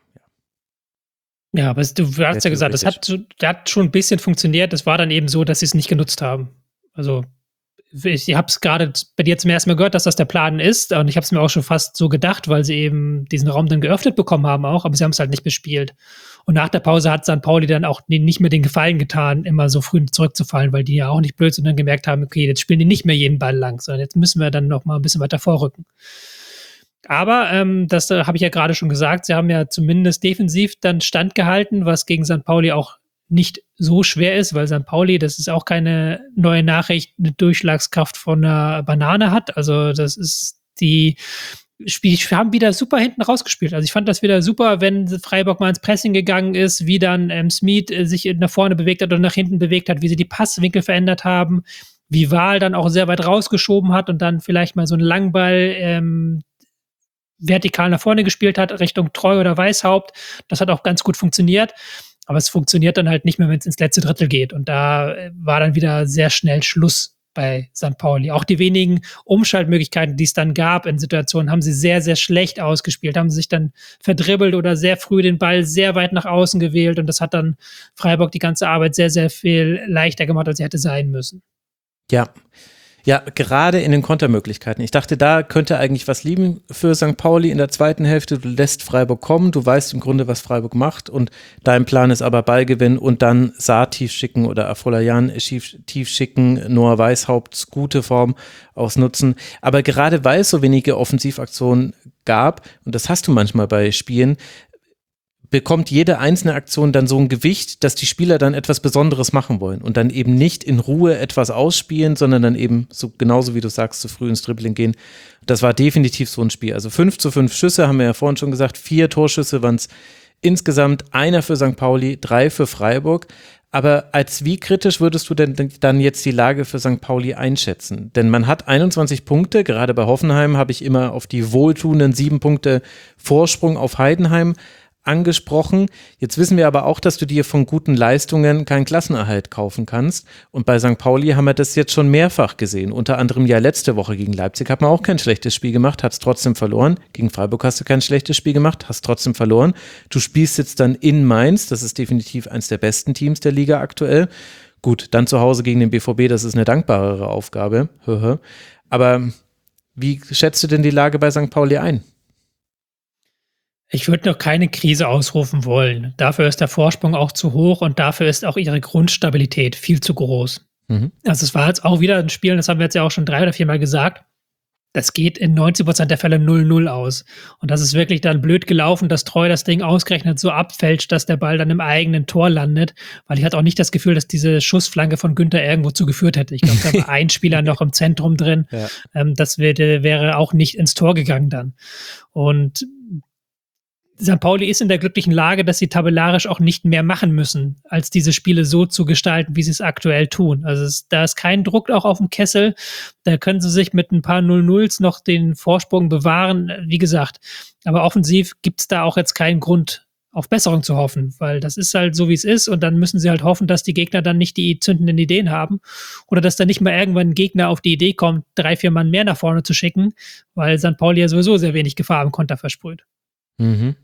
ja. Ja, aber du hast ja gesagt, das hat, das hat schon ein bisschen funktioniert. Das war dann eben so, dass sie es nicht genutzt haben. Also ich habe es gerade bei dir zum ersten Mal gehört, dass das der Plan ist und ich habe es mir auch schon fast so gedacht, weil sie eben diesen Raum dann geöffnet bekommen haben auch, aber sie haben es halt nicht bespielt. Und nach der Pause hat Sankt Pauli dann auch nicht mehr den Gefallen getan, immer so früh zurückzufallen, weil die ja auch nicht blöd sind und dann gemerkt haben, okay, jetzt spielen die nicht mehr jeden Ball lang, sondern jetzt müssen wir dann noch mal ein bisschen weiter vorrücken. Aber, ähm, das äh, habe ich ja gerade schon gesagt, sie haben ja zumindest defensiv dann standgehalten, was gegen Sankt Pauli auch nicht so schwer ist, weil Sankt Pauli, das ist auch keine neue Nachricht, eine Durchschlagskraft von einer Banane hat. Also das ist die, die haben wieder super hinten rausgespielt. Also ich fand das wieder super, wenn Freiburg mal ins Pressing gegangen ist, wie dann ähm, Smith äh, sich nach vorne bewegt hat oder nach hinten bewegt hat, wie sie die Passwinkel verändert haben, wie Wahl dann auch sehr weit rausgeschoben hat und dann vielleicht mal so einen Langball ähm, vertikal nach vorne gespielt hat, Richtung Treu oder Weishaupt. Das hat auch ganz gut funktioniert. Aber es funktioniert dann halt nicht mehr, wenn es ins letzte Drittel geht. Und da war dann wieder sehr schnell Schluss bei Sankt Pauli. Auch die wenigen Umschaltmöglichkeiten, die es dann gab in Situationen, haben sie sehr, sehr schlecht ausgespielt, haben sich dann verdribbelt oder sehr früh den Ball sehr weit nach außen gewählt. Und das hat dann Freiburg die ganze Arbeit sehr, sehr viel leichter gemacht, als sie hätte sein müssen. Ja. Ja, gerade in den Kontermöglichkeiten. Ich dachte, da könnte eigentlich was liegen für Sankt Pauli in der zweiten Hälfte. Du lässt Freiburg kommen, du weißt im Grunde, was Freiburg macht und dein Plan ist aber Ballgewinn und dann Saar tief schicken oder Afolayan tief schicken, Noah Weishaupts gute Form ausnutzen. Aber gerade weil es so wenige Offensivaktionen gab, und das hast du manchmal bei Spielen, bekommt jede einzelne Aktion dann so ein Gewicht, dass die Spieler dann etwas Besonderes machen wollen und dann eben nicht in Ruhe etwas ausspielen, sondern dann eben so genauso wie du sagst, zu früh ins Dribbling gehen. Das war definitiv so ein Spiel. Also fünf zu fünf Schüsse, haben wir ja vorhin schon gesagt, vier Torschüsse waren es insgesamt, einer für Sankt Pauli, drei für Freiburg. Aber als wie kritisch würdest du denn dann jetzt die Lage für Sankt Pauli einschätzen? Denn man hat einundzwanzig Punkte, gerade bei Hoffenheim habe ich immer auf die wohltuenden sieben Punkte Vorsprung auf Heidenheim angesprochen. Jetzt wissen wir aber auch, dass du dir von guten Leistungen keinen Klassenerhalt kaufen kannst. Und bei Sankt Pauli haben wir das jetzt schon mehrfach gesehen. Unter anderem ja letzte Woche gegen Leipzig hat man auch kein schlechtes Spiel gemacht, hat es trotzdem verloren. Gegen Freiburg hast du kein schlechtes Spiel gemacht, hast trotzdem verloren. Du spielst jetzt dann in Mainz, das ist definitiv eins der besten Teams der Liga aktuell. Gut, dann zu Hause gegen den B V B, das ist eine dankbarere Aufgabe. Aber wie schätzt du denn die Lage bei Sankt Pauli ein? Ich würde noch keine Krise ausrufen wollen. Dafür ist der Vorsprung auch zu hoch und dafür ist auch ihre Grundstabilität viel zu groß. Mhm. Also es war jetzt auch wieder ein Spiel, das haben wir jetzt ja auch schon drei oder viermal gesagt, das geht in neunzig Prozent der Fälle null null aus. Und das ist wirklich dann blöd gelaufen, dass Treu das Ding ausgerechnet so abfälscht, dass der Ball dann im eigenen Tor landet, weil ich hatte auch nicht das Gefühl, dass diese Schussflanke von Günther irgendwo zugeführt hätte. Ich glaube, da war ein Spieler noch im Zentrum drin. Ja. Ähm, das wäre, wäre auch nicht ins Tor gegangen dann. Und Sankt Pauli ist in der glücklichen Lage, dass sie tabellarisch auch nicht mehr machen müssen, als diese Spiele so zu gestalten, wie sie es aktuell tun. Also es, da ist kein Druck auch auf dem Kessel. Da können sie sich mit ein paar null nulls noch den Vorsprung bewahren. Wie gesagt, aber offensiv gibt es da auch jetzt keinen Grund, auf Besserung zu hoffen, weil das ist halt so, wie es ist und dann müssen sie halt hoffen, dass die Gegner dann nicht die zündenden Ideen haben oder dass da nicht mal irgendwann ein Gegner auf die Idee kommt, drei, vier Mann mehr nach vorne zu schicken, weil Sankt Pauli ja sowieso sehr wenig Gefahr im Konter versprüht. Mhm.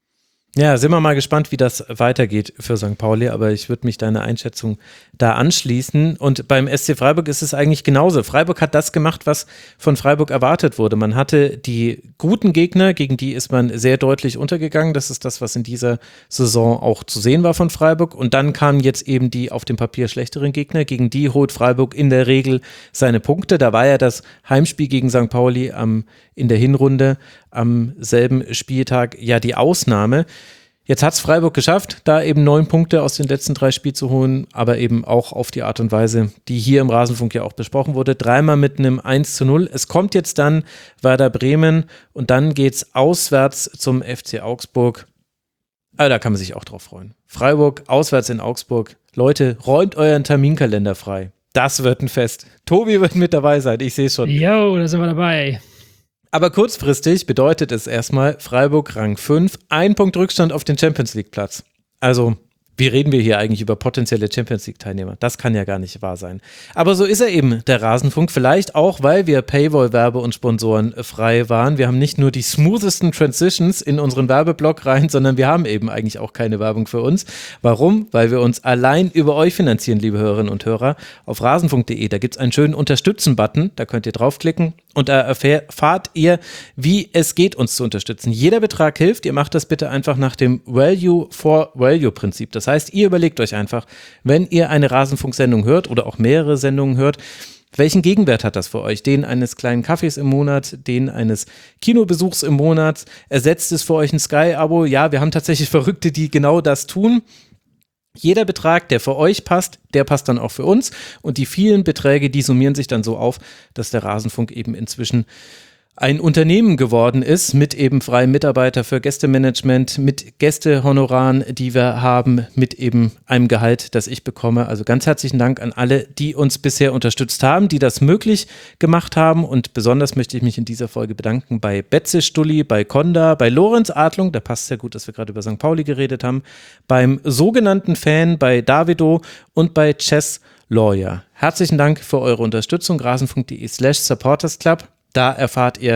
Ja, sind wir mal gespannt, wie das weitergeht für Sankt Pauli, aber ich würde mich deiner Einschätzung da anschließen. Und beim S C Freiburg ist es eigentlich genauso. Freiburg hat das gemacht, was von Freiburg erwartet wurde. Man hatte die guten Gegner, gegen die ist man sehr deutlich untergegangen. Das ist das, was in dieser Saison auch zu sehen war von Freiburg. Und dann kamen jetzt eben die auf dem Papier schlechteren Gegner. Gegen die holt Freiburg in der Regel seine Punkte. Da war ja das Heimspiel gegen Sankt Pauli am, in der Hinrunde am selben Spieltag ja die Ausnahme. Jetzt hat es Freiburg geschafft, da eben neun Punkte aus den letzten drei Spielen zu holen, aber eben auch auf die Art und Weise, die hier im Rasenfunk ja auch besprochen wurde. Dreimal mit einem eins zu null. Es kommt jetzt dann Werder Bremen und dann geht's auswärts zum F C Augsburg. Aber da kann man sich auch drauf freuen. Freiburg auswärts in Augsburg. Leute, räumt euren Terminkalender frei. Das wird ein Fest. Tobi wird mit dabei sein, ich sehe es schon. Jo, da sind wir dabei. Aber kurzfristig bedeutet es erstmal Freiburg Rang fünf, ein Punkt Rückstand auf den Champions-League-Platz. Also, wie reden wir hier eigentlich über potenzielle Champions-League-Teilnehmer? Das kann ja gar nicht wahr sein. Aber so ist er eben, der Rasenfunk. Vielleicht auch, weil wir Paywall-Werbe und Sponsoren frei waren. Wir haben nicht nur die smoothesten Transitions in unseren Werbeblock rein, sondern wir haben eben eigentlich auch keine Werbung für uns. Warum? Weil wir uns allein über euch finanzieren, liebe Hörerinnen und Hörer. Auf rasenfunk punkt de, da gibt es einen schönen Unterstützen-Button. Da könnt ihr draufklicken. Und da erfahrt ihr, wie es geht, uns zu unterstützen. Jeder Betrag hilft. Ihr macht das bitte einfach nach dem Value-for-Value-Prinzip. Das heißt, ihr überlegt euch einfach, wenn ihr eine Rasenfunk-Sendung hört oder auch mehrere Sendungen hört, welchen Gegenwert hat das für euch? Den eines kleinen Kaffees im Monat, den eines Kinobesuchs im Monat? Ersetzt es für euch ein Sky-Abo? Ja, wir haben tatsächlich Verrückte, die genau das tun. Jeder Betrag, der für euch passt, der passt dann auch für uns und die vielen Beträge, die summieren sich dann so auf, dass der Rasenfunk eben inzwischen ein Unternehmen geworden ist mit eben freien Mitarbeiter für Gästemanagement, mit Gästehonoraren, die wir haben, mit eben einem Gehalt, das ich bekomme. Also ganz herzlichen Dank an alle, die uns bisher unterstützt haben, die das möglich gemacht haben und besonders möchte ich mich in dieser Folge bedanken bei Betze Stulli, bei Konda, bei Lorenz Adlung, da passt sehr gut, dass wir gerade über Sankt Pauli geredet haben, beim sogenannten Fan, bei Davido und bei Chess Lawyer. Herzlichen Dank für eure Unterstützung, rasenfunk punkt de slash supportersclub. Da erfahrt ihr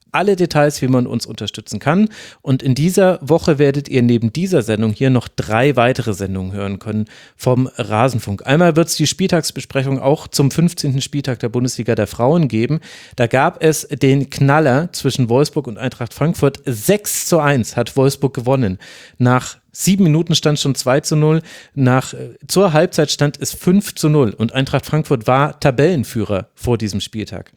alle Details, wie man uns unterstützen kann. Und in dieser Woche werdet ihr neben dieser Sendung hier noch drei weitere Sendungen hören können vom Rasenfunk. Einmal wird es die Spieltagsbesprechung auch zum fünfzehnten Spieltag der Bundesliga der Frauen geben. Da gab es den Knaller zwischen Wolfsburg und Eintracht Frankfurt. sechs zu eins hat Wolfsburg gewonnen. Nach sieben Minuten stand schon zwei zu null. Nach, zur Halbzeit stand es fünf zu null. Und Eintracht Frankfurt war Tabellenführer vor diesem Spieltag.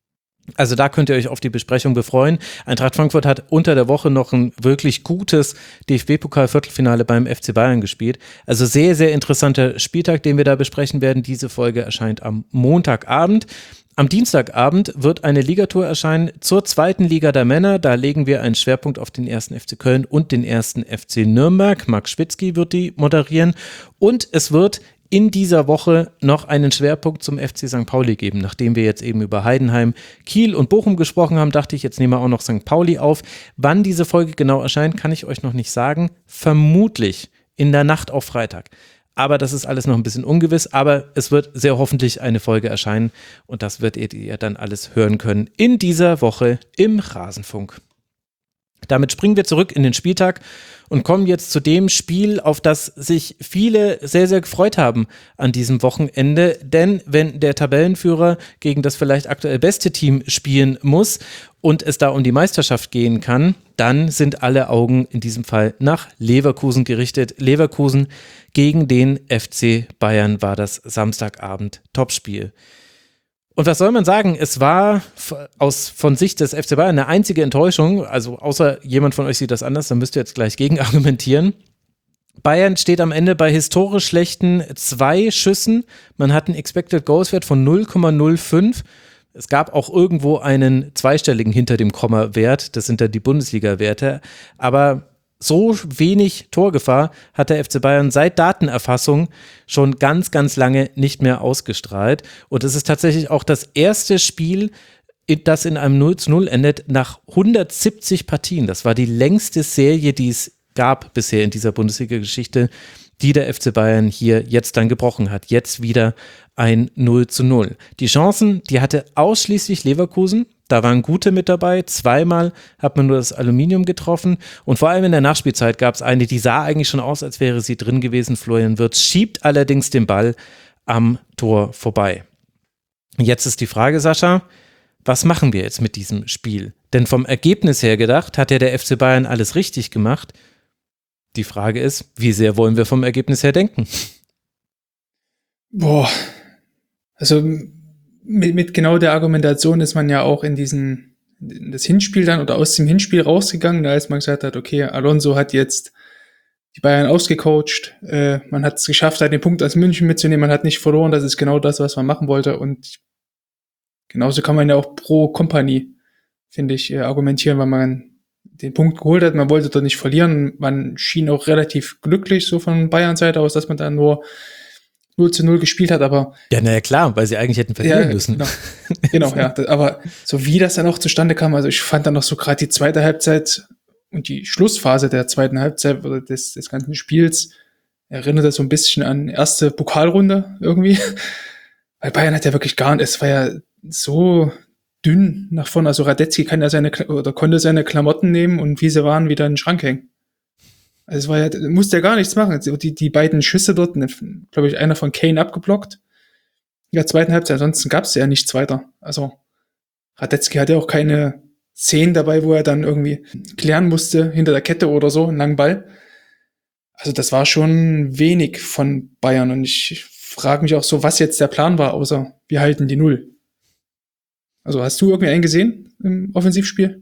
Also da könnt ihr euch auf die Besprechung befreuen. Eintracht Frankfurt hat unter der Woche noch ein wirklich gutes D F B-Pokal-Viertelfinale beim F C Bayern gespielt. Also sehr, sehr interessanter Spieltag, den wir da besprechen werden. Diese Folge erscheint am Montagabend. Am Dienstagabend wird eine Ligatour erscheinen zur zweiten Liga der Männer. Da legen wir einen Schwerpunkt auf den ersten F C Köln und den ersten F C Nürnberg. Marc Schwitzky wird die moderieren. Und es wird in dieser Woche noch einen Schwerpunkt zum F C Sankt Pauli geben. Nachdem wir jetzt eben über Heidenheim, Kiel und Bochum gesprochen haben, dachte ich, jetzt nehmen wir auch noch Sankt Pauli auf. Wann diese Folge genau erscheint, kann ich euch noch nicht sagen. Vermutlich in der Nacht auf Freitag. Aber das ist alles noch ein bisschen ungewiss, aber es wird sehr hoffentlich eine Folge erscheinen und das werdet ihr dann alles hören können in dieser Woche im Rasenfunk. Damit springen wir zurück in den Spieltag und kommen jetzt zu dem Spiel, auf das sich viele sehr, sehr gefreut haben an diesem Wochenende. Denn wenn der Tabellenführer gegen das vielleicht aktuell beste Team spielen muss und es da um die Meisterschaft gehen kann, dann sind alle Augen in diesem Fall nach Leverkusen gerichtet. Leverkusen gegen den F C Bayern war das Samstagabend Topspiel. Und was soll man sagen, es war aus, von Sicht des F C Bayern eine einzige Enttäuschung, also außer jemand von euch sieht das anders, dann müsst ihr jetzt gleich gegen argumentieren. Bayern steht am Ende bei historisch schlechten zwei Schüssen, man hat einen Expected Goals Wert von null Komma null fünf, es gab auch irgendwo einen zweistelligen hinter dem Komma-Wert, das sind dann die Bundesliga-Werte, aber so wenig Torgefahr hat der F C Bayern seit Datenerfassung schon ganz, ganz lange nicht mehr ausgestrahlt. Und es ist tatsächlich auch das erste Spiel, das in einem null zu null endet, nach hundertsiebzig Partien. Das war die längste Serie, die es gab bisher in dieser Bundesliga-Geschichte, die der F C Bayern hier jetzt dann gebrochen hat. Jetzt wieder ein null zu null. Die Chancen, die hatte ausschließlich Leverkusen. Da waren gute mit dabei. Zweimal hat man nur das Aluminium getroffen. Und vor allem in der Nachspielzeit gab es eine, die sah eigentlich schon aus, als wäre sie drin gewesen. Florian Wirtz schiebt allerdings den Ball am Tor vorbei. Jetzt ist die Frage, Sascha, was machen wir jetzt mit diesem Spiel? Denn vom Ergebnis her gedacht, hat ja der F C Bayern alles richtig gemacht. Die Frage ist, wie sehr wollen wir vom Ergebnis her denken? Boah, also mit, mit genau der Argumentation ist man ja auch in diesen, in das Hinspiel dann oder aus dem Hinspiel rausgegangen, da als man gesagt hat, okay, Alonso hat jetzt die Bayern ausgecoacht, äh, man hat es geschafft, halt den Punkt aus München mitzunehmen, man hat nicht verloren, das ist genau das, was man machen wollte und genauso kann man ja auch pro Company, finde ich, äh, argumentieren, weil man den Punkt geholt hat, man wollte dort nicht verlieren, man schien auch relativ glücklich so von Bayern-Seite aus, dass man da nur null zu null gespielt hat, aber... Ja, naja, klar, weil sie eigentlich hätten verlieren ja, müssen. Genau, genau ja, aber so wie das dann auch zustande kam, also ich fand dann noch so gerade die zweite Halbzeit und die Schlussphase der zweiten Halbzeit oder des, des ganzen Spiels erinnert das so ein bisschen an erste Pokalrunde irgendwie, weil Bayern hat ja wirklich gar nicht, es war ja so dünn nach vorne, also Radetzky kann ja seine, oder konnte seine Klamotten nehmen und wie sie waren, wieder in den Schrank hängen. Also es war ja, musste ja gar nichts machen. Die, die beiden Schüsse dort, glaube ich, einer von Kane abgeblockt. In der zweiten Halbzeit, ansonsten gab es ja nichts weiter. Also Radetzky hatte auch keine Szenen dabei, wo er dann irgendwie klären musste hinter der Kette oder so, einen langen Ball. Also das war schon wenig von Bayern und ich frage mich auch so, was jetzt der Plan war, außer wir halten die Null. Also hast du irgendwie einen gesehen im Offensivspiel?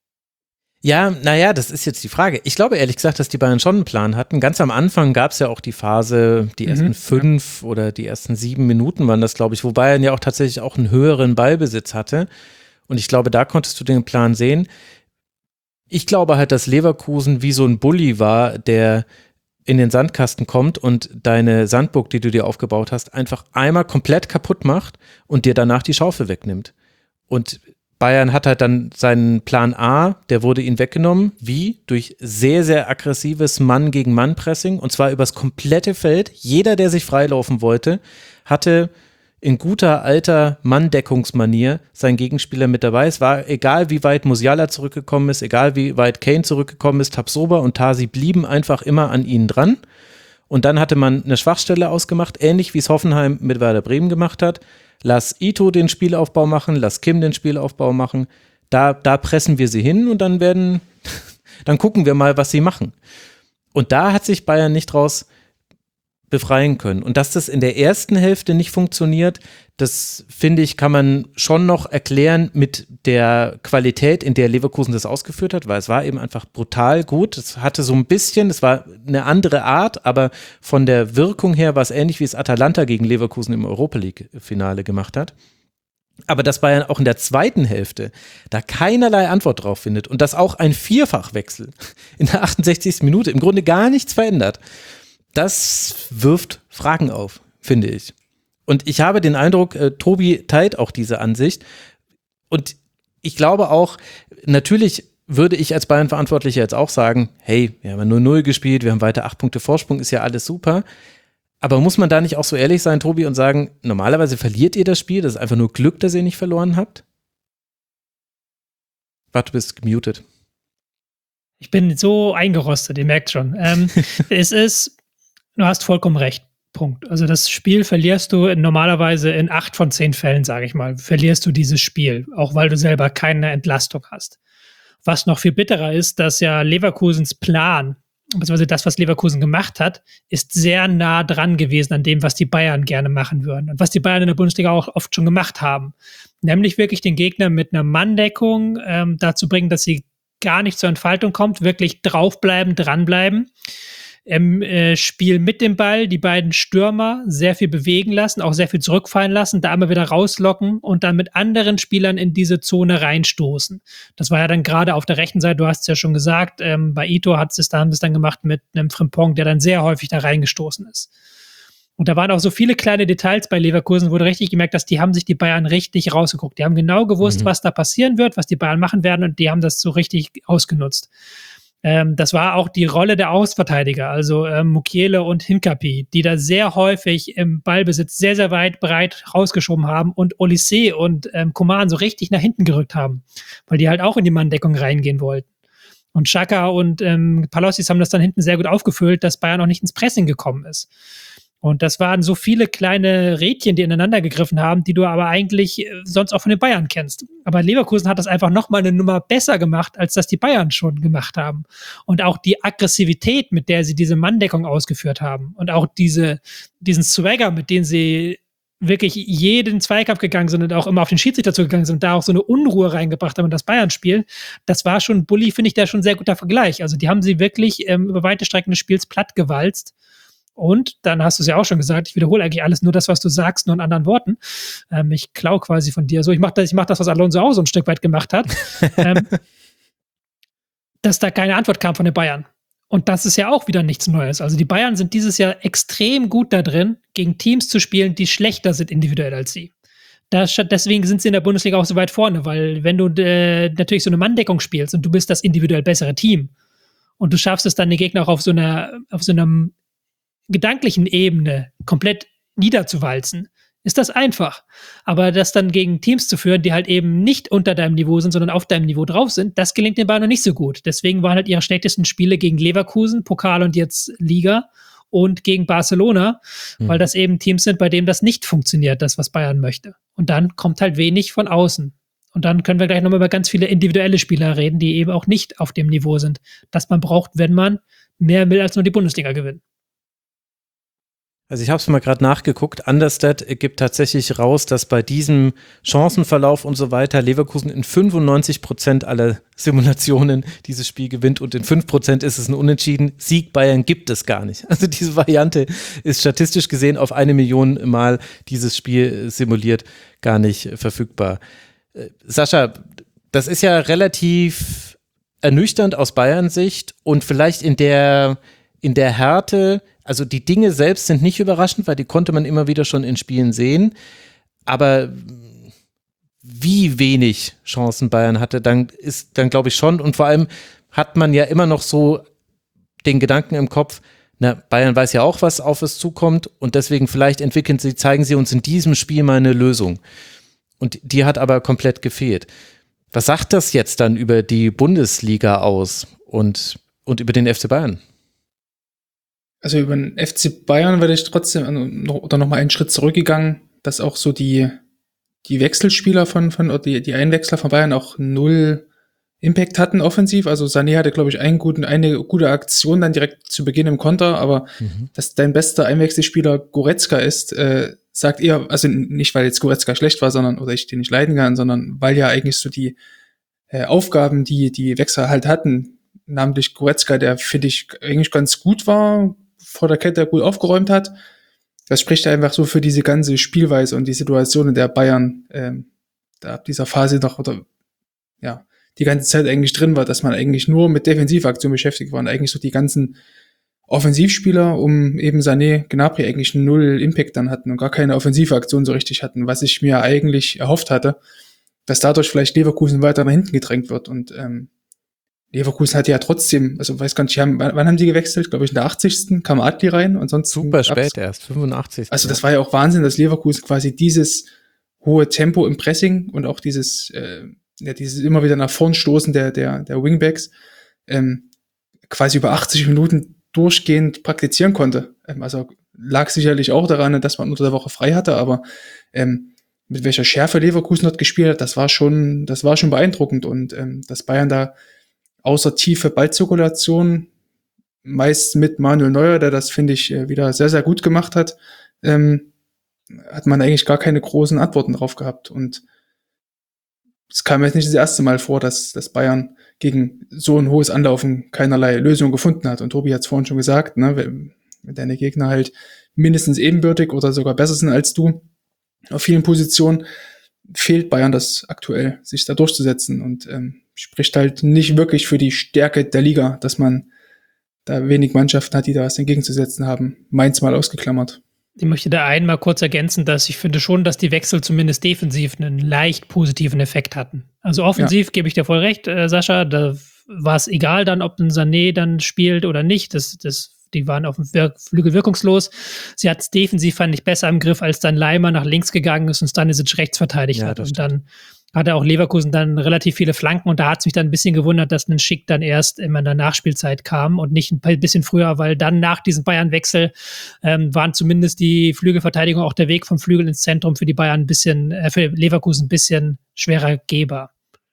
Ja, naja, das ist jetzt die Frage. Ich glaube ehrlich gesagt, dass die Bayern schon einen Plan hatten. Ganz am Anfang gab es ja auch die Phase, die ersten mhm. fünf oder die ersten sieben Minuten waren das, glaube ich, wo Bayern ja auch tatsächlich auch einen höheren Ballbesitz hatte. Und ich glaube, da konntest du den Plan sehen. Ich glaube halt, dass Leverkusen wie so ein Bully war, der in den Sandkasten kommt und deine Sandburg, die du dir aufgebaut hast, einfach einmal komplett kaputt macht und dir danach die Schaufel wegnimmt. Und Bayern hat halt dann seinen Plan A, der wurde ihnen weggenommen. Wie? Durch sehr, sehr aggressives Mann-gegen-Mann-Pressing und zwar übers komplette Feld. Jeder, der sich freilaufen wollte, hatte in guter alter Manndeckungsmanier sein Gegenspieler mit dabei. Es war egal, wie weit Musiala zurückgekommen ist, egal wie weit Kane zurückgekommen ist, Tapsoba und Tasi blieben einfach immer an ihnen dran. Und dann hatte man eine Schwachstelle ausgemacht, ähnlich wie es Hoffenheim mit Werder Bremen gemacht hat. Lass Ito den Spielaufbau machen, lass Kim den Spielaufbau machen. Da, da pressen wir sie hin und dann werden, dann gucken wir mal, was sie machen. Und da hat sich Bayern nicht draus befreien können. Und dass das in der ersten Hälfte nicht funktioniert, das finde ich, kann man schon noch erklären mit der Qualität, in der Leverkusen das ausgeführt hat, weil es war eben einfach brutal gut. Es hatte so ein bisschen, es war eine andere Art, aber von der Wirkung her war es ähnlich, wie es Atalanta gegen Leverkusen im Europa-League-Finale gemacht hat. Aber dass Bayern auch in der zweiten Hälfte da keinerlei Antwort drauf findet und dass auch ein Vierfachwechsel in der achtundsechzigsten Minute im Grunde gar nichts verändert, das wirft Fragen auf, finde ich. Und ich habe den Eindruck, äh, Tobi teilt auch diese Ansicht. Und ich glaube auch, natürlich würde ich als Bayern-Verantwortlicher jetzt auch sagen, hey, wir haben null null gespielt, wir haben weiter acht Punkte Vorsprung, ist ja alles super. Aber muss man da nicht auch so ehrlich sein, Tobi, und sagen, normalerweise verliert ihr das Spiel, das ist einfach nur Glück, dass ihr nicht verloren habt? Warte, du bist gemutet. Ich bin so eingerostet, ihr merkt schon. Ähm, es ist, du hast vollkommen recht. Punkt. Also das Spiel verlierst du normalerweise in acht von zehn Fällen, sage ich mal, verlierst du dieses Spiel, auch weil du selber keine Entlastung hast. Was noch viel bitterer ist, dass ja Leverkusens Plan, beziehungsweise das, was Leverkusen gemacht hat, ist sehr nah dran gewesen an dem, was die Bayern gerne machen würden und was die Bayern in der Bundesliga auch oft schon gemacht haben. Nämlich wirklich den Gegner mit einer Manndeckung ähm, dazu bringen, dass sie gar nicht zur Entfaltung kommt, wirklich draufbleiben, dranbleiben. Im äh, Spiel mit dem Ball die beiden Stürmer sehr viel bewegen lassen, auch sehr viel zurückfallen lassen, da immer wieder rauslocken und dann mit anderen Spielern in diese Zone reinstoßen. Das war ja dann gerade auf der rechten Seite, du hast es ja schon gesagt, ähm, bei Ito hat es dann, dann gemacht mit einem Frimpong, der dann sehr häufig da reingestoßen ist. Und da waren auch so viele kleine Details bei Leverkusen, wo du richtig gemerkt hast, die haben sich die Bayern richtig rausgeguckt. Die haben genau gewusst, mhm. was da passieren wird, was die Bayern machen werden und die haben das so richtig ausgenutzt. Ähm, das war auch die Rolle der Außenverteidiger, also ähm, Mukiele und Hincapié, die da sehr häufig im Ballbesitz sehr, sehr weit breit rausgeschoben haben und Olysée und ähm, Coman so richtig nach hinten gerückt haben, weil die halt auch in die Manndeckung reingehen wollten. Und Xhaka und ähm, Palossis haben das dann hinten sehr gut aufgefüllt, dass Bayern auch nicht ins Pressing gekommen ist. Und das waren so viele kleine Rädchen, die ineinander gegriffen haben, die du aber eigentlich sonst auch von den Bayern kennst. Aber Leverkusen hat das einfach nochmal eine Nummer besser gemacht, als das die Bayern schon gemacht haben. Und auch die Aggressivität, mit der sie diese Manndeckung ausgeführt haben und auch diese, diesen Swagger, mit dem sie wirklich jeden Zweikampf gegangen sind und auch immer auf den Schiedsrichter zugegangen sind und da auch so eine Unruhe reingebracht haben in das Bayern-Spiel, das war schon, Bulli finde ich da schon ein sehr guter Vergleich. Also die haben sie wirklich ähm, über weite Strecken des Spiels plattgewalzt. Und dann hast du es ja auch schon gesagt, ich wiederhole eigentlich alles nur das, was du sagst, nur in anderen Worten. Ähm, ich klaue quasi von dir. So, ich mache das, ich mach das, was Alonso auch so ein Stück weit gemacht hat. ähm, dass da keine Antwort kam von den Bayern. Und das ist ja auch wieder nichts Neues. Also die Bayern sind dieses Jahr extrem gut da drin, gegen Teams zu spielen, die schlechter sind individuell als sie. Das, deswegen sind sie in der Bundesliga auch so weit vorne, weil wenn du äh, natürlich so eine Manndeckung spielst und du bist das individuell bessere Team und du schaffst es dann, den Gegner auch auf so einer, auf so einem gedanklichen Ebene komplett niederzuwalzen, ist das einfach. Aber das dann gegen Teams zu führen, die halt eben nicht unter deinem Niveau sind, sondern auf deinem Niveau drauf sind, das gelingt den Bayern noch nicht so gut. Deswegen waren halt ihre schlechtesten Spiele gegen Leverkusen, Pokal und jetzt Liga und gegen Barcelona, mhm. weil das eben Teams sind, bei denen das nicht funktioniert, das, was Bayern möchte. Und dann kommt halt wenig von außen. Und dann können wir gleich nochmal über ganz viele individuelle Spieler reden, die eben auch nicht auf dem Niveau sind, das man braucht, wenn man mehr will als nur die Bundesliga gewinnen. Also ich habe es mal gerade nachgeguckt, Understat gibt tatsächlich raus, dass bei diesem Chancenverlauf und so weiter Leverkusen in fünfundneunzig Prozent aller Simulationen dieses Spiel gewinnt und in fünf Prozent ist es ein Unentschieden. Sieg Bayern gibt es gar nicht. Also diese Variante ist statistisch gesehen auf eine Million Mal dieses Spiel simuliert gar nicht verfügbar. Äh, Sascha, das ist ja relativ ernüchternd aus Bayern-Sicht und vielleicht in der, in der Härte. Also die Dinge selbst sind nicht überraschend, weil die konnte man immer wieder schon in Spielen sehen. Aber wie wenig Chancen Bayern hatte, dann ist dann glaube ich schon. Und vor allem hat man ja immer noch so den Gedanken im Kopf, na, Bayern weiß ja auch, was auf es zukommt und deswegen vielleicht entwickeln sie, zeigen sie uns in diesem Spiel mal eine Lösung. Und die hat aber komplett gefehlt. Was sagt das jetzt dann über die Bundesliga aus und, und über den F C Bayern? Also über den F C Bayern werde ich trotzdem noch, oder noch mal einen Schritt zurückgegangen, dass auch so die, die Wechselspieler von, von oder die, die Einwechsler von Bayern auch null Impact hatten offensiv. Also Sané hatte, glaube ich, einen guten, eine gute Aktion dann direkt zu Beginn im Konter, aber mhm. dass dein bester Einwechselspieler Goretzka ist, äh, sagt eher, also nicht, weil jetzt Goretzka schlecht war, sondern, oder ich den nicht leiden kann, sondern weil ja eigentlich so die äh, Aufgaben, die die Wechsler halt hatten, namentlich Goretzka, der, finde ich, eigentlich ganz gut war, vor der Kette gut aufgeräumt hat. Das spricht einfach so für diese ganze Spielweise und die Situation, in der Bayern ähm, da ab dieser Phase noch, oder ja, die ganze Zeit eigentlich drin war, dass man eigentlich nur mit Defensivaktionen beschäftigt war und eigentlich so die ganzen Offensivspieler um eben Sané, Gnabry eigentlich null Impact dann hatten und gar keine Offensivaktion so richtig hatten, was ich mir eigentlich erhofft hatte, dass dadurch vielleicht Leverkusen weiter nach hinten gedrängt wird und ähm, Leverkusen hatte ja trotzdem, also weiß gar nicht, haben, wann haben die gewechselt? Glaube ich in der achtzigsten kam Adli rein und sonst super spät erst, fünfundachtzigsten Also das war ja auch Wahnsinn, dass Leverkusen quasi dieses hohe Tempo im Pressing und auch dieses äh, ja, dieses immer wieder nach vorn stoßen der der der Wingbacks ähm, quasi über achtzig Minuten durchgehend praktizieren konnte. Ähm, also lag sicherlich auch daran, dass man unter der Woche frei hatte, aber ähm, mit welcher Schärfe Leverkusen dort gespielt hat, das war schon, das war schon beeindruckend und ähm, dass Bayern da außer tiefe Ballzirkulation meist mit Manuel Neuer, der das, finde ich, wieder sehr, sehr gut gemacht hat, ähm, hat man eigentlich gar keine großen Antworten drauf gehabt. Und es kam jetzt nicht das erste Mal vor, dass, dass Bayern gegen so ein hohes Anlaufen keinerlei Lösung gefunden hat. Und Tobi hat es vorhin schon gesagt, ne, wenn, wenn deine Gegner halt mindestens ebenbürtig oder sogar besser sind als du auf vielen Positionen, fehlt Bayern das aktuell, sich da durchzusetzen und ähm, spricht halt nicht wirklich für die Stärke der Liga, dass man da wenig Mannschaften hat, die da was entgegenzusetzen haben. Mainz mal ausgeklammert. Ich möchte da einmal kurz ergänzen, dass ich finde schon, dass die Wechsel zumindest defensiv einen leicht positiven Effekt hatten. Also offensiv ja. gebe ich dir voll recht, äh, Sascha, da war es egal dann, ob ein Sané dann spielt oder nicht. Das, das, die waren auf dem Wir- Flügel wirkungslos. Sie hat es defensiv, fand ich, besser im Griff, als dann Leimer nach links gegangen ist und Stanisic rechts verteidigt ja, hat. Und dann hatte auch Leverkusen dann relativ viele Flanken und da hat es mich dann ein bisschen gewundert, dass ein Schick dann erst immer in der Nachspielzeit kam und nicht ein bisschen früher, weil dann nach diesem Bayern-Wechsel ähm, waren zumindest die Flügelverteidigung, auch der Weg vom Flügel ins Zentrum für die Bayern ein bisschen, äh, für Leverkusen ein bisschen schwerer gehbar.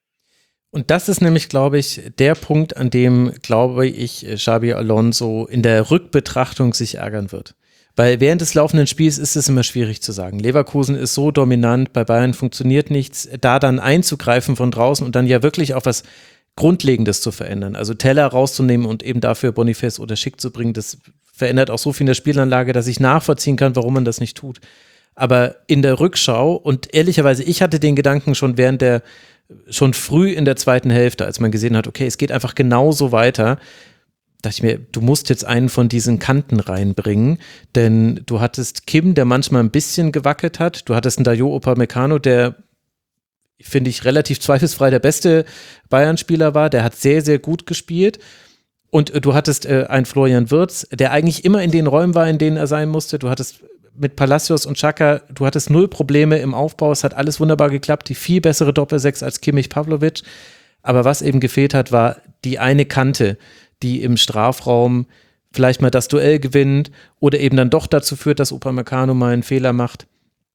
Und das ist nämlich, glaube ich, der Punkt, an dem, glaube ich, Xabi Alonso in der Rückbetrachtung sich ärgern wird. Weil während des laufenden Spiels ist es immer schwierig zu sagen. Leverkusen ist so dominant, bei Bayern funktioniert nichts, da dann einzugreifen von draußen und dann ja wirklich auch was Grundlegendes zu verändern. Also Teller rauszunehmen und eben dafür Boniface oder Schick zu bringen, das verändert auch so viel in der Spielanlage, dass ich nachvollziehen kann, warum man das nicht tut. Aber in der Rückschau, und ehrlicherweise, ich hatte den Gedanken schon während der, schon früh in der zweiten Hälfte, als man gesehen hat, okay, es geht einfach genauso weiter, dachte ich mir, du musst jetzt einen von diesen Kanten reinbringen, denn du hattest Kim, der manchmal ein bisschen gewackelt hat, du hattest einen Dayot Upamecano, der, finde ich, relativ zweifelsfrei der beste Bayern-Spieler war, der hat sehr, sehr gut gespielt und du hattest äh, einen Florian Wirtz, der eigentlich immer in den Räumen war, in denen er sein musste, du hattest mit Palacios und Xhaka, du hattest null Probleme im Aufbau, es hat alles wunderbar geklappt, die viel bessere Doppelsechs als Kimmich Pavlovic, aber was eben gefehlt hat, war die eine Kante, die im Strafraum vielleicht mal das Duell gewinnt oder eben dann doch dazu führt, dass Upamecano mal einen Fehler macht.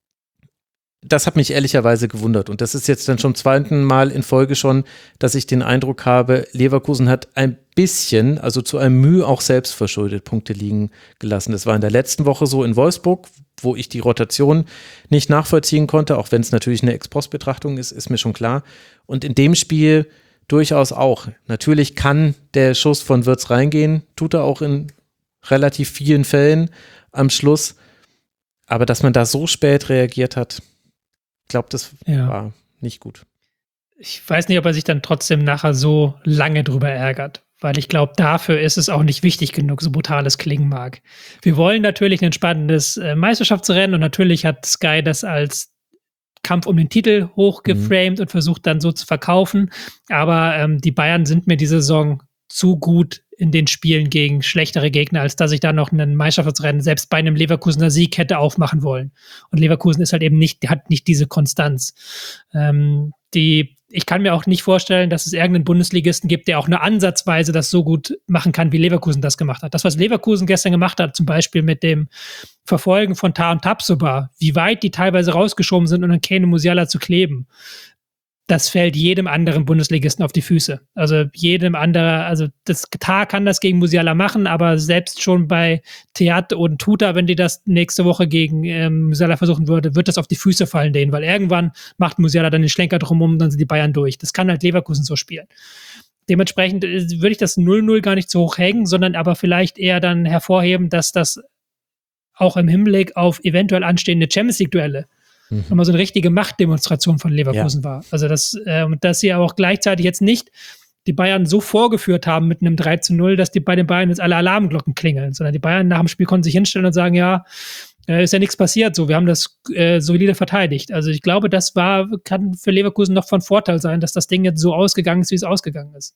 Das hat mich ehrlicherweise gewundert und das ist jetzt dann schon zum zweiten Mal in Folge schon, dass ich den Eindruck habe, Leverkusen hat ein bisschen, also zu einem Mühe auch selbst verschuldet Punkte liegen gelassen. Das war in der letzten Woche so in Wolfsburg, wo ich die Rotation nicht nachvollziehen konnte, auch wenn es natürlich eine Ex-Post-Betrachtung ist, ist mir schon klar. Und in dem Spiel durchaus auch. Natürlich kann der Schuss von Wirtz reingehen, tut er auch in relativ vielen Fällen am Schluss. Aber dass man da so spät reagiert hat, ich glaube, das ja. war nicht gut. Ich weiß nicht, ob er sich dann trotzdem nachher so lange drüber ärgert, weil ich glaube, dafür ist es auch nicht wichtig genug, so brutal es klingen mag. Wir wollen natürlich ein spannendes äh, Meisterschaftsrennen und natürlich hat Sky das als Kampf um den Titel hochgeframed mhm. und versucht dann so zu verkaufen. Aber ähm, die Bayern sind mir diese Saison zu gut in den Spielen gegen schlechtere Gegner, als dass ich da noch einen Meisterschaftsrennen selbst bei einem Leverkusener Sieg hätte aufmachen wollen. Und Leverkusen ist halt eben nicht, hat nicht diese Konstanz. Ähm, die, ich kann mir auch nicht vorstellen, dass es irgendeinen Bundesligisten gibt, der auch nur ansatzweise das so gut machen kann, wie Leverkusen das gemacht hat. Das, was Leverkusen gestern gemacht hat, zum Beispiel mit dem Verfolgen von Tah und Tabsoba, wie weit die teilweise rausgeschoben sind, um an Kane und Musiala zu kleben, das fällt jedem anderen Bundesligisten auf die Füße. Also jedem anderen, also das Tah kann das gegen Musiala machen, aber selbst schon bei Theat und Tuta, wenn die das nächste Woche gegen ähm, Musiala versuchen würde, wird das auf die Füße fallen denen, weil irgendwann macht Musiala dann den Schlenker drumherum und dann sind die Bayern durch. Das kann halt Leverkusen so spielen. Dementsprechend würde ich das null null gar nicht so hoch hängen, sondern aber vielleicht eher dann hervorheben, dass das auch im Hinblick auf eventuell anstehende Champions-League-Duelle Mhm. nochmal so eine richtige Machtdemonstration von Leverkusen ja. war. Also das, äh, dass sie aber auch gleichzeitig jetzt nicht die Bayern so vorgeführt haben mit einem drei zu null, dass die bei den Bayern jetzt alle Alarmglocken klingeln, sondern die Bayern nach dem Spiel konnten sich hinstellen und sagen, ja, äh, ist ja nichts passiert, so, wir haben das äh, solide verteidigt. Also ich glaube, das war, kann für Leverkusen noch von Vorteil sein, dass das Ding jetzt so ausgegangen ist, wie es ausgegangen ist.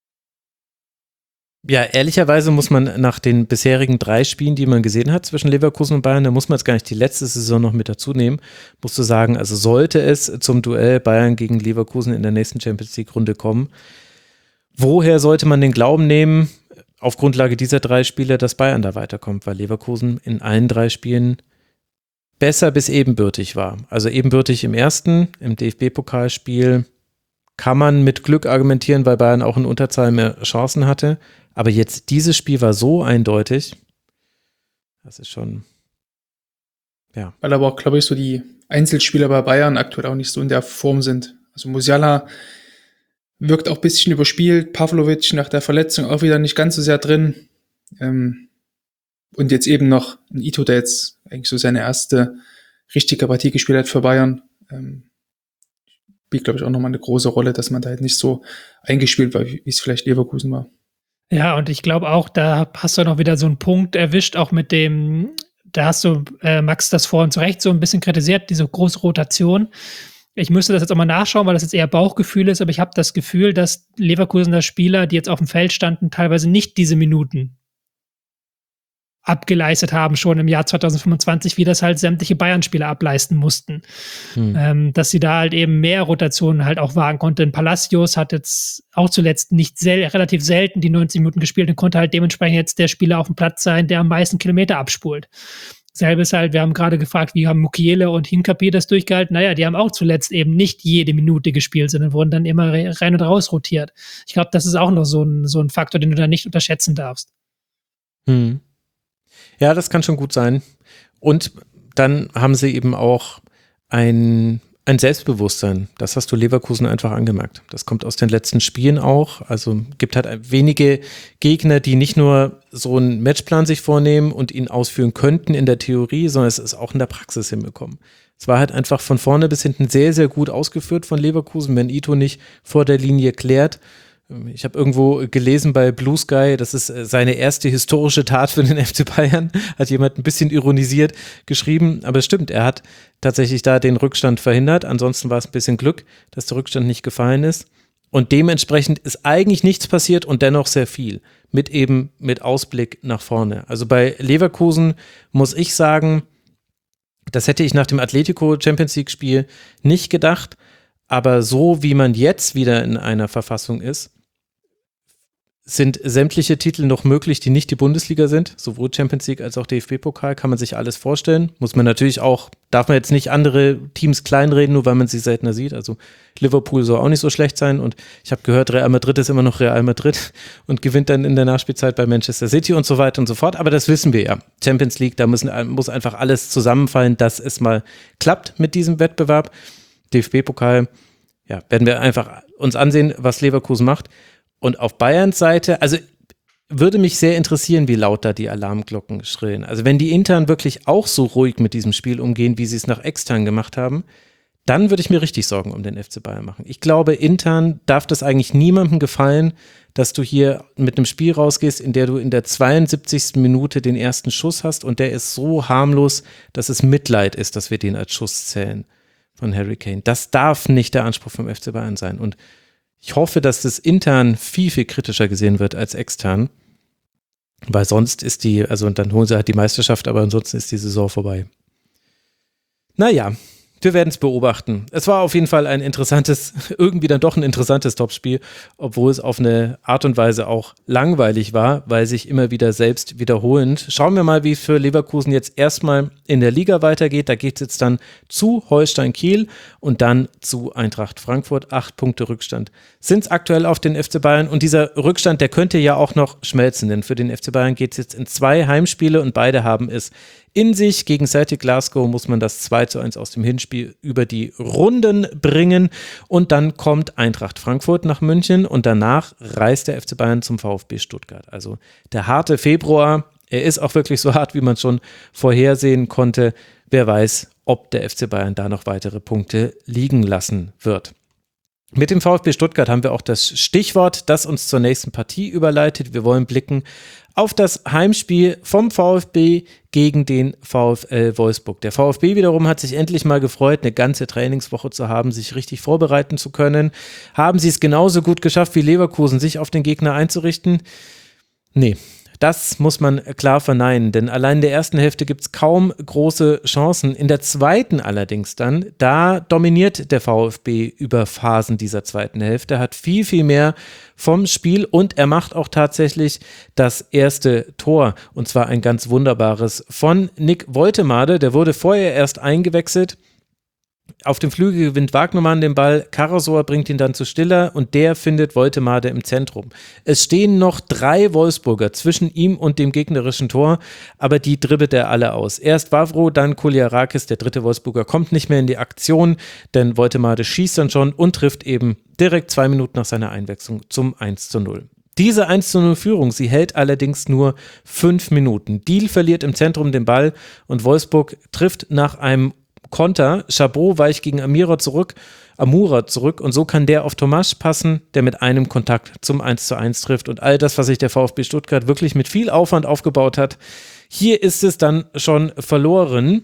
Ja, ehrlicherweise muss man nach den bisherigen drei Spielen, die man gesehen hat zwischen Leverkusen und Bayern, da muss man jetzt gar nicht die letzte Saison noch mit dazu nehmen, musst du sagen, also sollte es zum Duell Bayern gegen Leverkusen in der nächsten Champions-League-Runde kommen, woher sollte man den Glauben nehmen, auf Grundlage dieser drei Spiele, dass Bayern da weiterkommt, weil Leverkusen in allen drei Spielen besser bis ebenbürtig war. Also ebenbürtig im ersten, im D F B-Pokalspiel kann man mit Glück argumentieren, weil Bayern auch in Unterzahl mehr Chancen hatte. Aber jetzt, dieses Spiel war so eindeutig, das ist schon, ja. Weil aber auch, glaube ich, so die Einzelspieler bei Bayern aktuell auch nicht so in der Form sind. Also Musiala wirkt auch ein bisschen überspielt, Pavlovic nach der Verletzung auch wieder nicht ganz so sehr drin. Ähm, und jetzt eben noch ein Ito, der jetzt eigentlich so seine erste richtige Partie gespielt hat für Bayern. Ähm, spielt, glaube ich, auch nochmal eine große Rolle, dass man da halt nicht so eingespielt war, wie es vielleicht Leverkusen war. Ja, und ich glaube auch, da hast du noch wieder so einen Punkt erwischt, auch mit dem, da hast du, äh, Max, das vorhin zu Recht so ein bisschen kritisiert, diese große Rotation. Ich müsste das jetzt auch mal nachschauen, weil das jetzt eher Bauchgefühl ist, aber ich habe das Gefühl, dass Leverkusener Spieler, die jetzt auf dem Feld standen, teilweise nicht diese Minuten abgeleistet haben, schon im Jahr zwanzig fünfundzwanzig, wie das halt sämtliche Bayern-Spieler ableisten mussten. Hm. Ähm, dass sie da halt eben mehr Rotationen halt auch wagen konnten. Palacios hat jetzt auch zuletzt nicht sel- relativ selten die neunzig Minuten gespielt und konnte halt dementsprechend jetzt der Spieler auf dem Platz sein, der am meisten Kilometer abspult. Selbes halt, wir haben gerade gefragt, wie haben Mukiele und Hincapié das durchgehalten? Naja, die haben auch zuletzt eben nicht jede Minute gespielt, sondern wurden dann immer rein und raus rotiert. Ich glaube, das ist auch noch so ein, so ein Faktor, den du da nicht unterschätzen darfst. Hm. Ja, das kann schon gut sein. Und dann haben sie eben auch ein, ein Selbstbewusstsein. Das hast du Leverkusen einfach angemerkt. Das kommt aus den letzten Spielen auch. Also gibt halt wenige Gegner, die nicht nur so einen Matchplan sich vornehmen und ihn ausführen könnten in der Theorie, sondern es ist auch in der Praxis hinbekommen. Es war halt einfach von vorne bis hinten sehr, sehr gut ausgeführt von Leverkusen, wenn Ito nicht vor der Linie klärt. Ich habe irgendwo gelesen bei Blue Sky, das ist seine erste historische Tat für den F C Bayern, hat jemand ein bisschen ironisiert geschrieben, aber es stimmt, er hat tatsächlich da den Rückstand verhindert, ansonsten war es ein bisschen Glück, dass der Rückstand nicht gefallen ist und dementsprechend ist eigentlich nichts passiert und dennoch sehr viel, mit eben mit Ausblick nach vorne. Also bei Leverkusen muss ich sagen, das hätte ich nach dem Atletico Champions League Spiel nicht gedacht, aber so wie man jetzt wieder in einer Verfassung ist, sind sämtliche Titel noch möglich, die nicht die Bundesliga sind, sowohl Champions League als auch D F B-Pokal, kann man sich alles vorstellen. Muss man natürlich auch, darf man jetzt nicht andere Teams kleinreden, nur weil man sie seltener sieht. Also Liverpool soll auch nicht so schlecht sein und ich habe gehört, Real Madrid ist immer noch Real Madrid und gewinnt dann in der Nachspielzeit bei Manchester City und so weiter und so fort. Aber das wissen wir ja. Champions League, da müssen, muss einfach alles zusammenfallen, dass es mal klappt mit diesem Wettbewerb. D F B-Pokal, ja, werden wir einfach uns ansehen, was Leverkusen macht. Und auf Bayerns Seite, also würde mich sehr interessieren, wie laut da die Alarmglocken schrillen. Also wenn die intern wirklich auch so ruhig mit diesem Spiel umgehen, wie sie es nach extern gemacht haben, dann würde ich mir richtig Sorgen um den F C Bayern machen. Ich glaube, intern darf das eigentlich niemandem gefallen, dass du hier mit einem Spiel rausgehst, in der du in der zweiundsiebzigsten Minute den ersten Schuss hast und der ist so harmlos, dass es Mitleid ist, dass wir den als Schuss zählen von Harry Kane. Das darf nicht der Anspruch vom F C Bayern sein. Und ich hoffe, dass das intern viel, viel kritischer gesehen wird als extern. Weil sonst ist die, also dann holen sie halt die Meisterschaft, aber ansonsten ist die Saison vorbei. Naja, wir werden es beobachten. Es war auf jeden Fall ein interessantes, irgendwie dann doch ein interessantes Topspiel, obwohl es auf eine Art und Weise auch langweilig war, weil sich immer wieder selbst wiederholend. Schauen wir mal, wie es für Leverkusen jetzt erstmal in der Liga weitergeht. Da geht es jetzt dann zu Holstein Kiel und dann zu Eintracht Frankfurt. Acht Punkte Rückstand sind es aktuell auf den F C Bayern und dieser Rückstand, der könnte ja auch noch schmelzen, denn für den F C Bayern geht es jetzt in zwei Heimspiele und beide haben es in sich. Gegen Celtic Glasgow muss man das zwei zu eins aus dem Hinspiel über die Runden bringen und dann kommt Eintracht Frankfurt nach München und danach reist der F C Bayern zum VfB Stuttgart. Also der harte Februar, er ist auch wirklich so hart, wie man schon vorhersehen konnte. Wer weiß, ob der F C Bayern da noch weitere Punkte liegen lassen wird. Mit dem VfB Stuttgart haben wir auch das Stichwort, das uns zur nächsten Partie überleitet. Wir wollen blicken auf das Heimspiel vom VfB gegen den VfL Wolfsburg. Der VfB wiederum hat sich endlich mal gefreut, eine ganze Trainingswoche zu haben, sich richtig vorbereiten zu können. Haben sie es genauso gut geschafft wie Leverkusen, sich auf den Gegner einzurichten? Nee. Das muss man klar verneinen, denn allein in der ersten Hälfte gibt es kaum große Chancen. In der zweiten allerdings dann, da dominiert der VfB über Phasen dieser zweiten Hälfte, hat viel, viel mehr vom Spiel und er macht auch tatsächlich das erste Tor und zwar ein ganz wunderbares von Nick Woltemade. Der wurde vorher erst eingewechselt. Auf dem Flügel gewinnt Wagnermann den Ball, Karasor bringt ihn dann zu Stiller und der findet Woltemade im Zentrum. Es stehen noch drei Wolfsburger zwischen ihm und dem gegnerischen Tor, aber die dribbelt er alle aus. Erst Wavro, dann Koliarakis, der dritte Wolfsburger, kommt nicht mehr in die Aktion, denn Woltemade schießt dann schon und trifft eben direkt zwei Minuten nach seiner Einwechslung zum eins zu null. Diese eins zu null Führung, sie hält allerdings nur fünf Minuten. Diehl verliert im Zentrum den Ball und Wolfsburg trifft nach einem Konter. Chabot weicht gegen Amira zurück, Amura zurück und so kann der auf Tomasch passen, der mit einem Kontakt zum eins zu eins trifft und all das, was sich der VfB Stuttgart wirklich mit viel Aufwand aufgebaut hat, hier ist es dann schon verloren.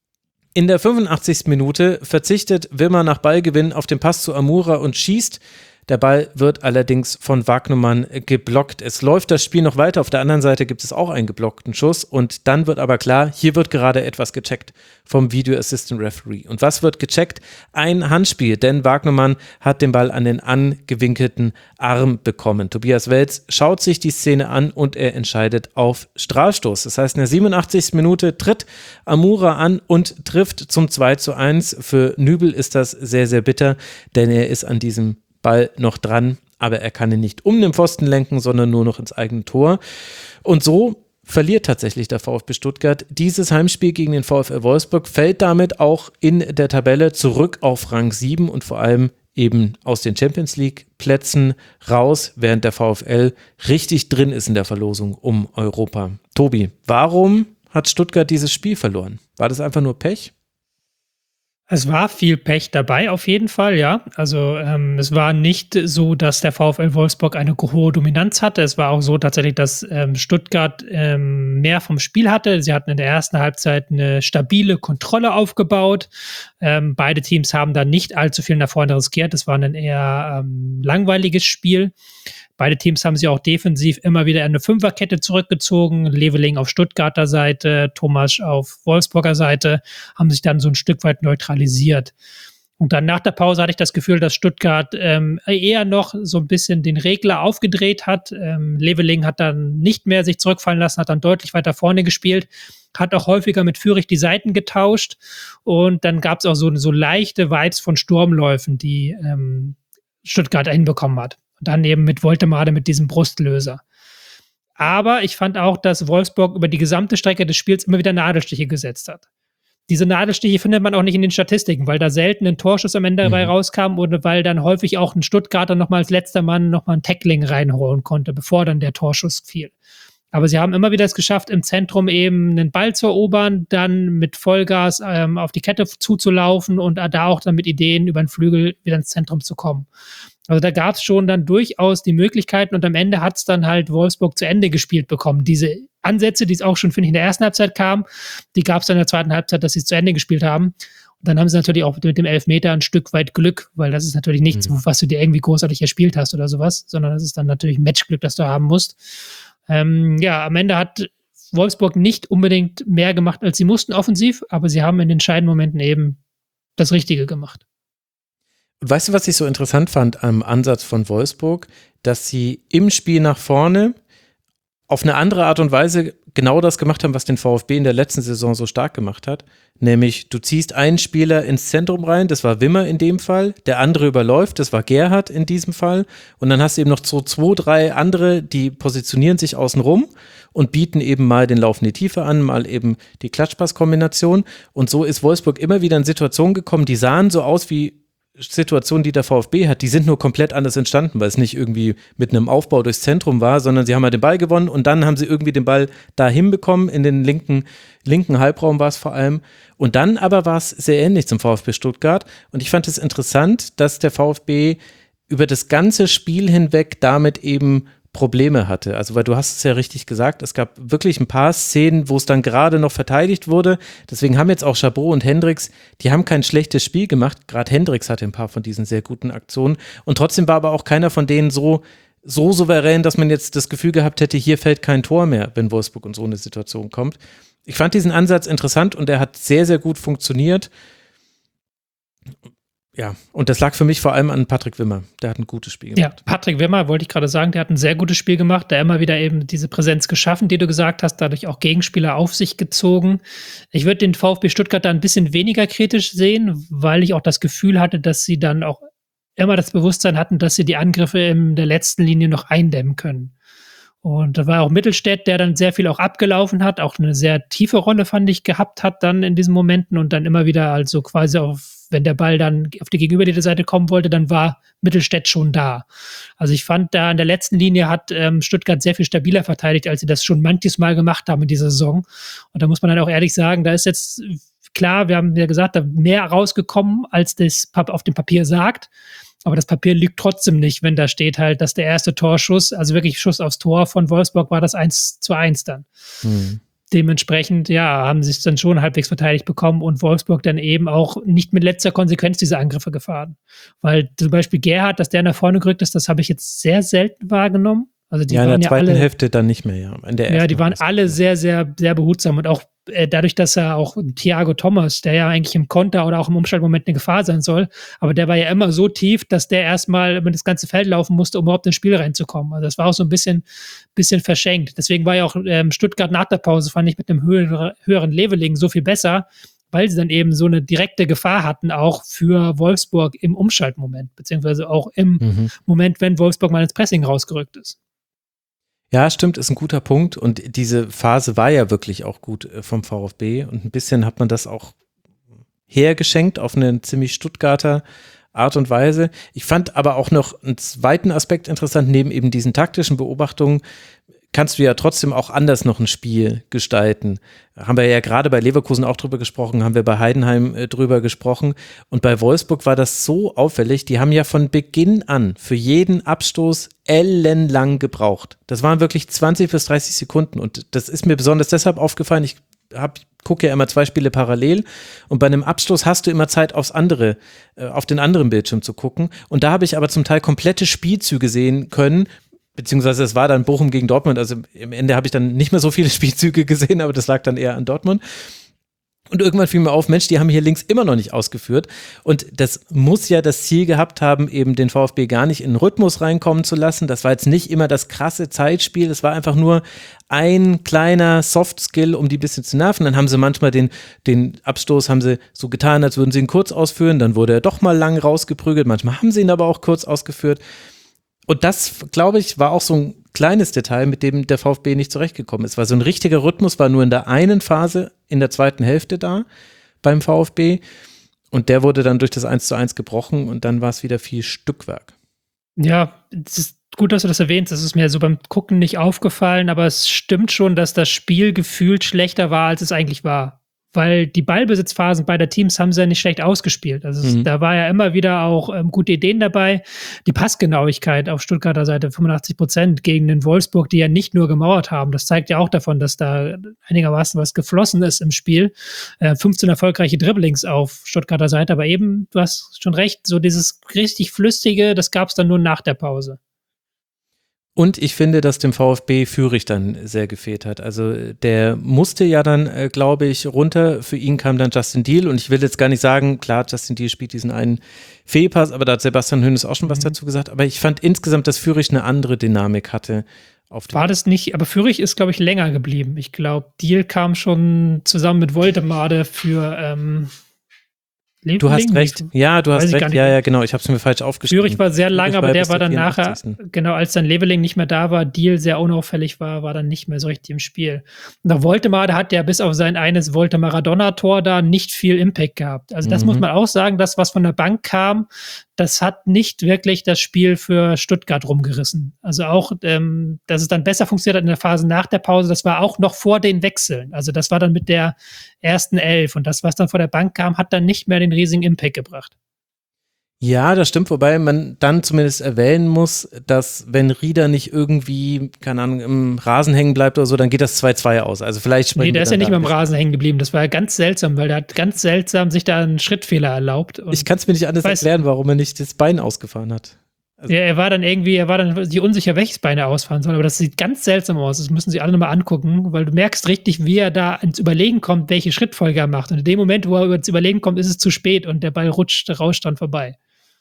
In der fünfundachtzigsten Minute verzichtet Wimmer nach Ballgewinn auf den Pass zu Amura und schießt. Der Ball wird allerdings von Wagnermann geblockt. Es läuft das Spiel noch weiter. Auf der anderen Seite gibt es auch einen geblockten Schuss. Und dann wird aber klar, hier wird gerade etwas gecheckt vom Video Assistant Referee. Und was wird gecheckt? Ein Handspiel, denn Wagnermann hat den Ball an den angewinkelten Arm bekommen. Tobias Welz schaut sich die Szene an und er entscheidet auf Strafstoß. Das heißt, in der siebenundachtzigsten Minute tritt Amura an und trifft zum zwei zu eins. Für Nübel ist das sehr, sehr bitter, denn er ist an diesem Ball noch dran, aber er kann ihn nicht um den Pfosten lenken, sondern nur noch ins eigene Tor. Und so verliert tatsächlich der VfB Stuttgart dieses Heimspiel gegen den VfL Wolfsburg, fällt damit auch in der Tabelle zurück auf Rang sieben und vor allem eben aus den Champions-League-Plätzen raus, während der VfL richtig drin ist in der Verlosung um Europa. Tobi, warum hat Stuttgart dieses Spiel verloren? War das einfach nur Pech? Es war viel Pech dabei, auf jeden Fall, ja. Also ähm, es war nicht so, dass der VfL Wolfsburg eine hohe Dominanz hatte. Es war auch so tatsächlich, dass ähm, Stuttgart ähm, mehr vom Spiel hatte. Sie hatten in der ersten Halbzeit eine stabile Kontrolle aufgebaut. Ähm, beide Teams haben da nicht allzu viel nach vorne riskiert. Es war ein eher ähm, langweiliges Spiel. Beide Teams haben sich auch defensiv immer wieder in eine Fünferkette zurückgezogen. Leveling auf Stuttgarter Seite, Tomasch auf Wolfsburger Seite, haben sich dann so ein Stück weit neutralisiert. Und dann nach der Pause hatte ich das Gefühl, dass Stuttgart ähm, eher noch so ein bisschen den Regler aufgedreht hat. Ähm, Leveling hat dann nicht mehr sich zurückfallen lassen, hat dann deutlich weiter vorne gespielt, hat auch häufiger mit Führig die Seiten getauscht. Und dann gab es auch so, so leichte Vibes von Sturmläufen, die ähm, Stuttgart hinbekommen hat. Und dann eben mit Woltemade mit diesem Brustlöser. Aber ich fand auch, dass Wolfsburg über die gesamte Strecke des Spiels immer wieder Nadelstiche gesetzt hat. Diese Nadelstiche findet man auch nicht in den Statistiken, weil da selten ein Torschuss am Ende dabei mhm. rauskam oder weil dann häufig auch ein Stuttgarter nochmal als letzter Mann nochmal ein Tackling reinholen konnte, bevor dann der Torschuss fiel. Aber sie haben immer wieder es geschafft, im Zentrum eben einen Ball zu erobern, dann mit Vollgas ähm, auf die Kette zuzulaufen und da auch dann mit Ideen über den Flügel wieder ins Zentrum zu kommen. Also da gab es schon dann durchaus die Möglichkeiten und am Ende hat es dann halt Wolfsburg zu Ende gespielt bekommen. Diese Ansätze, die es auch schon, finde ich, in der ersten Halbzeit kamen, die gab es dann in der zweiten Halbzeit, dass sie es zu Ende gespielt haben. Und dann haben sie natürlich auch mit dem Elfmeter ein Stück weit Glück, weil das ist natürlich nichts, mhm. was du dir irgendwie großartig erspielt hast oder sowas, sondern das ist dann natürlich Matchglück, das du haben musst. Ähm, ja, am Ende hat Wolfsburg nicht unbedingt mehr gemacht, als sie mussten offensiv, aber sie haben in den entscheidenden Momenten eben das Richtige gemacht. Und weißt du, was ich so interessant fand am Ansatz von Wolfsburg? Dass sie im Spiel nach vorne auf eine andere Art und Weise genau das gemacht haben, was den VfB in der letzten Saison so stark gemacht hat. Nämlich, du ziehst einen Spieler ins Zentrum rein, das war Wimmer in dem Fall, der andere überläuft, das war Gerhard in diesem Fall. Und dann hast du eben noch so zwei, drei andere, die positionieren sich außen rum und bieten eben mal den Lauf in die Tiefe an, mal eben die Klatschpass-Kombination. Und so ist Wolfsburg immer wieder in Situationen gekommen, die sahen so aus wie Situationen, die der VfB hat, die sind nur komplett anders entstanden, weil es nicht irgendwie mit einem Aufbau durchs Zentrum war, sondern sie haben halt den Ball gewonnen und dann haben sie irgendwie den Ball da hinbekommen, in den linken, linken Halbraum war es vor allem. Und dann aber war es sehr ähnlich zum VfB Stuttgart und ich fand es interessant, dass der VfB über das ganze Spiel hinweg damit eben Probleme hatte. Also, weil du hast es ja richtig gesagt, es gab wirklich ein paar Szenen, wo es dann gerade noch verteidigt wurde. Deswegen haben jetzt auch Chabot und Hendricks, die haben kein schlechtes Spiel gemacht. Gerade Hendricks hatte ein paar von diesen sehr guten Aktionen. Und trotzdem war aber auch keiner von denen so, so souverän, dass man jetzt das Gefühl gehabt hätte, hier fällt kein Tor mehr, wenn Wolfsburg in so eine Situation kommt. Ich fand diesen Ansatz interessant und der hat sehr, sehr gut funktioniert. Ja, und das lag für mich vor allem an Patrick Wimmer. Der hat ein gutes Spiel gemacht. Ja, Patrick Wimmer, wollte ich gerade sagen, der hat ein sehr gutes Spiel gemacht, der immer wieder eben diese Präsenz geschaffen, die du gesagt hast, dadurch auch Gegenspieler auf sich gezogen. Ich würde den VfB Stuttgart da ein bisschen weniger kritisch sehen, weil ich auch das Gefühl hatte, dass sie dann auch immer das Bewusstsein hatten, dass sie die Angriffe in der letzten Linie noch eindämmen können. Und da war auch Mittelstädt, der dann sehr viel auch abgelaufen hat, auch eine sehr tiefe Rolle, fand ich, gehabt hat dann in diesen Momenten und dann immer wieder also quasi auf, wenn der Ball dann auf die gegenüberliegende Seite kommen wollte, dann war Mittelstädt schon da. Also ich fand, da in der letzten Linie hat ähm, Stuttgart sehr viel stabiler verteidigt, als sie das schon manches Mal gemacht haben in dieser Saison. Und da muss man dann auch ehrlich sagen, da ist jetzt klar, wir haben ja gesagt, da mehr rausgekommen, als das auf dem Papier sagt. Aber das Papier lügt trotzdem nicht, wenn da steht halt, dass der erste Torschuss, also wirklich Schuss aufs Tor von Wolfsburg, war das eins zu eins dann. Mhm. Dementsprechend, ja, haben sie es dann schon halbwegs verteidigt bekommen und Wolfsburg dann eben auch nicht mit letzter Konsequenz diese Angriffe gefahren. Weil zum Beispiel Gerhard, dass der nach vorne gerückt ist, das habe ich jetzt sehr selten wahrgenommen. Also die ja, in waren der zweiten ja alle, Hälfte dann nicht mehr, ja. In der ja, die waren Hälfte. alle sehr, sehr, sehr behutsam und auch äh, dadurch, dass er auch Thiago Thomas, der ja eigentlich im Konter oder auch im Umschaltmoment eine Gefahr sein soll, aber der war ja immer so tief, dass der erstmal über das ganze Feld laufen musste, um überhaupt ins Spiel reinzukommen. Also das war auch so ein bisschen, bisschen verschenkt. Deswegen war ja auch ähm, Stuttgart nach der Pause, fand ich, mit einem höheren, höheren Leveling so viel besser, weil sie dann eben so eine direkte Gefahr hatten, auch für Wolfsburg im Umschaltmoment, beziehungsweise auch im mhm. Moment, wenn Wolfsburg mal ins Pressing rausgerückt ist. Ja, stimmt, ist ein guter Punkt und diese Phase war ja wirklich auch gut vom VfB und ein bisschen hat man das auch hergeschenkt auf eine ziemlich Stuttgarter Art und Weise. Ich fand aber auch noch einen zweiten Aspekt interessant, neben eben diesen taktischen Beobachtungen kannst du ja trotzdem auch anders noch ein Spiel gestalten. Haben wir ja gerade bei Leverkusen auch drüber gesprochen, haben wir bei Heidenheim äh, drüber gesprochen und bei Wolfsburg war das so auffällig, die haben ja von Beginn an für jeden Abstoß ellenlang gebraucht. Das waren wirklich zwanzig bis dreißig Sekunden und das ist mir besonders deshalb aufgefallen, ich hab, gucke ja immer zwei Spiele parallel und bei einem Abstoß hast du immer Zeit aufs andere, äh, auf den anderen Bildschirm zu gucken und da habe ich aber zum Teil komplette Spielzüge sehen können, beziehungsweise es war dann Bochum gegen Dortmund, also im Ende habe ich dann nicht mehr so viele Spielzüge gesehen, aber das lag dann eher an Dortmund. Und irgendwann fiel mir auf, Mensch, die haben hier links immer noch nicht ausgeführt. Und das muss ja das Ziel gehabt haben, eben den VfB gar nicht in den Rhythmus reinkommen zu lassen. Das war jetzt nicht immer das krasse Zeitspiel, es war einfach nur ein kleiner Soft-Skill, um die ein bisschen zu nerven. Dann haben sie manchmal den, den Abstoß, haben sie so getan, als würden sie ihn kurz ausführen, dann wurde er doch mal lang rausgeprügelt, manchmal haben sie ihn aber auch kurz ausgeführt. Und das, glaube ich, war auch so ein kleines Detail, mit dem der VfB nicht zurechtgekommen ist. Weil so ein richtiger Rhythmus war nur in der einen Phase, in der zweiten Hälfte da beim VfB. Und der wurde dann durch das eins zu eins gebrochen und dann war es wieder viel Stückwerk. Ja, es ist gut, dass du das erwähnst. Das ist mir so beim Gucken nicht aufgefallen, aber es stimmt schon, dass das Spiel gefühlt schlechter war, als es eigentlich war. Weil die Ballbesitzphasen beider Teams haben sie ja nicht schlecht ausgespielt. Also mhm. es, da war ja immer wieder auch ähm, gute Ideen dabei. Die Passgenauigkeit auf Stuttgarter Seite fünfundachtzig Prozent gegen den Wolfsburg, die ja nicht nur gemauert haben. Das zeigt ja auch davon, dass da einigermaßen was geflossen ist im Spiel. Äh, fünfzehn erfolgreiche Dribblings auf Stuttgarter Seite, aber eben, du hast schon recht, so dieses richtig Flüssige, das gab es dann nur nach der Pause. Und ich finde, dass dem VfB Führig dann sehr gefehlt hat. Also der musste ja dann, äh, glaube ich, runter. Für ihn kam dann Justin Deal. Und ich will jetzt gar nicht sagen, klar, Justin Deal spielt diesen einen Fehlpass, aber da hat Sebastian Hoeneß auch schon was dazu gesagt. Aber ich fand insgesamt, dass Führig eine andere Dynamik hatte. Auf War das nicht, aber Führig ist, glaube ich, länger geblieben. Ich glaube, Deal kam schon zusammen mit Woltemade für ähm Leveling? Du hast recht. Ja, du hast recht. Ja, ja, genau. Ich habe es mir falsch aufgeschrieben. Führig war sehr lang, aber der war dann nachher, genau, als dann Leveling nicht mehr da war, Deal sehr unauffällig war, war dann nicht mehr so richtig im Spiel. Und auch Woltemade hat ja bis auf sein eines Volte-Maradona-Tor da nicht viel Impact gehabt. Also das mhm. muss man auch sagen, das, was von der Bank kam, das hat nicht wirklich das Spiel für Stuttgart rumgerissen. Also auch, ähm, dass es dann besser funktioniert hat in der Phase nach der Pause, das war auch noch vor den Wechseln. Also das war dann mit der ersten Elf und das, was dann vor der Bank kam, hat dann nicht mehr den riesigen Impact gebracht. Ja, das stimmt, wobei man dann zumindest erwähnen muss, dass wenn Rieder nicht irgendwie, keine Ahnung, im Rasen hängen bleibt oder so, dann geht das zwei zwei aus. Also vielleicht Nee, der ist ja nicht mehr im Rasen hängen geblieben. Das war ja ganz seltsam, weil der hat ganz seltsam sich da einen Schrittfehler erlaubt. Und ich kann es mir nicht anders erklären, warum er nicht das Bein ausgefahren hat. Also ja, er war dann irgendwie, er war dann die unsicher, welches Bein er ausfahren soll, aber das sieht ganz seltsam aus. Das müssen Sie alle nochmal angucken, weil du merkst richtig, wie er da ins Überlegen kommt, welche Schrittfolge er macht. Und in dem Moment, wo er ins Überlegen kommt, ist es zu spät und der Ball rutscht, rauscht dann vorbei.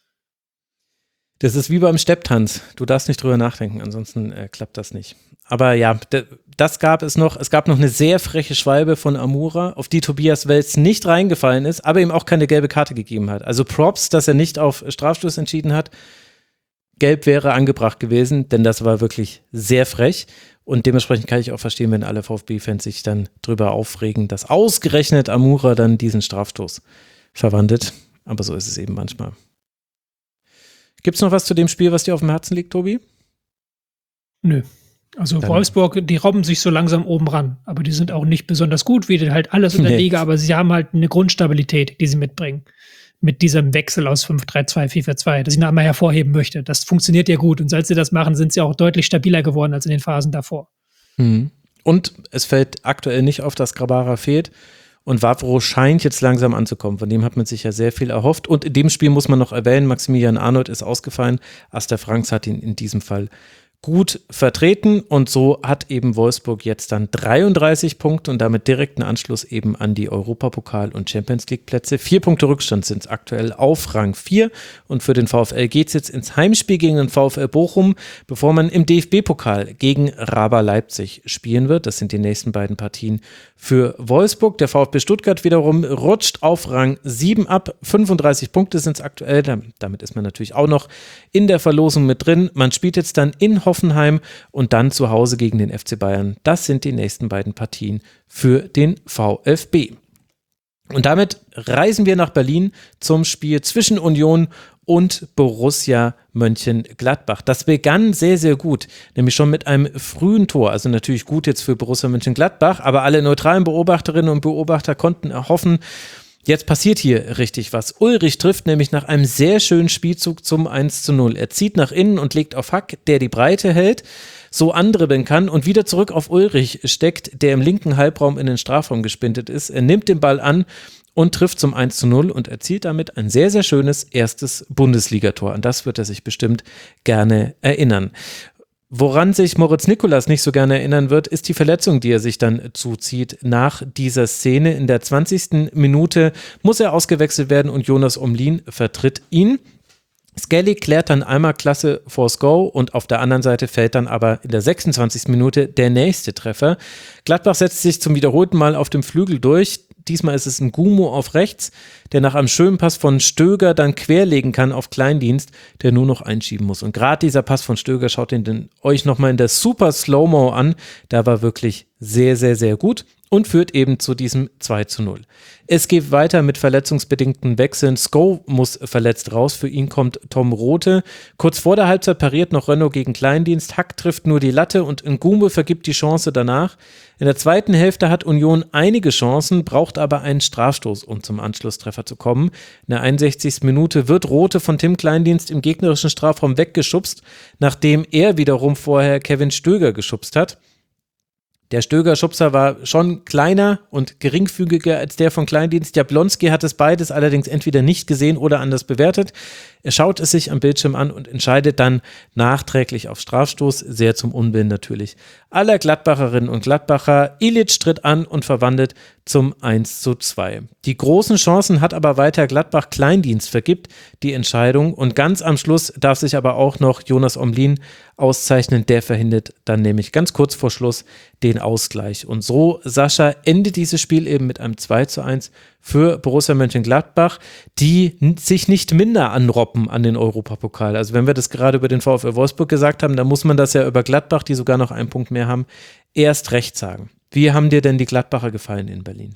Das ist wie beim Stepptanz. Du darfst nicht drüber nachdenken, ansonsten äh, klappt das nicht. Aber ja, d- das gab es noch. Es gab noch eine sehr freche Schwalbe von Amura, auf die Tobias Welz nicht reingefallen ist, aber ihm auch keine gelbe Karte gegeben hat. Also Props, dass er nicht auf Strafstoß entschieden hat. Gelb wäre angebracht gewesen, denn das war wirklich sehr frech. Und dementsprechend kann ich auch verstehen, wenn alle VfB-Fans sich dann drüber aufregen, dass ausgerechnet Amura dann diesen Strafstoß verwandelt. Aber so ist es eben manchmal. Gibt's noch was zu dem Spiel, was dir auf dem Herzen liegt, Tobi? Nö. Also Dann. Wolfsburg, die robben sich so langsam oben ran. Aber die sind auch nicht besonders gut, wie halt alles in der nee. Liga. Aber sie haben halt eine Grundstabilität, die sie mitbringen. Mit diesem Wechsel aus fünf drei zwei, vier vier zwei, das ich noch einmal hervorheben möchte. Das funktioniert ja gut. Und seit sie das machen, sind sie auch deutlich stabiler geworden als in den Phasen davor. Hm. Und es fällt aktuell nicht auf, dass Grabara fehlt. Und Wavro scheint jetzt langsam anzukommen. Von dem hat man sich ja sehr viel erhofft. Und in dem Spiel muss man noch erwähnen, Maximilian Arnold ist ausgefallen. Aster Franks hat ihn in diesem Fall gut vertreten. Und so hat eben Wolfsburg jetzt dann dreiunddreißig Punkte und damit direkten Anschluss eben an die Europapokal- und Champions-League-Plätze. Vier Punkte Rückstand sind es aktuell auf Rang vier. Und für den VfL geht es jetzt ins Heimspiel gegen den VfL Bochum, bevor man im D F B-Pokal gegen Raber Leipzig spielen wird. Das sind die nächsten beiden Partien für Wolfsburg. Der VfB Stuttgart wiederum rutscht auf Rang sieben ab. fünfunddreißig Punkte sind es aktuell. Damit ist man natürlich auch noch in der Verlosung mit drin. Man spielt jetzt dann in Hoffenheim und dann zu Hause gegen den F C Bayern. Das sind die nächsten beiden Partien für den VfB. Und damit reisen wir nach Berlin zum Spiel zwischen Union und Borussia Mönchengladbach. Das begann sehr, sehr gut, nämlich schon mit einem frühen Tor. Also natürlich gut jetzt für Borussia Mönchengladbach, aber alle neutralen Beobachterinnen und Beobachter konnten erhoffen, jetzt passiert hier richtig was. Ulrich trifft nämlich nach einem sehr schönen Spielzug zum eins zu null. Er zieht nach innen und legt auf Hack, der die Breite hält, so andribbeln kann und wieder zurück auf Ulrich steckt, der im linken Halbraum in den Strafraum gesprintet ist. Er nimmt den Ball an und trifft zum eins zu null und erzielt damit ein sehr, sehr schönes erstes Bundesligator. An das wird er sich bestimmt gerne erinnern. Woran sich Moritz Nicolas nicht so gerne erinnern wird, ist die Verletzung, die er sich dann zuzieht. Nach dieser Szene in der zwanzigsten Minute muss er ausgewechselt werden und Jonas Omlin vertritt ihn. Skelly klärt dann einmal klasse vors Go und auf der anderen Seite fällt dann aber in der sechsundzwanzigsten Minute der nächste Treffer. Gladbach setzt sich zum wiederholten Mal auf dem Flügel durch. Diesmal ist es ein Gumo auf rechts, der nach einem schönen Pass von Stöger dann querlegen kann auf Kleindienst, der nur noch einschieben muss. Und gerade dieser Pass von Stöger, schaut ihn den euch nochmal in der Super Slow-Mo an, da war wirklich sehr, sehr, sehr gut und führt eben zu diesem zwei zu null. Es geht weiter mit verletzungsbedingten Wechseln. Sko muss verletzt raus, für ihn kommt Tom Rothe. Kurz vor der Halbzeit pariert noch Renault gegen Kleindienst, Hack trifft nur die Latte und Ngume vergibt die Chance danach. In der zweiten Hälfte hat Union einige Chancen, braucht aber einen Strafstoß, um zum Anschlusstreffer zu kommen. In der einundsechzigsten Minute wird Rothe von Tim Kleindienst im gegnerischen Strafraum weggeschubst, nachdem er wiederum vorher Kevin Stöger geschubst hat. Der Stöger-Schubser war schon kleiner und geringfügiger als der von Kleindienst. Jablonski hat es beides allerdings entweder nicht gesehen oder anders bewertet. Er schaut es sich am Bildschirm an und entscheidet dann nachträglich auf Strafstoß, sehr zum Unwillen natürlich aller Gladbacherinnen und Gladbacher. Ilic tritt an und verwandelt zum eins zu zwei. Die großen Chancen hat aber weiter Gladbach. Kleindienst vergibt die Entscheidung und ganz am Schluss darf sich aber auch noch Jonas Omlin auszeichnen. Der verhindert dann nämlich ganz kurz vor Schluss den Ausgleich. Und so, Sascha, endet dieses Spiel eben mit einem zwei zu eins für Borussia Mönchengladbach, die n- sich nicht minder anroppen an den Europapokal. Also wenn wir das gerade über den VfL Wolfsburg gesagt haben, dann muss man das ja über Gladbach, die sogar noch einen Punkt mehr haben, erst recht sagen. Wie haben dir denn die Gladbacher gefallen in Berlin?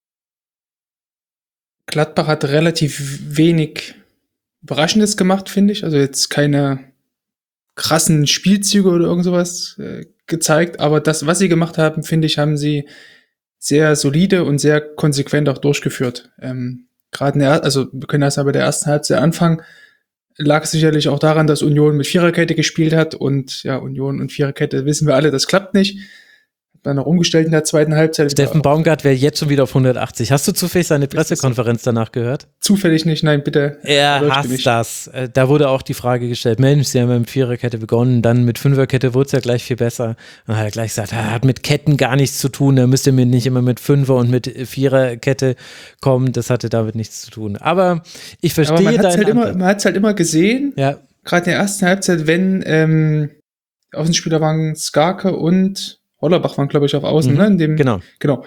Gladbach hat relativ wenig Überraschendes gemacht, finde ich. Also jetzt keine krassen Spielzüge oder irgend sowas äh, gezeigt, aber das, was sie gemacht haben, finde ich, haben sie sehr solide und sehr konsequent auch durchgeführt. Ähm, Gerade in der, also wir können erst mal bei der ersten Halbzeit anfangen, lag sicherlich auch daran, dass Union mit Viererkette gespielt hat und ja, Union und Viererkette wissen wir alle, das klappt nicht. Dann noch umgestellt in der zweiten Halbzeit. Steffen Baumgart wäre jetzt schon wieder auf hundertachtzig. Hast du zufällig seine Pressekonferenz danach gehört? Zufällig nicht, nein, bitte. Er hasst das. Äh, Da wurde auch die Frage gestellt, Mensch, sie haben mit Viererkette begonnen, dann mit Fünferkette wurde es ja gleich viel besser. Dann hat er gleich gesagt, er hat mit Ketten gar nichts zu tun, da müsst ihr mir nicht immer mit Fünfer und mit Viererkette kommen, das hatte damit nichts zu tun. Aber ich verstehe Aber man hat es deinen halt, immer- Ansatz. man hat's halt immer gesehen, Ja, gerade in der ersten Halbzeit, wenn ähm, Außenspieler waren Skarke und Hollerbach waren, glaube ich, auf Außen, Mhm, ne? In dem, genau. Genau.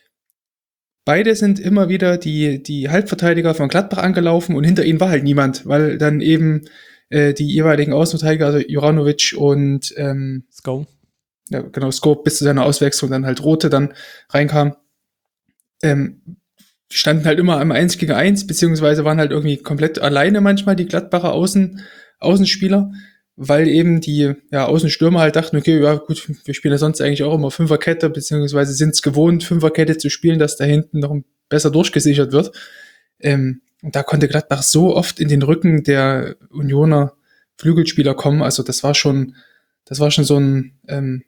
Beide sind immer wieder die, die Halbverteidiger von Gladbach angelaufen und hinter ihnen war halt niemand, weil dann eben äh, die jeweiligen Außenverteidiger, also Juranovic und ähm, Let's go. ja, genau, Scope bis zu seiner Auswechslung, dann halt Rote dann reinkam, ähm, standen halt immer am eins gegen eins, beziehungsweise waren halt irgendwie komplett alleine manchmal die Gladbacher Außen, Außenspieler, weil eben die ja, Außenstürmer halt dachten, okay, ja gut, wir spielen ja sonst eigentlich auch immer Fünferkette, beziehungsweise sind es gewohnt, Fünferkette zu spielen, dass da hinten noch besser durchgesichert wird. Ähm, und da konnte Gladbach so oft in den Rücken der Unioner Flügelspieler kommen, also das war schon, das war schon so ein ähm,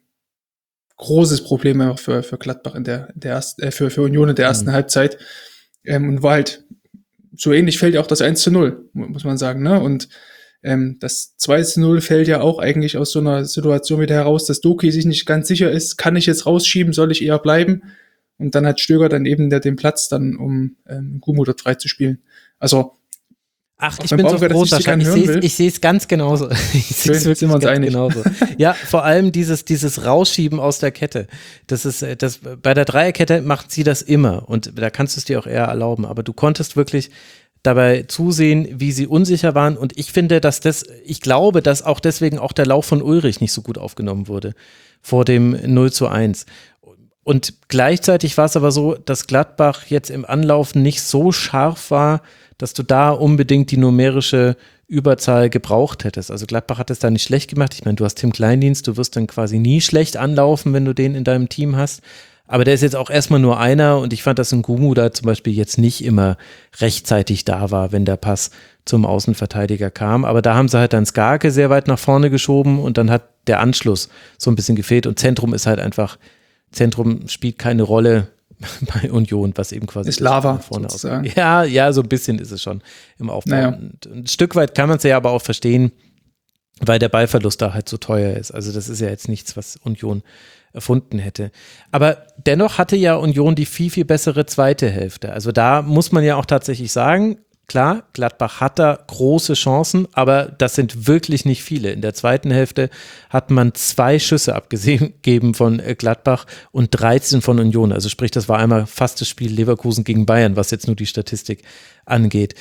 großes Problem auch für, für Gladbach in der, der ersten, äh, für, für Union in der ersten Mhm. Halbzeit. Ähm, und war halt, so ähnlich fällt ja auch das eins zu null, mu- muss man sagen, ne? Und ähm, das zwei zu null fällt ja auch eigentlich aus so einer Situation wieder heraus, dass Doki sich nicht ganz sicher ist, kann ich jetzt rausschieben, soll ich eher bleiben? Und dann hat Stöger dann eben der, den Platz dann, um ähm, Gumu dort frei zu spielen. Also, Ach, ich Wenn bin so Baumgart das froh, nicht so Sascha. gern Ich hören sehe will. ich sehe es ganz genauso. Ich sehe es Schön, sind wir uns ganz einig. genauso. Ja, vor allem dieses, dieses Rausschieben aus der Kette. Das ist, äh, das, bei der Dreierkette macht sie das immer und da kannst du es dir auch eher erlauben. Aber du konntest wirklich dabei zusehen, wie sie unsicher waren und ich finde, dass das, ich glaube, dass auch deswegen auch der Lauf von Ulrich nicht so gut aufgenommen wurde vor dem null zu eins. Und gleichzeitig war es aber so, dass Gladbach jetzt im Anlauf nicht so scharf war, dass du da unbedingt die numerische Überzahl gebraucht hättest. Also Gladbach hat es da nicht schlecht gemacht. Ich meine, du hast Tim Kleindienst, du wirst dann quasi nie schlecht anlaufen, wenn du den in deinem Team hast. Aber der ist jetzt auch erstmal nur einer und ich fand, dass Ngumu da zum Beispiel jetzt nicht immer rechtzeitig da war, wenn der Pass zum Außenverteidiger kam. Aber da haben sie halt dann Skarke sehr weit nach vorne geschoben und dann hat der Anschluss so ein bisschen gefehlt und Zentrum ist halt einfach, Zentrum spielt keine Rolle bei Union, was eben quasi Ist Lava, nach vorne sozusagen. ausgeht. Ja, ja, so ein bisschen ist es schon im Aufbau. Naja. Und ein Stück weit kann man es ja aber auch verstehen, weil der Ballverlust da halt so teuer ist. Also das ist ja jetzt nichts, was Union erfunden hätte. Aber dennoch hatte ja Union die viel, viel bessere zweite Hälfte. Also da muss man ja auch tatsächlich sagen, klar, Gladbach hat da große Chancen, aber das sind wirklich nicht viele. In der zweiten Hälfte hat man zwei Schüsse abgegeben von äh, Gladbach und dreizehn von Union. Also sprich, das war einmal fast das Spiel Leverkusen gegen Bayern, was jetzt nur die Statistik angeht.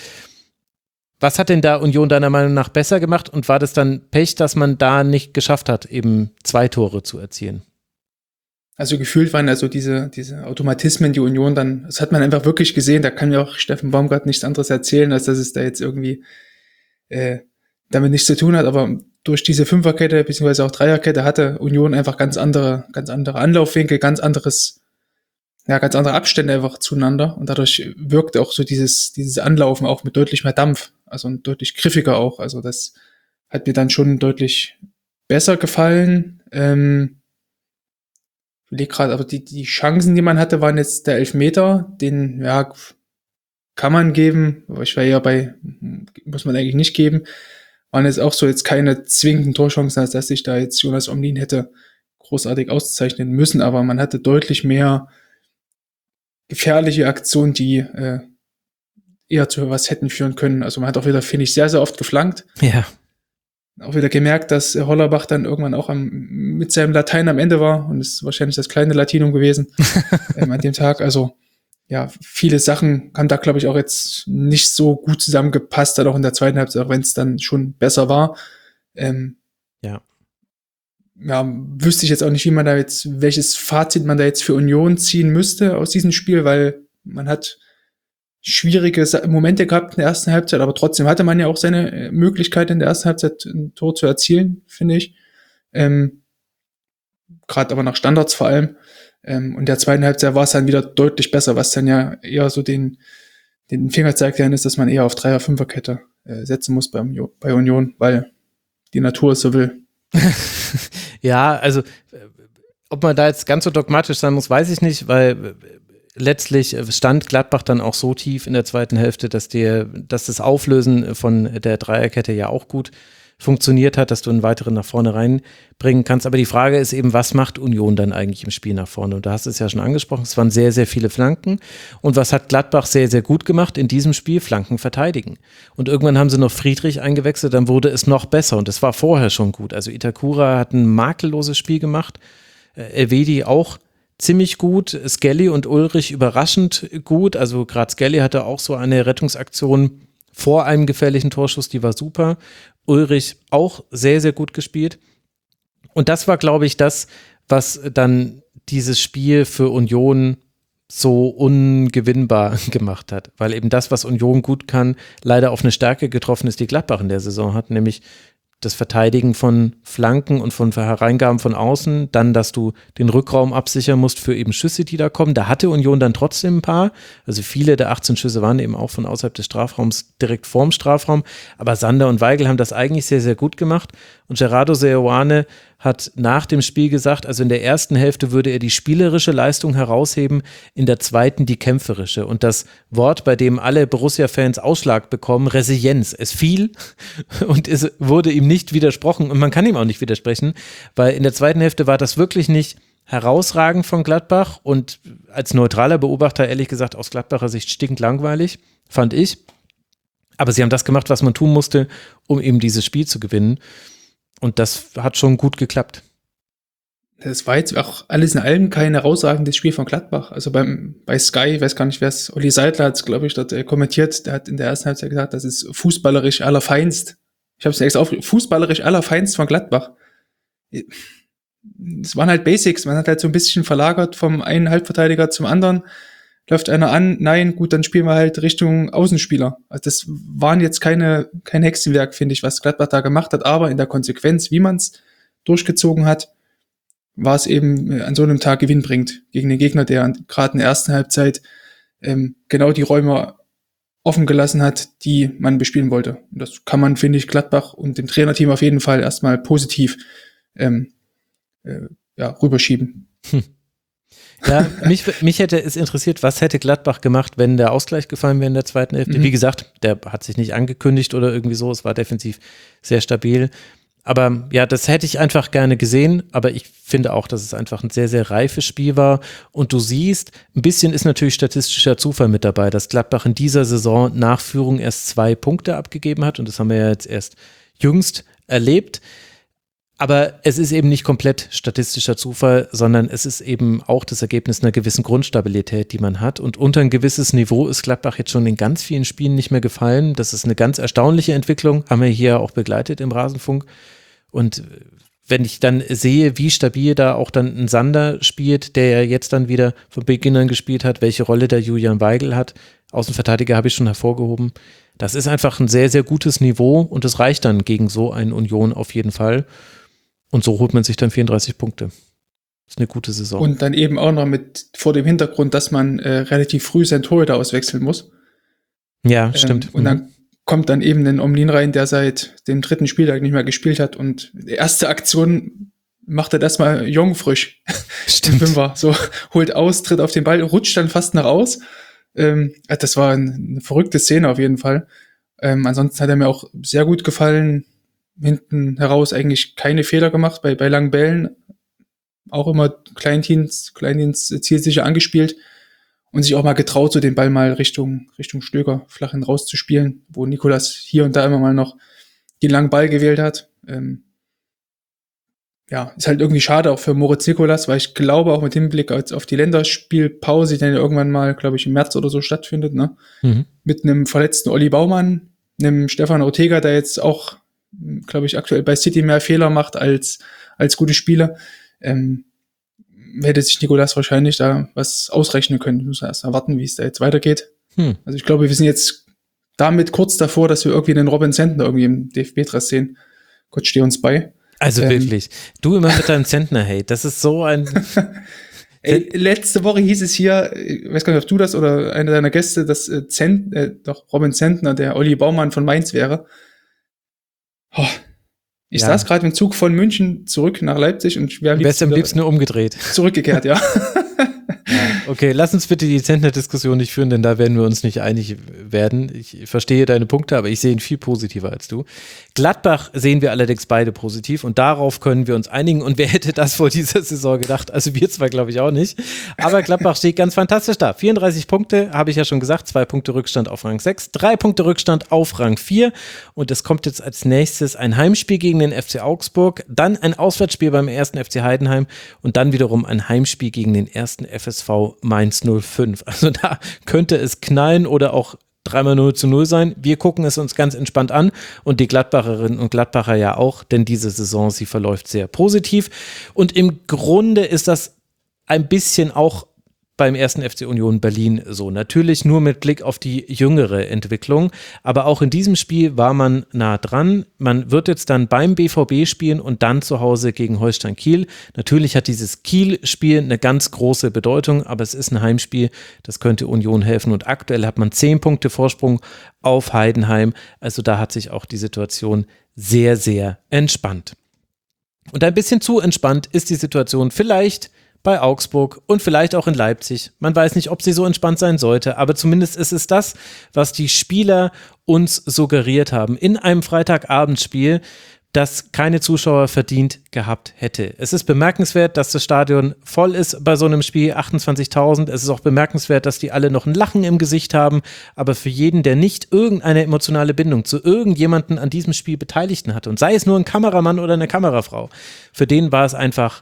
Was hat denn da Union deiner Meinung nach besser gemacht und war das dann Pech, dass man da nicht geschafft hat, eben zwei Tore zu erzielen? Also gefühlt waren also diese, diese Automatismen, die Union dann, das hat man einfach wirklich gesehen, da kann ja auch Steffen Baumgart nichts anderes erzählen, als dass es da jetzt irgendwie äh, damit nichts zu tun hat, aber durch diese Fünferkette beziehungsweise auch Dreierkette hatte Union einfach ganz andere, ganz andere Anlaufwinkel, ganz anderes, ja, ganz andere Abstände einfach zueinander und dadurch wirkte auch so dieses, dieses Anlaufen auch mit deutlich mehr Dampf, also und deutlich griffiger auch, also das hat mir dann schon deutlich besser gefallen, ähm, Ich überlege gerade, aber die, die Chancen, die man hatte, waren jetzt der Elfmeter, den, ja, kann man geben, aber ich war eher bei, muss man eigentlich nicht geben, waren jetzt auch so jetzt keine zwingenden Torchancen, als dass sich da jetzt Jonas Omlin hätte großartig auszeichnen müssen, aber man hatte deutlich mehr gefährliche Aktionen, die äh, eher zu was hätten führen können. Also man hat auch wieder, finde ich, sehr, sehr oft geflankt. Ja. Auch wieder gemerkt, dass Hollerbach dann irgendwann auch am, mit seinem Latein am Ende war und es ist wahrscheinlich das kleine Latinum gewesen ähm, an dem Tag. Also ja, viele Sachen haben da, glaube ich, auch jetzt nicht so gut zusammengepasst, dann auch in der zweiten Halbzeit, auch wenn es dann schon besser war. Ähm, ja. Ja, wüsste ich jetzt auch nicht, wie man da jetzt, welches Fazit man da jetzt für Union ziehen müsste aus diesem Spiel, weil man hat schwierige Momente gehabt in der ersten Halbzeit, aber trotzdem hatte man ja auch seine Möglichkeit in der ersten Halbzeit ein Tor zu erzielen, finde ich. Ähm, Gerade aber nach Standards vor allem. Ähm, und in der zweiten Halbzeit war es dann wieder deutlich besser, was dann ja eher so den, den Fingerzeig dahin ist, dass man eher auf Dreier-Fünfer-Kette äh, setzen muss bei, bei Union, weil die Natur es so will. Ja, also ob man da jetzt ganz so dogmatisch sein muss, weiß ich nicht, weil letztlich stand Gladbach dann auch so tief in der zweiten Hälfte, dass dir, dass das Auflösen von der Dreierkette ja auch gut funktioniert hat, dass du einen weiteren nach vorne reinbringen kannst. Aber die Frage ist eben, was macht Union dann eigentlich im Spiel nach vorne? Und du hast es ja schon angesprochen, es waren sehr, sehr viele Flanken. Und was hat Gladbach sehr, sehr gut gemacht in diesem Spiel? Flanken verteidigen. Und irgendwann haben sie noch Friedrich eingewechselt, dann wurde es noch besser. Und es war vorher schon gut. Also Itakura hat ein makelloses Spiel gemacht. Elvedi auch ziemlich gut. Skelly und Ulrich überraschend gut. Also gerade Skelly hatte auch so eine Rettungsaktion vor einem gefährlichen Torschuss, die war super. Ulrich auch sehr, sehr gut gespielt. Und das war, glaube ich, das, was dann dieses Spiel für Union so ungewinnbar gemacht hat. Weil eben das, was Union gut kann, leider auf eine Stärke getroffen ist, die Gladbach in der Saison hat, nämlich das Verteidigen von Flanken und von Hereingaben von außen, dann, dass du den Rückraum absichern musst für eben Schüsse, die da kommen. Da hatte Union dann trotzdem ein paar, also viele der achtzehn Schüsse waren eben auch von außerhalb des Strafraums direkt vorm Strafraum, aber Sander und Weigl haben das eigentlich sehr, sehr gut gemacht und Gerardo Seoane hat nach dem Spiel gesagt, also in der ersten Hälfte würde er die spielerische Leistung herausheben, in der zweiten die kämpferische. Und das Wort, bei dem alle Borussia-Fans Ausschlag bekommen, Resilienz. Es fiel und es wurde ihm nicht widersprochen und man kann ihm auch nicht widersprechen, weil in der zweiten Hälfte war das wirklich nicht herausragend von Gladbach und als neutraler Beobachter, ehrlich gesagt, aus Gladbacher Sicht stinklangweilig, fand ich. Aber sie haben das gemacht, was man tun musste, um eben dieses Spiel zu gewinnen. Und das hat schon gut geklappt. Das war jetzt auch alles in allem kein herausragendes Spiel von Gladbach. Also beim, bei Sky, ich weiß gar nicht, wer es, Olli Seidler hat es, glaube ich, dort äh, kommentiert, der hat in der ersten Halbzeit gesagt, das ist fußballerisch allerfeinst. Ich habe es extra auf, fußballerisch allerfeinst von Gladbach. Es waren halt Basics, man hat halt so ein bisschen verlagert vom einen Halbverteidiger zum anderen. Läuft einer an, nein, gut, dann spielen wir halt Richtung Außenspieler. Also das waren jetzt keine, kein Hexenwerk, finde ich, was Gladbach da gemacht hat, aber in der Konsequenz, wie man es durchgezogen hat, war es eben an so einem Tag gewinnbringend gegen den Gegner, der gerade in der ersten Halbzeit ähm, genau die Räume offen gelassen hat, die man bespielen wollte. Und das kann man, finde ich, Gladbach und dem Trainerteam auf jeden Fall erstmal positiv ähm, äh, ja, rüberschieben. Hm. Ja, mich, mich hätte es interessiert, was hätte Gladbach gemacht, wenn der Ausgleich gefallen wäre in der zweiten Hälfte. Mhm. Wie gesagt, der hat sich nicht angekündigt oder irgendwie so, es war defensiv sehr stabil. Aber ja, das hätte ich einfach gerne gesehen, aber ich finde auch, dass es einfach ein sehr, sehr reifes Spiel war. Und du siehst, ein bisschen ist natürlich statistischer Zufall mit dabei, dass Gladbach in dieser Saison nach Führung erst zwei Punkte abgegeben hat und das haben wir ja jetzt erst jüngst erlebt. Aber es ist eben nicht komplett statistischer Zufall, sondern es ist eben auch das Ergebnis einer gewissen Grundstabilität, die man hat. Und unter ein gewisses Niveau ist Gladbach jetzt schon in ganz vielen Spielen nicht mehr gefallen. Das ist eine ganz erstaunliche Entwicklung, haben wir hier auch begleitet im Rasenfunk. Und wenn ich dann sehe, wie stabil da auch dann ein Sander spielt, der ja jetzt dann wieder von Beginn an gespielt hat, welche Rolle der Julian Weigl hat, Außenverteidiger habe ich schon hervorgehoben. Das ist einfach ein sehr, sehr gutes Niveau und es reicht dann gegen so eine Union auf jeden Fall. Und so holt man sich dann vierunddreißig Punkte. Das ist eine gute Saison. Und dann eben auch noch mit vor dem Hintergrund, dass man äh, relativ früh sein Torhüter auswechseln muss. Ja, stimmt. Ähm, und dann mhm. kommt dann eben ein Omlin rein, der seit dem dritten Spieltag nicht mehr gespielt hat. Und die erste Aktion macht er das mal jungfrisch. Stimmt. Fünfer, so holt aus, tritt auf den Ball, rutscht dann fast nach aus. Ähm, das war eine, eine verrückte Szene auf jeden Fall. Ähm, ansonsten hat er mir auch sehr gut gefallen. Hinten heraus eigentlich keine Fehler gemacht bei, bei langen Bällen. Auch immer Kleindienst, Kleindienst zielsicher angespielt und sich auch mal getraut, so den Ball mal Richtung, Richtung Stöger flach hin rauszuspielen, wo Nicolas hier und da immer mal noch den langen Ball gewählt hat. Ähm, ja, ist halt irgendwie schade auch für Moritz Nicolas, weil ich glaube auch mit Hinblick auf die Länderspielpause, die dann ja irgendwann mal, glaube ich, im März oder so stattfindet, ne? Mhm. Mit einem verletzten Olli Baumann, einem Stefan Ortega, der jetzt auch, glaube ich, aktuell bei City mehr Fehler macht als, als gute Spieler, ähm, hätte sich Nicolas wahrscheinlich da was ausrechnen können. Ich muss erst erwarten, wie es da jetzt weitergeht. Hm. Also ich glaube, wir sind jetzt damit kurz davor, dass wir irgendwie den Robin Zentner irgendwie im D F B-Dress sehen. Gott steh uns bei. Also ähm, wirklich, du immer mit deinem Zentner-Hate, das ist so ein... Ey, letzte Woche hieß es hier, ich weiß gar nicht, ob du das oder einer deiner Gäste, dass äh, Zent, äh, doch Robin Zentner, der Olli Baumann von Mainz wäre. Oh. Ich ja. saß gerade im Zug von München zurück nach Leipzig und wir haben wärst am liebsten nur umgedreht. Zurückgekehrt, ja. Okay, lass uns bitte die Zentner-Diskussion nicht führen, denn da werden wir uns nicht einig werden. Ich verstehe deine Punkte, aber ich sehe ihn viel positiver als du. Gladbach sehen wir allerdings beide positiv und darauf können wir uns einigen. Und wer hätte das vor dieser Saison gedacht? Also wir zwei glaube ich auch nicht. Aber Gladbach steht ganz fantastisch da. vierunddreißig Punkte, habe ich ja schon gesagt, zwei Punkte Rückstand auf Rang sechs, drei Punkte Rückstand auf Rang vier. Und es kommt jetzt als nächstes ein Heimspiel gegen den F C Augsburg, dann ein Auswärtsspiel beim ersten F C Heidenheim und dann wiederum ein Heimspiel gegen den ersten F S V Mainz null fünf. Also da könnte es knallen oder auch dreimal null zu null sein. Wir gucken es uns ganz entspannt an und die Gladbacherinnen und Gladbacher ja auch, denn diese Saison, sie verläuft sehr positiv. Und im Grunde ist das ein bisschen auch beim ersten F C Union Berlin so. Natürlich nur mit Blick auf die jüngere Entwicklung, aber auch in diesem Spiel war man nah dran. Man wird jetzt dann beim B V B spielen und dann zu Hause gegen Holstein Kiel. Natürlich hat dieses Kiel-Spiel eine ganz große Bedeutung, aber es ist ein Heimspiel, das könnte Union helfen und aktuell hat man zehn Punkte Vorsprung auf Heidenheim. Also da hat sich auch die Situation sehr, sehr entspannt. Und ein bisschen zu entspannt ist die Situation vielleicht bei Augsburg und vielleicht auch in Leipzig. Man weiß nicht, ob sie so entspannt sein sollte, aber zumindest ist es das, was die Spieler uns suggeriert haben in einem Freitagabendspiel, das keine Zuschauer verdient gehabt hätte. Es ist bemerkenswert, dass das Stadion voll ist bei so einem Spiel, achtundzwanzigtausend. Es ist auch bemerkenswert, dass die alle noch ein Lachen im Gesicht haben, aber für jeden, der nicht irgendeine emotionale Bindung zu irgendjemanden an diesem Spiel Beteiligten hatte, und sei es nur ein Kameramann oder eine Kamerafrau, für den war es einfach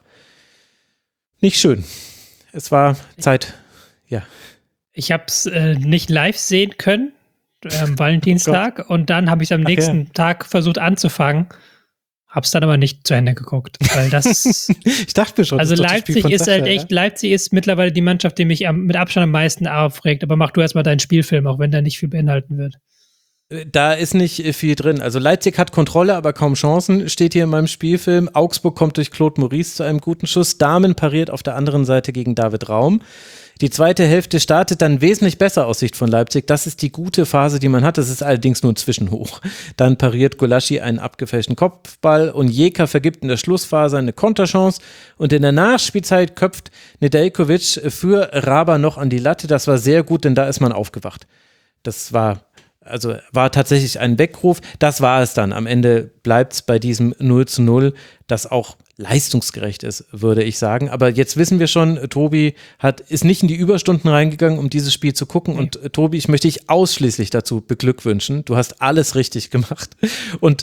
nicht schön. Es war Zeit, ja. Ich habe es äh, nicht live sehen können, am Valentinstag, oh und dann habe ich es am nächsten ja. Tag versucht anzufangen, habe es dann aber nicht zu Ende geguckt, weil das ich dachte mir schon. Also das ist Leipzig ist Sascha, halt echt, ja? Leipzig ist mittlerweile die Mannschaft, die mich am, mit Abstand am meisten aufregt, aber mach du erstmal deinen Spielfilm, auch wenn der nicht viel beinhalten wird. Da ist nicht viel drin. Also Leipzig hat Kontrolle, aber kaum Chancen, steht hier in meinem Spielfilm. Augsburg kommt durch Claude Maurice zu einem guten Schuss. Damen pariert auf der anderen Seite gegen David Raum. Die zweite Hälfte startet dann wesentlich besser aus Sicht von Leipzig. Das ist die gute Phase, die man hat. Das ist allerdings nur ein Zwischenhoch. Dann pariert Gulaschi einen abgefälschten Kopfball und Jeka vergibt in der Schlussphase eine Konterchance. Und in der Nachspielzeit köpft Nedeljkovic für Raba noch an die Latte. Das war sehr gut, denn da ist man aufgewacht. Das war Also war tatsächlich ein Weckruf. Das war es dann. Am Ende bleibt es bei diesem null zu null, das auch leistungsgerecht ist, würde ich sagen. Aber jetzt wissen wir schon, Tobi hat, ist nicht in die Überstunden reingegangen, um dieses Spiel zu gucken. Und äh, Tobi, ich möchte dich ausschließlich dazu beglückwünschen. Du hast alles richtig gemacht. Und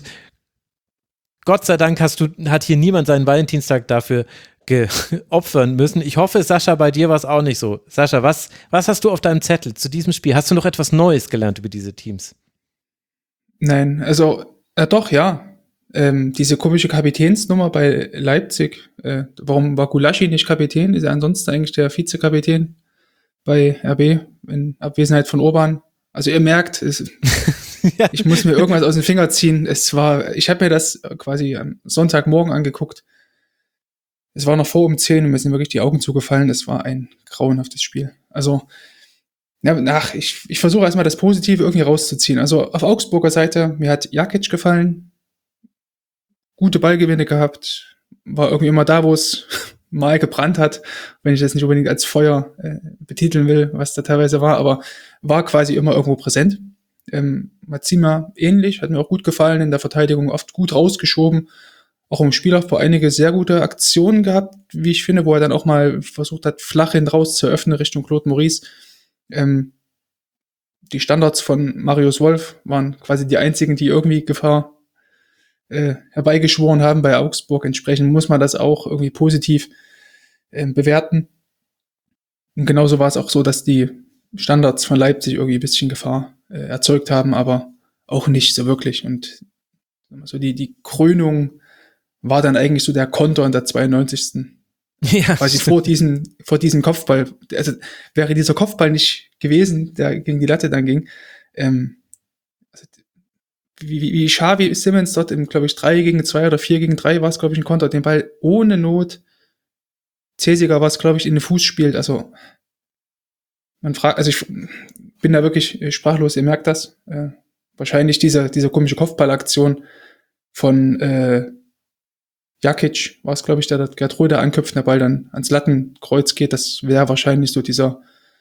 Gott sei Dank hast du, hat hier niemand seinen Valentinstag dafür geopfern müssen. Ich hoffe, Sascha, bei dir war es auch nicht so. Sascha, was, was hast du auf deinem Zettel zu diesem Spiel? Hast du noch etwas Neues gelernt über diese Teams? Nein, also äh, doch, ja. Ähm, diese komische Kapitänsnummer bei Leipzig. Äh, warum war Gulaschi nicht Kapitän? Ist er ansonsten eigentlich der Vizekapitän bei R B in Abwesenheit von Orban? Also ihr merkt, es, ja. Ich muss mir irgendwas aus den Fingern ziehen. Es war, ich habe mir das quasi am Sonntagmorgen angeguckt. Es war noch vor um zehn und mir sind wirklich die Augen zugefallen. Es war ein grauenhaftes Spiel. Also, ja, ach, ich, ich versuche erstmal das Positive irgendwie rauszuziehen. Also auf Augsburger Seite, mir hat Jakic gefallen. Gute Ballgewinne gehabt. war irgendwie immer da, wo es mal gebrannt hat, wenn ich das nicht unbedingt als Feuer äh, betiteln will, was da teilweise war, aber war quasi immer irgendwo präsent. Ähm, Mazima ähnlich, hat mir auch gut gefallen, in der Verteidigung oft gut rausgeschoben, auch im Spielaufbau einige sehr gute Aktionen gehabt, wie ich finde, wo er dann auch mal versucht hat, flach hin raus zu öffnen Richtung Claude Maurice. Ähm, die Standards von Marius Wolf waren quasi die einzigen, die irgendwie Gefahr äh, herbeigeschworen haben bei Augsburg. Entsprechend muss man das auch irgendwie positiv äh, bewerten. Und genauso war es auch so, dass die Standards von Leipzig irgendwie ein bisschen Gefahr äh, erzeugt haben, aber auch nicht so wirklich. Und so die, die Krönung war dann eigentlich so der Konter in der zweiundneunzigsten Ja. Quasi vor diesem, vor diesem Kopfball. Also wäre dieser Kopfball nicht gewesen, der gegen die Latte dann ging, ähm, also wie, wie, wie Xavi Simmons dort im, glaube ich, drei gegen zwei oder vier gegen drei war es, glaube ich, ein Konter, den Ball ohne Not Cäsiger war es, glaube ich, in den Fuß spielt. Also man fragt, also ich bin da wirklich sprachlos, ihr merkt das. Äh, wahrscheinlich diese, diese komische Kopfballaktion von äh, Jakic war es, glaube ich, der, der Gertrude anköpft, der Ball dann ans Lattenkreuz geht. Das wäre wahrscheinlich so dieser,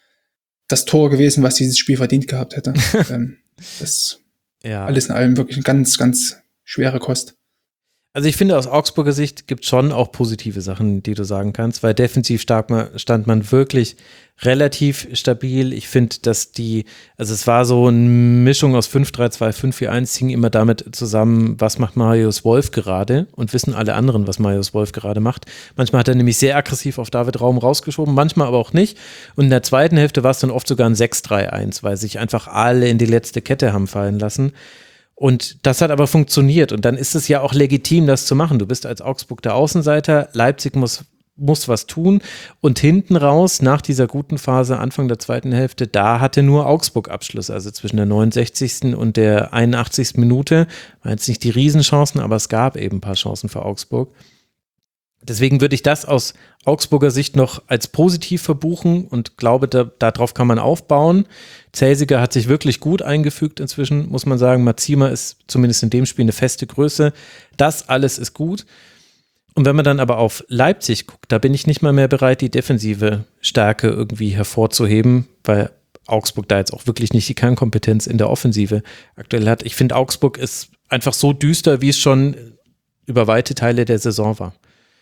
das Tor gewesen, was dieses Spiel verdient gehabt hätte. ähm, das Ja. Alles in allem wirklich eine ganz, ganz schwere Kost. Also ich finde, aus Augsburger Sicht gibt es schon auch positive Sachen, die du sagen kannst, weil defensiv stark man, stand man wirklich relativ stabil. Ich finde, dass die, also es war so eine Mischung aus fünf drei zwei, fünf vier eins, hing immer damit zusammen, was macht Marius Wolf gerade, und wissen alle anderen, was Marius Wolf gerade macht. Manchmal hat er nämlich sehr aggressiv auf David Raum rausgeschoben, manchmal aber auch nicht. Und in der zweiten Hälfte war es dann oft sogar ein sechs drei eins, weil sich einfach alle in die letzte Kette haben fallen lassen. Und das hat aber funktioniert, und dann ist es ja auch legitim, das zu machen. Du bist als Augsburg der Außenseiter, Leipzig muss, muss was tun, und hinten raus, nach dieser guten Phase, Anfang der zweiten Hälfte, da hatte nur Augsburg Abschluss, also zwischen der neunundsechzigsten und der einundachtzigsten Minute, war jetzt nicht die Riesenchancen, aber es gab eben ein paar Chancen für Augsburg. Deswegen würde ich das aus Augsburger Sicht noch als positiv verbuchen und glaube, da, darauf kann man aufbauen. Cäsiger hat sich wirklich gut eingefügt inzwischen, muss man sagen. Mazima ist zumindest in dem Spiel eine feste Größe. Das alles ist gut. Und wenn man dann aber auf Leipzig guckt, da bin ich nicht mal mehr bereit, die defensive Stärke irgendwie hervorzuheben, weil Augsburg da jetzt auch wirklich nicht die Kernkompetenz in der Offensive aktuell hat. Ich finde, Augsburg ist einfach so düster, wie es schon über weite Teile der Saison war.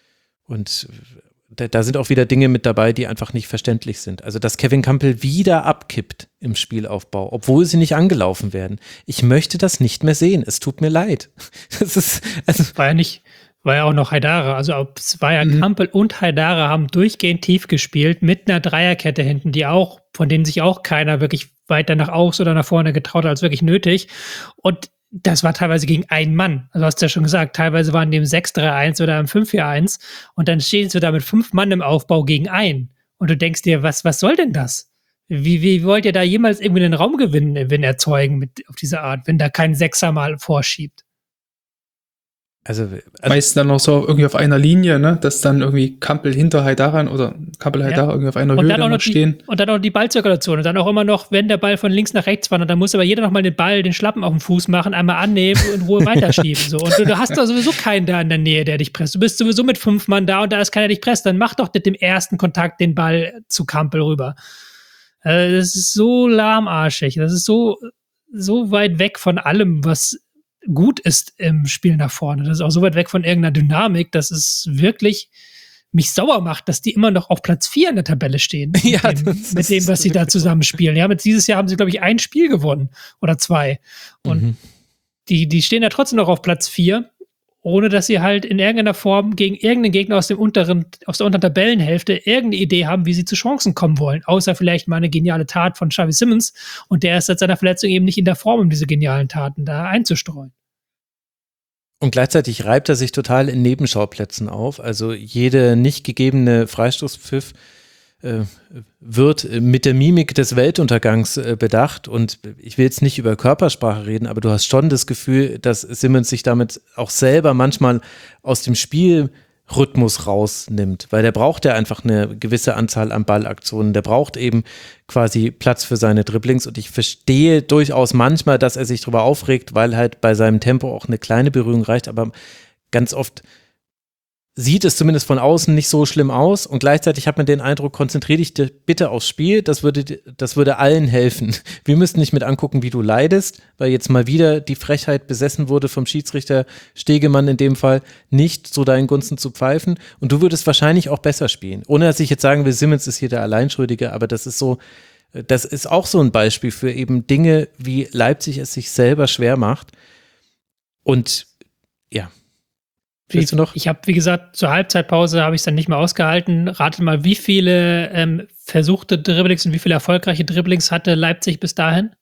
Und da, da sind auch wieder Dinge mit dabei, die einfach nicht verständlich sind. Also, dass Kevin Campbell wieder abkippt im Spielaufbau, obwohl sie nicht angelaufen werden. Ich möchte das nicht mehr sehen. Es tut mir leid. Das ist, also war ja nicht, war ja auch noch Haidara. Also, es war ja mhm. Campbell und Haidara haben durchgehend tief gespielt mit einer Dreierkette hinten, die auch, von denen sich auch keiner wirklich weiter nach außen oder nach vorne getraut hat als wirklich nötig. Und das war teilweise gegen einen Mann. Also hast du ja schon gesagt, teilweise waren die im sechs drei eins oder im fünf vier eins, und dann stehen sie da mit fünf Mann im Aufbau gegen einen. Und du denkst dir, was, was soll denn das? Wie, wie wollt ihr da jemals irgendwie einen Raumgewinn wenn erzeugen mit, auf diese Art, wenn da kein Sechser mal vorschiebt? Also, also meistens dann noch so irgendwie auf einer Linie, ne, dass dann irgendwie Campbell hinter Haidara oder Campbell Haidara ja. irgendwie auf einer und Höhe dann auch noch stehen. Die, und dann auch die Ballzirkulation und dann auch immer noch, wenn der Ball von links nach rechts wandert, dann muss aber jeder noch mal den Ball, den Schlappen auf dem Fuß machen, einmal annehmen und in Ruhe weiterschieben. So. Und du, du hast doch sowieso keinen da in der Nähe, der dich presst. Du bist sowieso mit fünf Mann da und da ist keiner, der dich presst. Dann mach doch mit dem ersten Kontakt den Ball zu Campbell rüber. Also das ist so lahmarschig. Das ist so, so weit weg von allem, was gut ist im Spiel nach vorne. Das ist auch so weit weg von irgendeiner Dynamik, dass es wirklich mich sauer macht, dass die immer noch auf Platz vier in der Tabelle stehen. Mit, ja, dem, mit dem, was sie da zusammenspielen. Ja, mit dieses Jahr haben sie, glaube ich, ein Spiel gewonnen oder zwei. Und mhm. die, die stehen ja trotzdem noch auf Platz vier, ohne dass sie halt in irgendeiner Form gegen irgendeinen Gegner aus dem unteren, aus der unteren Tabellenhälfte irgendeine Idee haben, wie sie zu Chancen kommen wollen. Außer vielleicht mal eine geniale Tat von Xavi Simmons. Und der ist seit seiner Verletzung eben nicht in der Form, um diese genialen Taten da einzustreuen. Und gleichzeitig reibt er sich total in Nebenschauplätzen auf. Also jede nicht gegebene Freistoßpfiff äh, wird mit der Mimik des Weltuntergangs äh, bedacht. Und ich will jetzt nicht über Körpersprache reden, aber du hast schon das Gefühl, dass Simmons sich damit auch selber manchmal aus dem Spielrhythmus rausnimmt, weil der braucht ja einfach eine gewisse Anzahl an Ballaktionen. Der braucht eben quasi Platz für seine Dribblings, und ich verstehe durchaus manchmal, dass er sich darüber aufregt, weil halt bei seinem Tempo auch eine kleine Berührung reicht, aber ganz oft sieht es zumindest von außen nicht so schlimm aus und gleichzeitig hat man den Eindruck, konzentrier dich bitte aufs Spiel, das würde, das würde allen helfen. Wir müssten nicht mit angucken, wie du leidest, weil jetzt mal wieder die Frechheit besessen wurde vom Schiedsrichter Stegemann in dem Fall, nicht so deinen Gunsten zu pfeifen und du würdest wahrscheinlich auch besser spielen. Ohne dass ich jetzt sagen will, Simmons ist hier der Alleinschuldige, aber das ist so, das ist auch so ein Beispiel für eben Dinge, wie Leipzig es sich selber schwer macht und ja. Willst du noch? Ich habe, wie gesagt, zur Halbzeitpause habe ich es dann nicht mehr ausgehalten. Rate mal, wie viele ähm, versuchte Dribblings und wie viele erfolgreiche Dribblings hatte Leipzig bis dahin?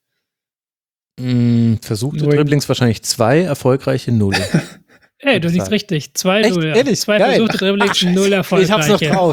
Mm, versuchte null. Dribblings wahrscheinlich zwei, erfolgreiche null. Ey, du siehst richtig. Zwei, Echt? null. Ehrlich? Zwei Geil. versuchte Dribblings, Ach, null erfolgreiche. Ich hab's noch drauf.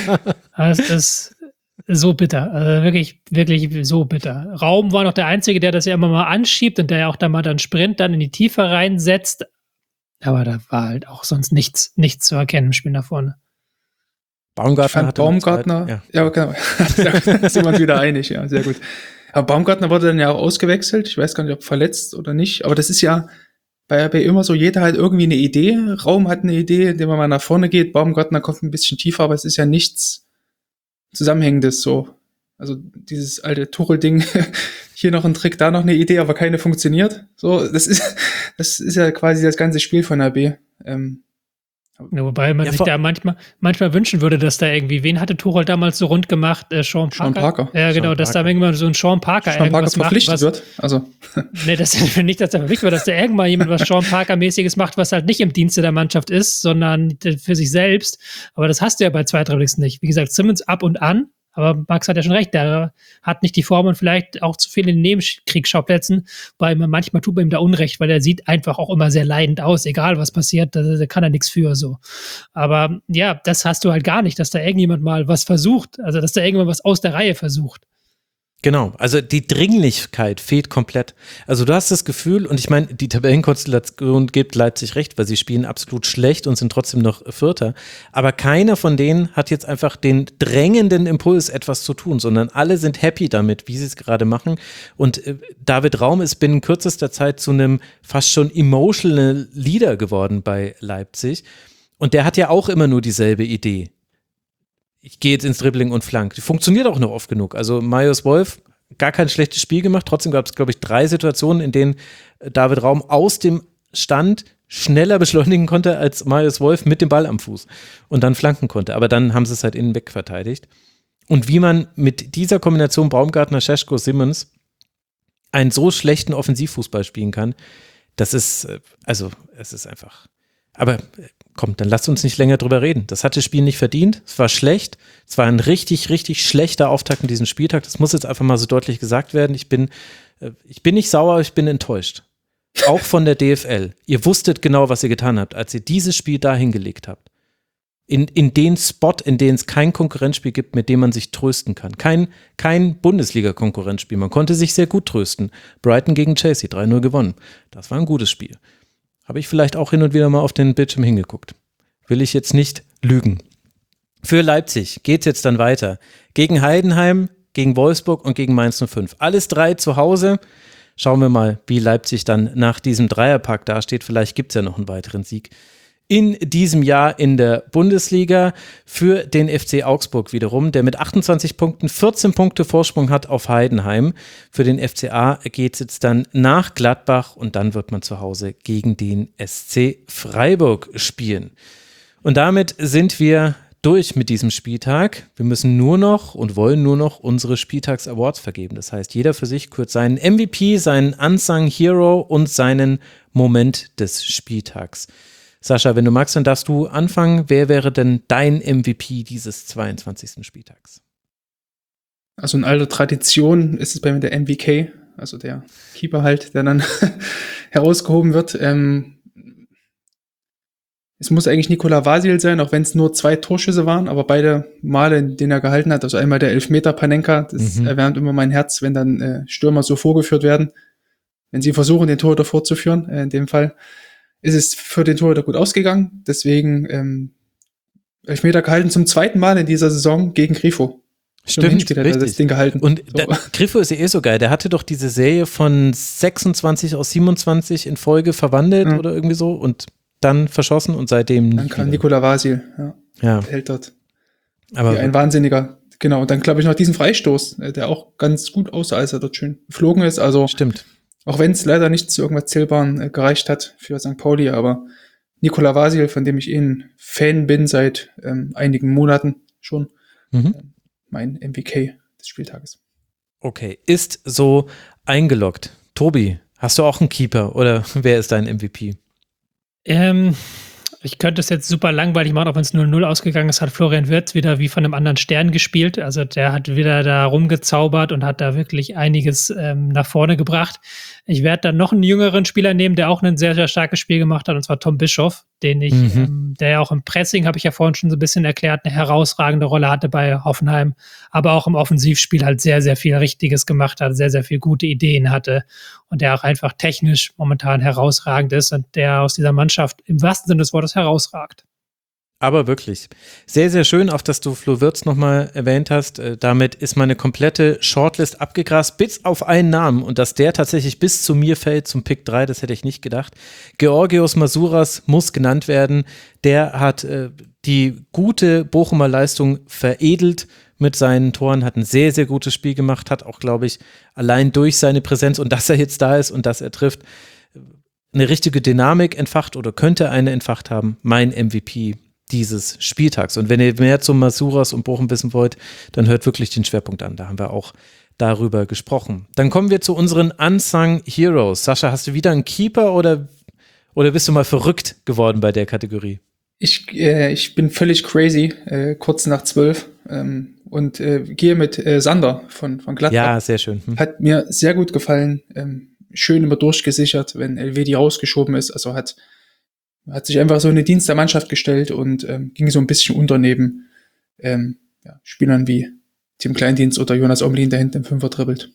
Das ist so bitter. Also wirklich, wirklich so bitter. Raum war noch der Einzige, der das ja immer mal anschiebt und der ja auch da mal dann Sprint dann in die Tiefe reinsetzt. Aber da war halt auch sonst nichts, nichts zu erkennen im Spiel nach vorne. Baumgartner hatte Baumgartner, ja. ja, genau. Da sind wir uns wieder einig, ja, sehr gut. Aber Baumgartner wurde dann ja auch ausgewechselt. Ich weiß gar nicht, ob verletzt oder nicht. Aber das ist ja bei R B immer so, jeder hat irgendwie eine Idee. Raum hat eine Idee, indem man mal nach vorne geht. Baumgartner kommt ein bisschen tiefer, aber es ist ja nichts Zusammenhängendes so. Also dieses alte Tuchel-Ding, hier noch ein Trick, da noch eine Idee, aber keine funktioniert. So, das ist, das ist ja quasi das ganze Spiel von R B. Ähm, ja, wobei man ja, sich da manchmal, manchmal wünschen würde, dass da irgendwie, wen hatte Tuchel damals so rund gemacht? Äh, Sean Parker. Sean Parker. Ja, genau, Sean dass Parker. da irgendwann so ein Sean Parker Sean irgendwas Parker verpflichtet macht, was, wird. Also. Nee, das ist nicht, dass er verpflichtet wird, dass da irgendwann jemand was Sean Parker-mäßiges macht, was halt nicht im Dienste der Mannschaft ist, sondern für sich selbst. Aber das hast du ja bei zwei Dribblings nicht. Wie gesagt, Simmons ab und an. Aber Max hat ja schon recht, der hat nicht die Form und vielleicht auch zu viel in den Nebenkriegsschauplätzen, weil man manchmal tut man ihm da Unrecht, weil er sieht einfach auch immer sehr leidend aus, egal was passiert, da, da kann er nichts für so. Aber ja, das hast du halt gar nicht, dass da irgendjemand mal was versucht, also dass da irgendjemand was aus der Reihe versucht. Genau, also die Dringlichkeit fehlt komplett. Also du hast das Gefühl, und ich meine, die Tabellenkonstellation gibt Leipzig recht, weil sie spielen absolut schlecht und sind trotzdem noch Vierter. Aber keiner von denen hat jetzt einfach den drängenden Impuls, etwas zu tun, sondern alle sind happy damit, wie sie es gerade machen. Und äh, David Raum ist binnen kürzester Zeit zu einem fast schon emotional Leader geworden bei Leipzig. Und der hat ja auch immer nur dieselbe Idee. Ich gehe jetzt ins Dribbling und Flank. Die funktioniert auch noch oft genug. Also Marius Wolf, gar kein schlechtes Spiel gemacht. Trotzdem gab es, glaube ich, drei Situationen, in denen David Raum aus dem Stand schneller beschleunigen konnte als Marius Wolf mit dem Ball am Fuß und dann flanken konnte. Aber dann haben sie es halt innen weg verteidigt. Und wie man mit dieser Kombination Baumgartner, Šeško, Simmons einen so schlechten Offensivfußball spielen kann, das ist, also es ist einfach, aber komm, dann lasst uns nicht länger drüber reden. Das hat das Spiel nicht verdient, es war schlecht, es war ein richtig, richtig schlechter Auftakt in diesem Spieltag, das muss jetzt einfach mal so deutlich gesagt werden. Ich bin, ich bin nicht sauer, ich bin enttäuscht. Auch von der D F L. Ihr wusstet genau, was ihr getan habt, als ihr dieses Spiel da hingelegt habt. In, in den Spot, in dem es kein Konkurrenzspiel gibt, mit dem man sich trösten kann. Kein, kein Bundesliga-Konkurrenzspiel. Man konnte sich sehr gut trösten. Brighton gegen Chelsea, drei null gewonnen. Das war ein gutes Spiel. Habe ich vielleicht auch hin und wieder mal auf den Bildschirm hingeguckt. Will ich jetzt nicht lügen. Für Leipzig geht es jetzt dann weiter. Gegen Heidenheim, gegen Wolfsburg und gegen Mainz null fünf. Alles drei zu Hause. Schauen wir mal, wie Leipzig dann nach diesem Dreierpack dasteht. Vielleicht gibt es ja noch einen weiteren Sieg in diesem Jahr in der Bundesliga. Für den F C Augsburg wiederum, der mit achtundzwanzig Punkten vierzehn Punkte Vorsprung hat auf Heidenheim. Für den F C A geht es jetzt dann nach Gladbach und dann wird man zu Hause gegen den S C Freiburg spielen. Und damit sind wir durch mit diesem Spieltag. Wir müssen nur noch und wollen nur noch unsere Spieltags-Awards vergeben. Das heißt, jeder für sich kürt seinen M V P, seinen Unsung Hero und seinen Moment des Spieltags. Sascha, wenn du magst, dann darfst du anfangen. Wer wäre denn dein M V P dieses zweiundzwanzigsten Spieltags? Also in alter Tradition ist es bei mir der M V K, also der Keeper halt, der dann herausgehoben wird. Ähm, es muss eigentlich Nikola Vasil sein, auch wenn es nur zwei Torschüsse waren, aber beide Male, in denen er gehalten hat, also einmal der Elfmeter Panenka, das mhm. erwärmt immer mein Herz, wenn dann äh, Stürmer so vorgeführt werden, wenn sie versuchen, den Torhüter vorzuführen, äh, in dem Fall. Ist es für den Torhüter gut ausgegangen. Deswegen ähm, Elfmeter gehalten zum zweiten Mal in dieser Saison gegen Grifo. Stimmt, hat er das Ding gehalten. Und so. der, Grifo ist ja eh so geil. Der hatte doch diese Serie von sechsundzwanzig aus siebenundzwanzig in Folge verwandelt mhm. oder irgendwie so. Und dann verschossen und seitdem nie Dann kam wieder. Nikola Vasil, ja. Ja, Hält dort. aber Wie ein Wahnsinniger. Genau, und dann glaube ich noch diesen Freistoß, äh, der auch ganz gut aussah, als er dort schön geflogen ist. Also stimmt. auch wenn es leider nicht zu irgendwas Zählbaren äh, gereicht hat für Sankt Pauli, aber Nikola Vasil, von dem ich eh ein Fan bin seit ähm, einigen Monaten schon, Mhm. ähm, mein M V K des Spieltages. Okay, ist so eingeloggt. Tobi, hast du auch einen Keeper oder wer ist dein M V P? Ähm, ich könnte es jetzt super langweilig machen, auch wenn es null null ausgegangen ist, hat Florian Wirtz wieder wie von einem anderen Stern gespielt. Also der hat wieder da rumgezaubert und hat da wirklich einiges ähm, nach vorne gebracht. Ich werde dann noch einen jüngeren Spieler nehmen, der auch ein sehr, sehr starkes Spiel gemacht hat, und zwar Tom Bischoff, den ich, Mhm. ähm, der ja auch im Pressing, habe ich ja vorhin schon so ein bisschen erklärt, eine herausragende Rolle hatte bei Hoffenheim, aber auch im Offensivspiel halt sehr, sehr viel Richtiges gemacht hat, sehr, sehr viel gute Ideen hatte und der auch einfach technisch momentan herausragend ist und der aus dieser Mannschaft im wahrsten Sinne des Wortes herausragt. Aber wirklich. Sehr, sehr schön, auch dass du Flo Wirtz nochmal erwähnt hast. Äh, damit ist meine komplette Shortlist abgegrast, bis auf einen Namen. Und dass der tatsächlich bis zu mir fällt, zum Pick drei, das hätte ich nicht gedacht. Georgios Masouras muss genannt werden. Der hat äh, die gute Bochumer Leistung veredelt mit seinen Toren, hat ein sehr, sehr gutes Spiel gemacht, hat auch, glaube ich, allein durch seine Präsenz und dass er jetzt da ist und dass er trifft, eine richtige Dynamik entfacht oder könnte eine entfacht haben. Mein M V P dieses Spieltags. Und wenn ihr mehr zum Masouras und Bochum wissen wollt, dann hört wirklich den Schwerpunkt an. Da haben wir auch darüber gesprochen. Dann kommen wir zu unseren Unsung Heroes. Sascha, hast du wieder einen Keeper oder, oder bist du mal verrückt geworden bei der Kategorie? Ich, äh, ich bin völlig crazy, äh, kurz nach zwölf, ähm, und äh, gehe mit äh, Sander von, von Gladbach. Ja, sehr schön. Hm. Hat mir sehr gut gefallen. Ähm, schön immer durchgesichert, wenn Elvedi rausgeschoben ist. Also hat, hat sich einfach so in den Dienst der Mannschaft gestellt und ähm, ging so ein bisschen unter neben ähm, ja, Spielern wie Tim Kleindienst oder Jonas Omlin, der hinten im Fünfer dribbelt.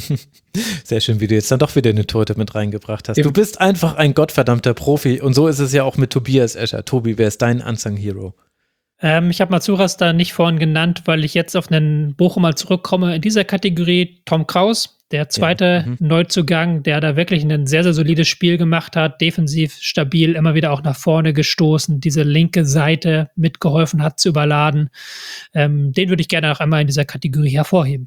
Sehr schön, wie du jetzt dann doch wieder eine Torte mit reingebracht hast. Eben. Du bist einfach ein gottverdammter Profi und so ist es ja auch mit Tobias Escher. Tobi, wer ist dein Unsung Hero? Ähm, ich habe Masouras da nicht vorhin genannt, weil ich jetzt auf einen Bochum mal zurückkomme. In dieser Kategorie Tom Kraus, der zweite Ja, mhm. Neuzugang, der da wirklich ein sehr, sehr solides Spiel gemacht hat, defensiv stabil, immer wieder auch nach vorne gestoßen, diese linke Seite mitgeholfen hat zu überladen. Ähm, den würde ich gerne auch einmal in dieser Kategorie hervorheben.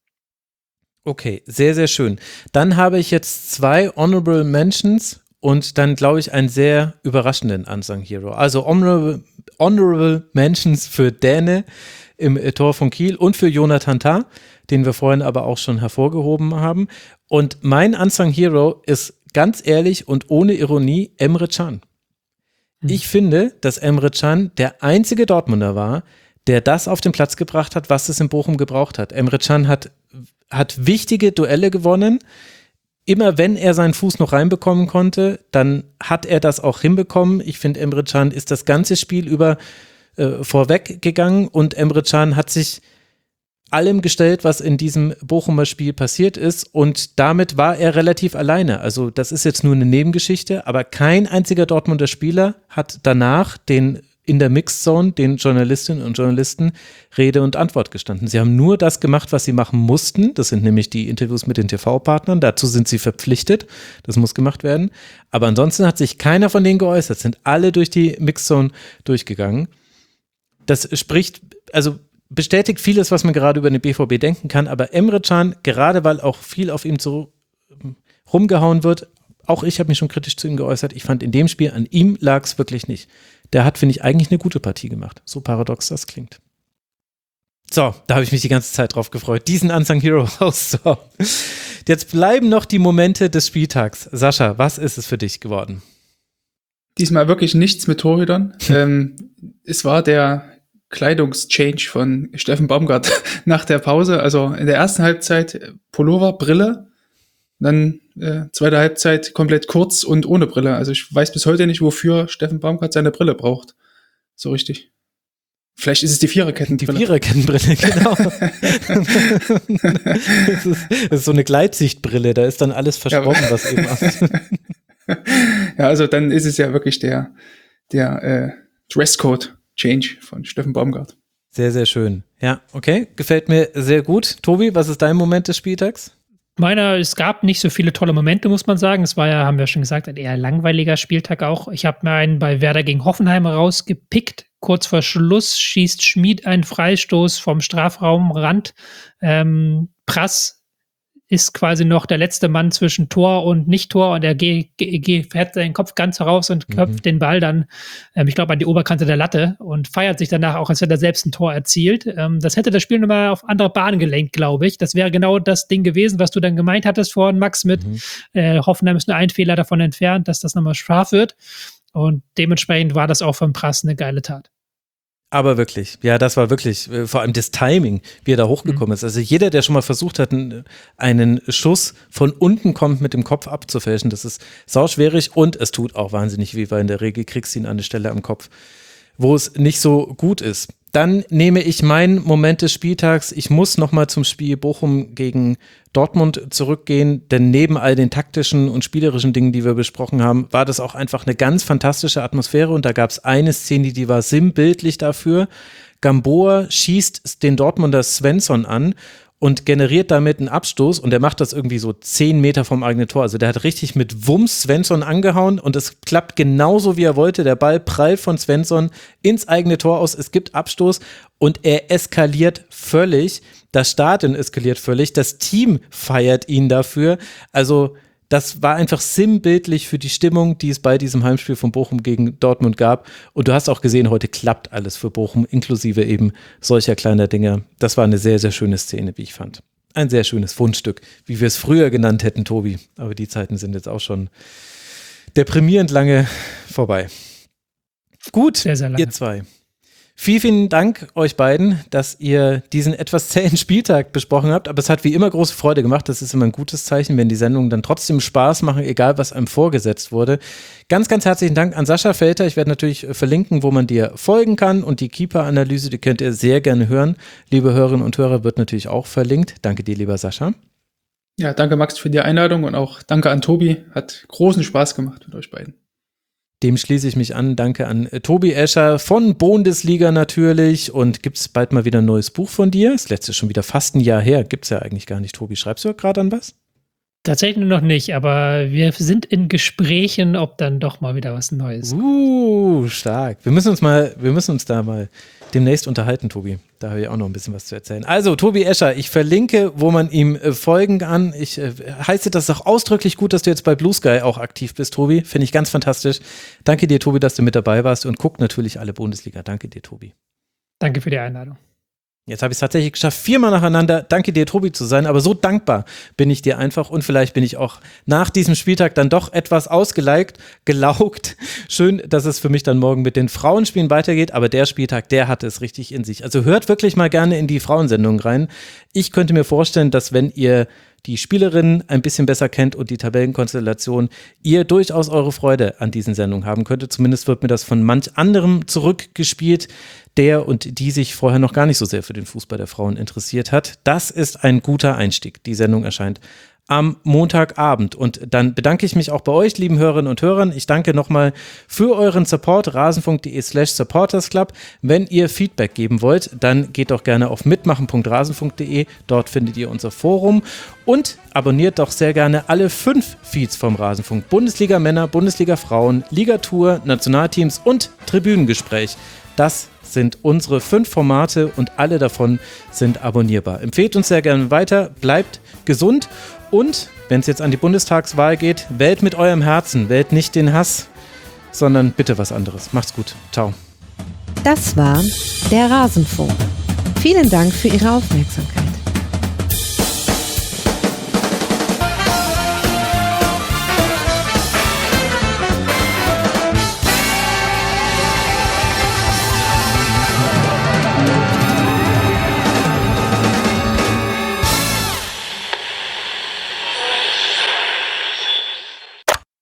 Okay, sehr, sehr schön. Dann habe ich jetzt zwei Honorable Mentions und dann, glaube ich, einen sehr überraschenden Unsung Hero. Also Honorable, Honorable Mentions für Däne im äh, Tor von Kiel und für Jonathan Tah, den wir vorhin aber auch schon hervorgehoben haben. Und mein Unsung Hero ist ganz ehrlich und ohne Ironie Emre Can. Hm. Ich finde, dass Emre Can der einzige Dortmunder war, der das auf den Platz gebracht hat, was es in Bochum gebraucht hat. Emre Can hat, hat wichtige Duelle gewonnen. Immer wenn er seinen Fuß noch reinbekommen konnte, dann hat er das auch hinbekommen. Ich finde, Emre Can ist das ganze Spiel über äh, vorweg gegangen und Emre Can hat sich allem gestellt, was in diesem Bochumer Spiel passiert ist, und damit war er relativ alleine. Also das ist jetzt nur eine Nebengeschichte, aber kein einziger Dortmunder Spieler hat danach den in der Mixed Zone den Journalistinnen und Journalisten Rede und Antwort gestanden. Sie haben nur das gemacht, was sie machen mussten. Das sind nämlich die Interviews mit den T V-Partnern. Dazu sind sie verpflichtet. Das muss gemacht werden. Aber ansonsten hat sich keiner von denen geäußert. Sind alle durch die Mixed Zone durchgegangen. Das spricht, also bestätigt vieles, was man gerade über den B V B denken kann. Aber Emre Can, gerade weil auch viel auf ihm so rumgehauen wird, auch ich habe mich schon kritisch zu ihm geäußert. Ich fand in dem Spiel, an ihm lag es wirklich nicht. Der hat, finde ich, eigentlich eine gute Partie gemacht. So paradox das klingt. So, da habe ich mich die ganze Zeit drauf gefreut, diesen Unsung Hero rauszuhauen. Jetzt bleiben noch die Momente des Spieltags. Sascha, was ist es für dich geworden? Diesmal wirklich nichts mit Torhütern. ähm, es war der Kleidungschange von Steffen Baumgart nach der Pause. Also in der ersten Halbzeit Pullover, Brille. Dann äh, zweite Halbzeit komplett kurz und ohne Brille. Also ich weiß bis heute nicht, wofür Steffen Baumgart seine Brille braucht. So richtig. Vielleicht ist es die Viererkettenbrille. Die Viererkettenbrille, genau. das, ist, das ist so eine Gleitsichtbrille, da ist dann alles verschwommen, ja, was eben ist. Ja, also dann ist es ja wirklich der, der äh, Dresscode-Change von Steffen Baumgart. Sehr, sehr schön. Ja, okay, gefällt mir sehr gut. Tobi, was ist dein Moment des Spieltags? Meiner, es gab nicht so viele tolle Momente, muss man sagen. Es war ja, haben wir schon gesagt, ein eher langweiliger Spieltag auch. Ich habe mir einen bei Werder gegen Hoffenheim rausgepickt. Kurz vor Schluss schießt Schmid einen Freistoß vom Strafraumrand. Ähm, Prass ist quasi noch der letzte Mann zwischen Tor und Nicht-Tor und er ge- ge- ge- fährt seinen Kopf ganz heraus und köpft mhm. den Ball dann, ähm, ich glaube, an die Oberkante der Latte und feiert sich danach auch, als hätte er selbst ein Tor erzielt. Ähm, das hätte das Spiel nochmal auf andere Bahnen gelenkt, glaube ich. Das wäre genau das Ding gewesen, was du dann gemeint hattest vorhin, Max, mit mhm. äh, Hoffenheim ist nur ein Fehler davon entfernt, dass das nochmal scharf wird. Und dementsprechend war das auch von Prass eine geile Tat. Aber wirklich, ja, das war wirklich, äh, vor allem das Timing, wie er da hochgekommen mhm. ist. Also jeder, der schon mal versucht hat, einen, einen Schuss von unten kommt, mit dem Kopf abzufälschen, das ist sauschwierig und es tut auch wahnsinnig weh, weil in der Regel kriegst du ihn an eine Stelle am Kopf, wo es nicht so gut ist. Dann nehme ich meinen Moment des Spieltags. Ich muss nochmal zum Spiel Bochum gegen Dortmund zurückgehen, denn neben all den taktischen und spielerischen Dingen, die wir besprochen haben, war das auch einfach eine ganz fantastische Atmosphäre und da gab es eine Szene, die war sinnbildlich dafür. Gamboa schießt den Dortmunder Svensson an und generiert damit einen Abstoß und er macht das irgendwie so zehn Meter vom eigenen Tor. Also der hat richtig mit Wumms Svensson angehauen und es klappt genauso, wie er wollte. Der Ball prallt von Svensson ins eigene Tor aus. Es gibt Abstoß und er eskaliert völlig. Das Stadion eskaliert völlig. Das Team feiert ihn dafür. Also das war einfach sinnbildlich für die Stimmung, die es bei diesem Heimspiel von Bochum gegen Dortmund gab. Und du hast auch gesehen, heute klappt alles für Bochum, inklusive eben solcher kleiner Dinge. Das war eine sehr, sehr schöne Szene, wie ich fand. Ein sehr schönes Fundstück, wie wir es früher genannt hätten, Tobi. Aber die Zeiten sind jetzt auch schon deprimierend lange vorbei. Gut, sehr, sehr lange. Ihr zwei. Vielen, vielen Dank euch beiden, dass ihr diesen etwas zähen Spieltag besprochen habt, aber es hat wie immer große Freude gemacht. Das ist immer ein gutes Zeichen, wenn die Sendungen dann trotzdem Spaß machen, egal was einem vorgesetzt wurde. Ganz, ganz herzlichen Dank an Sascha Felter. Ich werde natürlich verlinken, wo man dir folgen kann und die Keeper-Analyse, die könnt ihr sehr gerne hören. Liebe Hörerinnen und Hörer, wird natürlich auch verlinkt. Danke dir, lieber Sascha. Ja, danke Max für die Einladung und auch danke an Tobi. Hat großen Spaß gemacht mit euch beiden. Dem schließe ich mich an. Danke an äh, Tobi Escher von Bundesliga natürlich. Und gibt es bald mal wieder ein neues Buch von dir? Das letzte ist schon wieder fast ein Jahr her. Gibt es ja eigentlich gar nicht, Tobi. Schreibst du gerade an was? Tatsächlich noch nicht, aber wir sind in Gesprächen, ob dann doch mal wieder was Neues kommt. Uh, stark. Wir müssen uns mal, wir müssen uns da mal demnächst unterhalten, Tobi. Da habe ich auch noch ein bisschen was zu erzählen. Also, Tobi Escher, ich verlinke, wo man ihm äh, folgen kann. Ich äh, heiße das auch ausdrücklich gut, dass du jetzt bei Blue Sky auch aktiv bist, Tobi. Finde ich ganz fantastisch. Danke dir, Tobi, dass du mit dabei warst und guck natürlich alle Bundesliga. Danke dir, Tobi. Danke für die Einladung. Jetzt habe ich es tatsächlich geschafft, viermal nacheinander Danke dir, Tobi, zu sein, aber so dankbar bin ich dir einfach und vielleicht bin ich auch nach diesem Spieltag dann doch etwas ausgeliked, gelaugt. Schön, dass es für mich dann morgen mit den Frauenspielen weitergeht, aber der Spieltag, der hatte es richtig in sich. Also hört wirklich mal gerne in die Frauensendung rein. Ich könnte mir vorstellen, dass wenn ihr die Spielerinnen ein bisschen besser kennt und die Tabellenkonstellation, ihr durchaus eure Freude an diesen Sendungen haben könntet. Zumindest wird mir das von manch anderem zurückgespielt, der und die sich vorher noch gar nicht so sehr für den Fußball der Frauen interessiert hat. Das ist ein guter Einstieg. Die Sendung erscheint am Montagabend. Und dann bedanke ich mich auch bei euch, lieben Hörerinnen und Hörern. Ich danke nochmal für euren Support, rasenfunk.de slash supportersclub. Wenn ihr Feedback geben wollt, dann geht doch gerne auf mitmachen punkt rasenfunk punkt de. Dort findet ihr unser Forum. Und abonniert doch sehr gerne alle fünf Feeds vom Rasenfunk. Bundesliga Männer, Bundesliga Frauen, Ligatur, Nationalteams und Tribünengespräch. Das sind unsere fünf Formate und alle davon sind abonnierbar. Empfehlt uns sehr gerne weiter, bleibt gesund und wenn es jetzt an die Bundestagswahl geht, wählt mit eurem Herzen, wählt nicht den Hass, sondern bitte was anderes. Macht's gut. Ciao. Das war der Rasenfunk. Vielen Dank für Ihre Aufmerksamkeit.